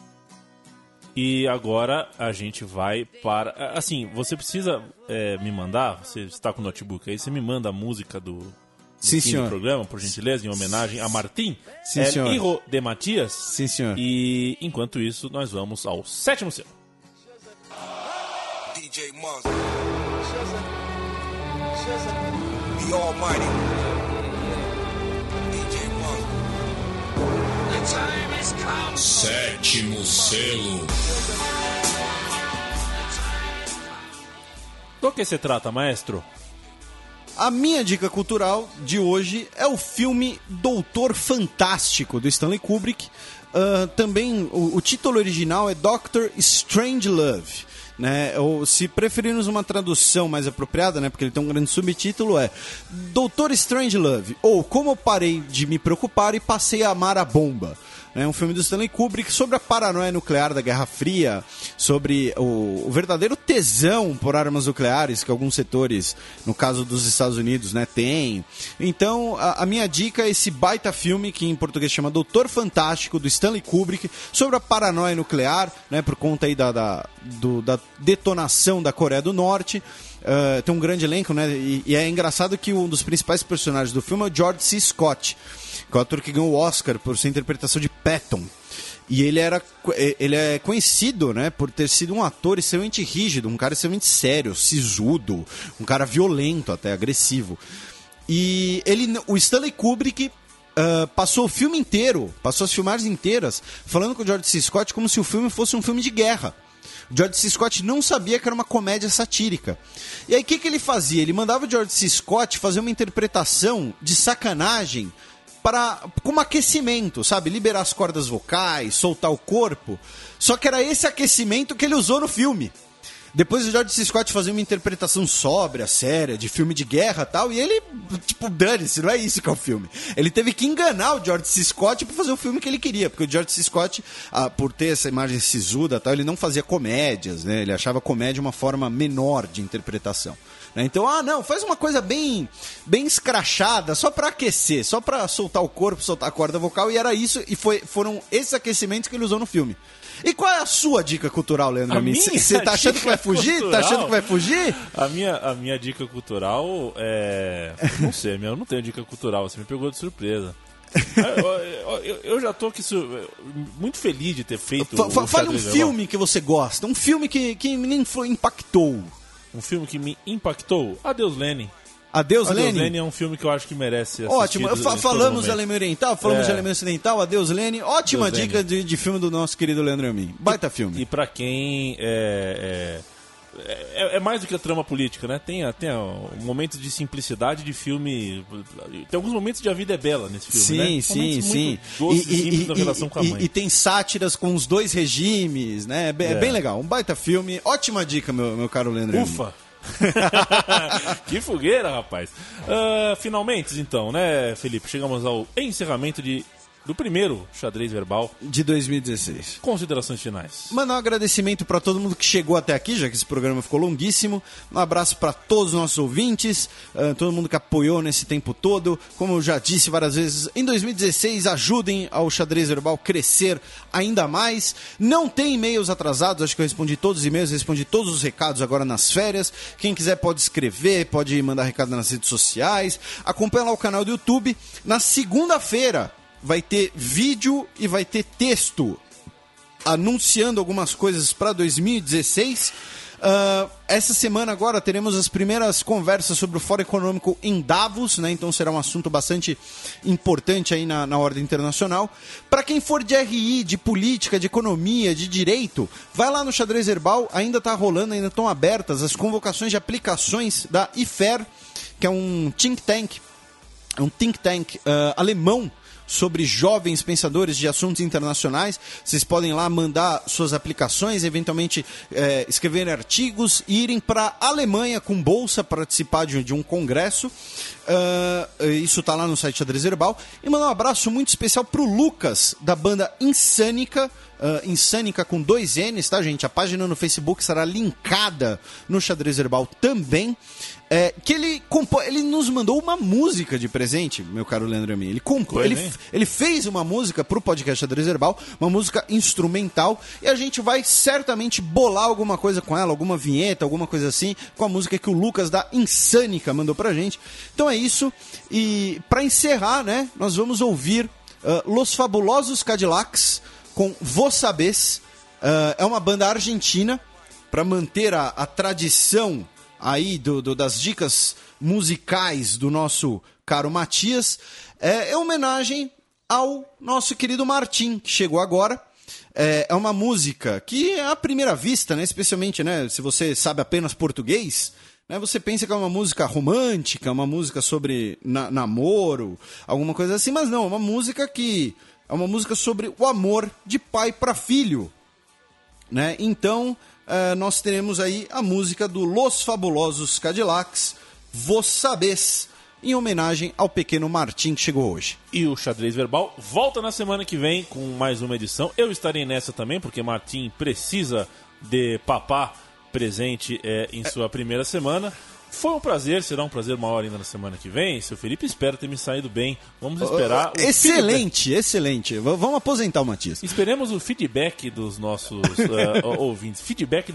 E agora a gente vai para... Assim, você precisa é, me mandar, você está com o notebook aí, você me manda a música do, do Sim, fim senhor. do programa, por gentileza, em homenagem a Martim, Sim, El senhor. Hijo de Matias. Sim, senhor. E enquanto isso, nós vamos ao sétimo selo. D J Monster. The Almighty. D J Monster. The time has come. Sétimo selo. Do que se trata, maestro? A minha dica cultural de hoje é o filme Doutor Fantástico, do Stanley Kubrick. Uh, também, o, o título original é doutor Strangelove. Né? Ou, se preferirmos uma tradução mais apropriada, né? Porque ele tem um grande subtítulo, é doutor Strangelove, ou Como eu parei de me preocupar e passei a amar a bomba. É um filme do Stanley Kubrick sobre a paranoia nuclear da Guerra Fria, sobre o, o verdadeiro tesão por armas nucleares que alguns setores, no caso dos Estados Unidos, né, têm. Então, a, a minha dica é esse baita filme, que em português chama Doutor Fantástico, do Stanley Kubrick, sobre a paranoia nuclear, né, por conta aí da, da, do, da detonação da Coreia do Norte. Uh, tem um grande elenco, né, e, e é engraçado que um dos principais personagens do filme é o George C. Scott, que é o ator que ganhou o Oscar por sua interpretação de Patton. E ele, era, ele é conhecido, né, por ter sido um ator extremamente rígido, um cara extremamente sério, sisudo, um cara violento, até agressivo. E ele, o Stanley Kubrick uh, passou o filme inteiro, passou as filmagens inteiras, falando com o George C. Scott como se o filme fosse um filme de guerra. O George C. Scott não sabia que era uma comédia satírica. E aí o que, que ele fazia? Ele mandava o George C. Scott fazer uma interpretação de sacanagem para, como aquecimento, sabe? Liberar as cordas vocais, soltar o corpo. Só que era esse aquecimento que ele usou no filme. Depois o George C. Scott fazia uma interpretação sóbria, séria, de filme de guerra e tal, e ele, tipo, dane-se, não é isso que é o filme. Ele teve que enganar o George C. Scott pra fazer o filme que ele queria, porque o George C. Scott, ah, por ter essa imagem sisuda e tal, ele não fazia comédias, né? Ele achava comédia uma forma menor de interpretação. Né? Então, ah, não, faz uma coisa bem, bem escrachada, só pra aquecer, só pra soltar o corpo, soltar a corda vocal, e era isso, e foi, foram esses aquecimentos que ele usou no filme. E qual é a sua dica cultural, Leandro? Você tá achando que vai fugir? Cultural? Tá achando que vai fugir? A minha, a minha dica cultural é... Não sei, eu não tenho dica cultural, você me pegou de surpresa. eu, eu, eu já tô aqui muito feliz de ter feito F- o Fale um filme que você gosta, um filme que, que me impactou. Um filme que me impactou? Adeus, Lenin. Adeus, Adeus Lenin? Lenin é um filme que eu acho que merece assistir. Ótimo, Fa- falamos de Alemanha Oriental, falamos é. de Alemanha Ocidental, Adeus, Lenin. Ótima Adeus, dica Lenin. De, de filme do nosso querido Leandro Amin. Baita e, filme. E pra quem é, é, é, é mais do que a trama política, né? Tem, tem momentos de simplicidade de filme. Tem alguns momentos de A Vida é Bela nesse filme, sim, né? Sim, sim, doces, e, simples e, na relação e, com a mãe. E, e tem sátiras com os dois regimes, né? É bem, é. É bem legal. Um baita filme. Ótima dica, meu, meu caro Leandro Amin. Ufa! Que fogueira, rapaz. Uh, finalmente, então, né, Felipe? Chegamos ao encerramento de, do primeiro Xadrez Verbal de dois mil e dezesseis. Considerações finais. Mandar um agradecimento para todo mundo que chegou até aqui, já que esse programa ficou longuíssimo. Um abraço para todos os nossos ouvintes, uh, todo mundo que apoiou nesse tempo todo. Como eu já disse várias vezes, em dois mil e dezesseis ajudem ao Xadrez Verbal crescer ainda mais. Não tem e-mails atrasados, acho que eu respondi todos os e-mails, respondi todos os recados agora nas férias. Quem quiser pode escrever, pode mandar recado nas redes sociais. Acompanha lá o canal do YouTube. Na segunda-feira vai ter vídeo e vai ter texto anunciando algumas coisas para dois mil e dezesseis. Uh, essa semana agora teremos as primeiras conversas sobre o Fórum Econômico em Davos, né? Então será um assunto bastante importante aí na, na ordem internacional. Para quem for de R I, de política, de economia, de direito, vai lá no Xadrez Verbal, ainda está rolando, ainda estão abertas as convocações de aplicações da I F E R, que é um think tank, um think tank uh, alemão, sobre jovens pensadores de assuntos internacionais. Vocês podem lá mandar suas aplicações, eventualmente é, escrever artigos e irem para a Alemanha com bolsa participar de, de um congresso. Uh, isso está lá no site Xadrez Verbal. E mandar um abraço muito especial para o Lucas, da banda Insânica. Uh, Insânica com dois N's, tá, gente? A página no Facebook será linkada no Xadrez Verbal também. É, que ele compô, ele nos mandou uma música de presente, meu caro Leandro Amin. Ele compôs, ele, ele fez uma música pro podcast Xadrez Verbal, uma música instrumental, e a gente vai certamente bolar alguma coisa com ela, alguma vinheta, alguma coisa assim, com a música que o Lucas da Insânica mandou pra gente. Então é isso, e pra encerrar, né, nós vamos ouvir uh, Los Fabulosos Cadillacs com Vos Sabés. Uh, é uma banda argentina, pra manter a, a tradição aí do, do, das dicas musicais do nosso caro Matias. É, é homenagem ao nosso querido Martim, que chegou agora. É, é uma música que, à primeira vista, né, especialmente, né, se você sabe apenas português, né, você pensa que é uma música romântica, uma música sobre na, namoro, alguma coisa assim, mas não, é uma música que é uma música sobre o amor de pai para filho, né? Então, Uh, nós teremos aí a música do Los Fabulosos Cadillacs, Vos Sabés, em homenagem ao pequeno Martim que chegou hoje. E o Xadrez Verbal volta na semana que vem com mais uma edição. Eu estarei nessa também, porque Martim precisa de papá presente é, em sua primeira semana. Foi um prazer, será um prazer maior ainda na semana que vem. Seu Felipe, espero ter me saído bem. Vamos esperar. Uh, excelente, feedback. excelente. V- vamos aposentar o Matias. Esperemos o feedback dos nossos uh, ouvintes. Feedback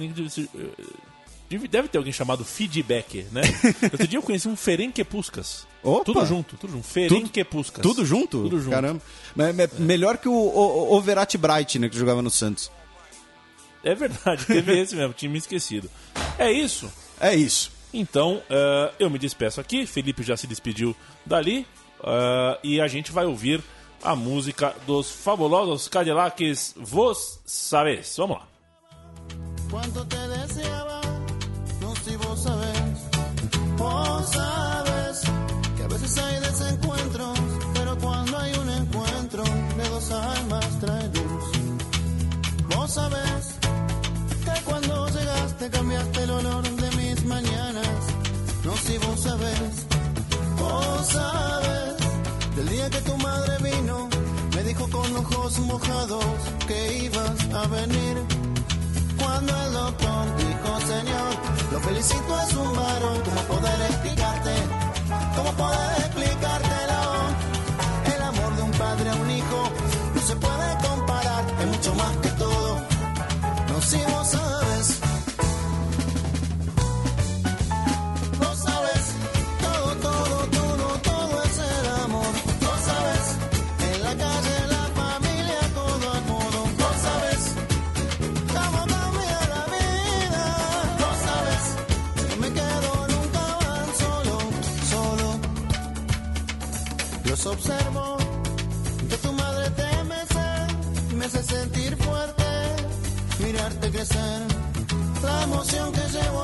deve ter alguém chamado feedback, né? Outro dia eu conheci um Ferencváros. Opa. Tudo junto, tudo junto. Ferencváros. Tudo, tudo junto? Tudo junto. Caramba. É, é melhor que o, o, o Overat Bright, né, que jogava no Santos. É verdade, teve esse mesmo, tinha me esquecido. É isso. É isso. Então, uh, eu me despeço aqui, Felipe já se despediu dali, uh, e a gente vai ouvir a música dos Fabulosos Cadillacs, Vos Sabés. Vamos lá. Quanto te deseaba, no si vos sabés, vos sabés, que a veces hay desencuentros, pero cuando hay un encuentro, de dos almas trae luz. Vos sabés, que cuando llegaste cambiaste ojos mojados que ibas a venir. Cuando el doctor dijo, señor, lo felicito, es un varón. ¿Cómo poder explicarte? ¿Cómo poder explicártelo? El amor de un padre a un hijo no se puede comparar, es mucho más que todo. No, si vos sabes, vos sabes, todo, todo, todo, todo es el amor. Vos sabes, en la calle, en la familia, codo a codo. Vos sabes cómo cambia la vida. Vos sabes que me quedo, nunca van solo, solo. Los observo, que tu madre te mece, me hace sentir fuerte, mirarte crecer, la emoción que llevo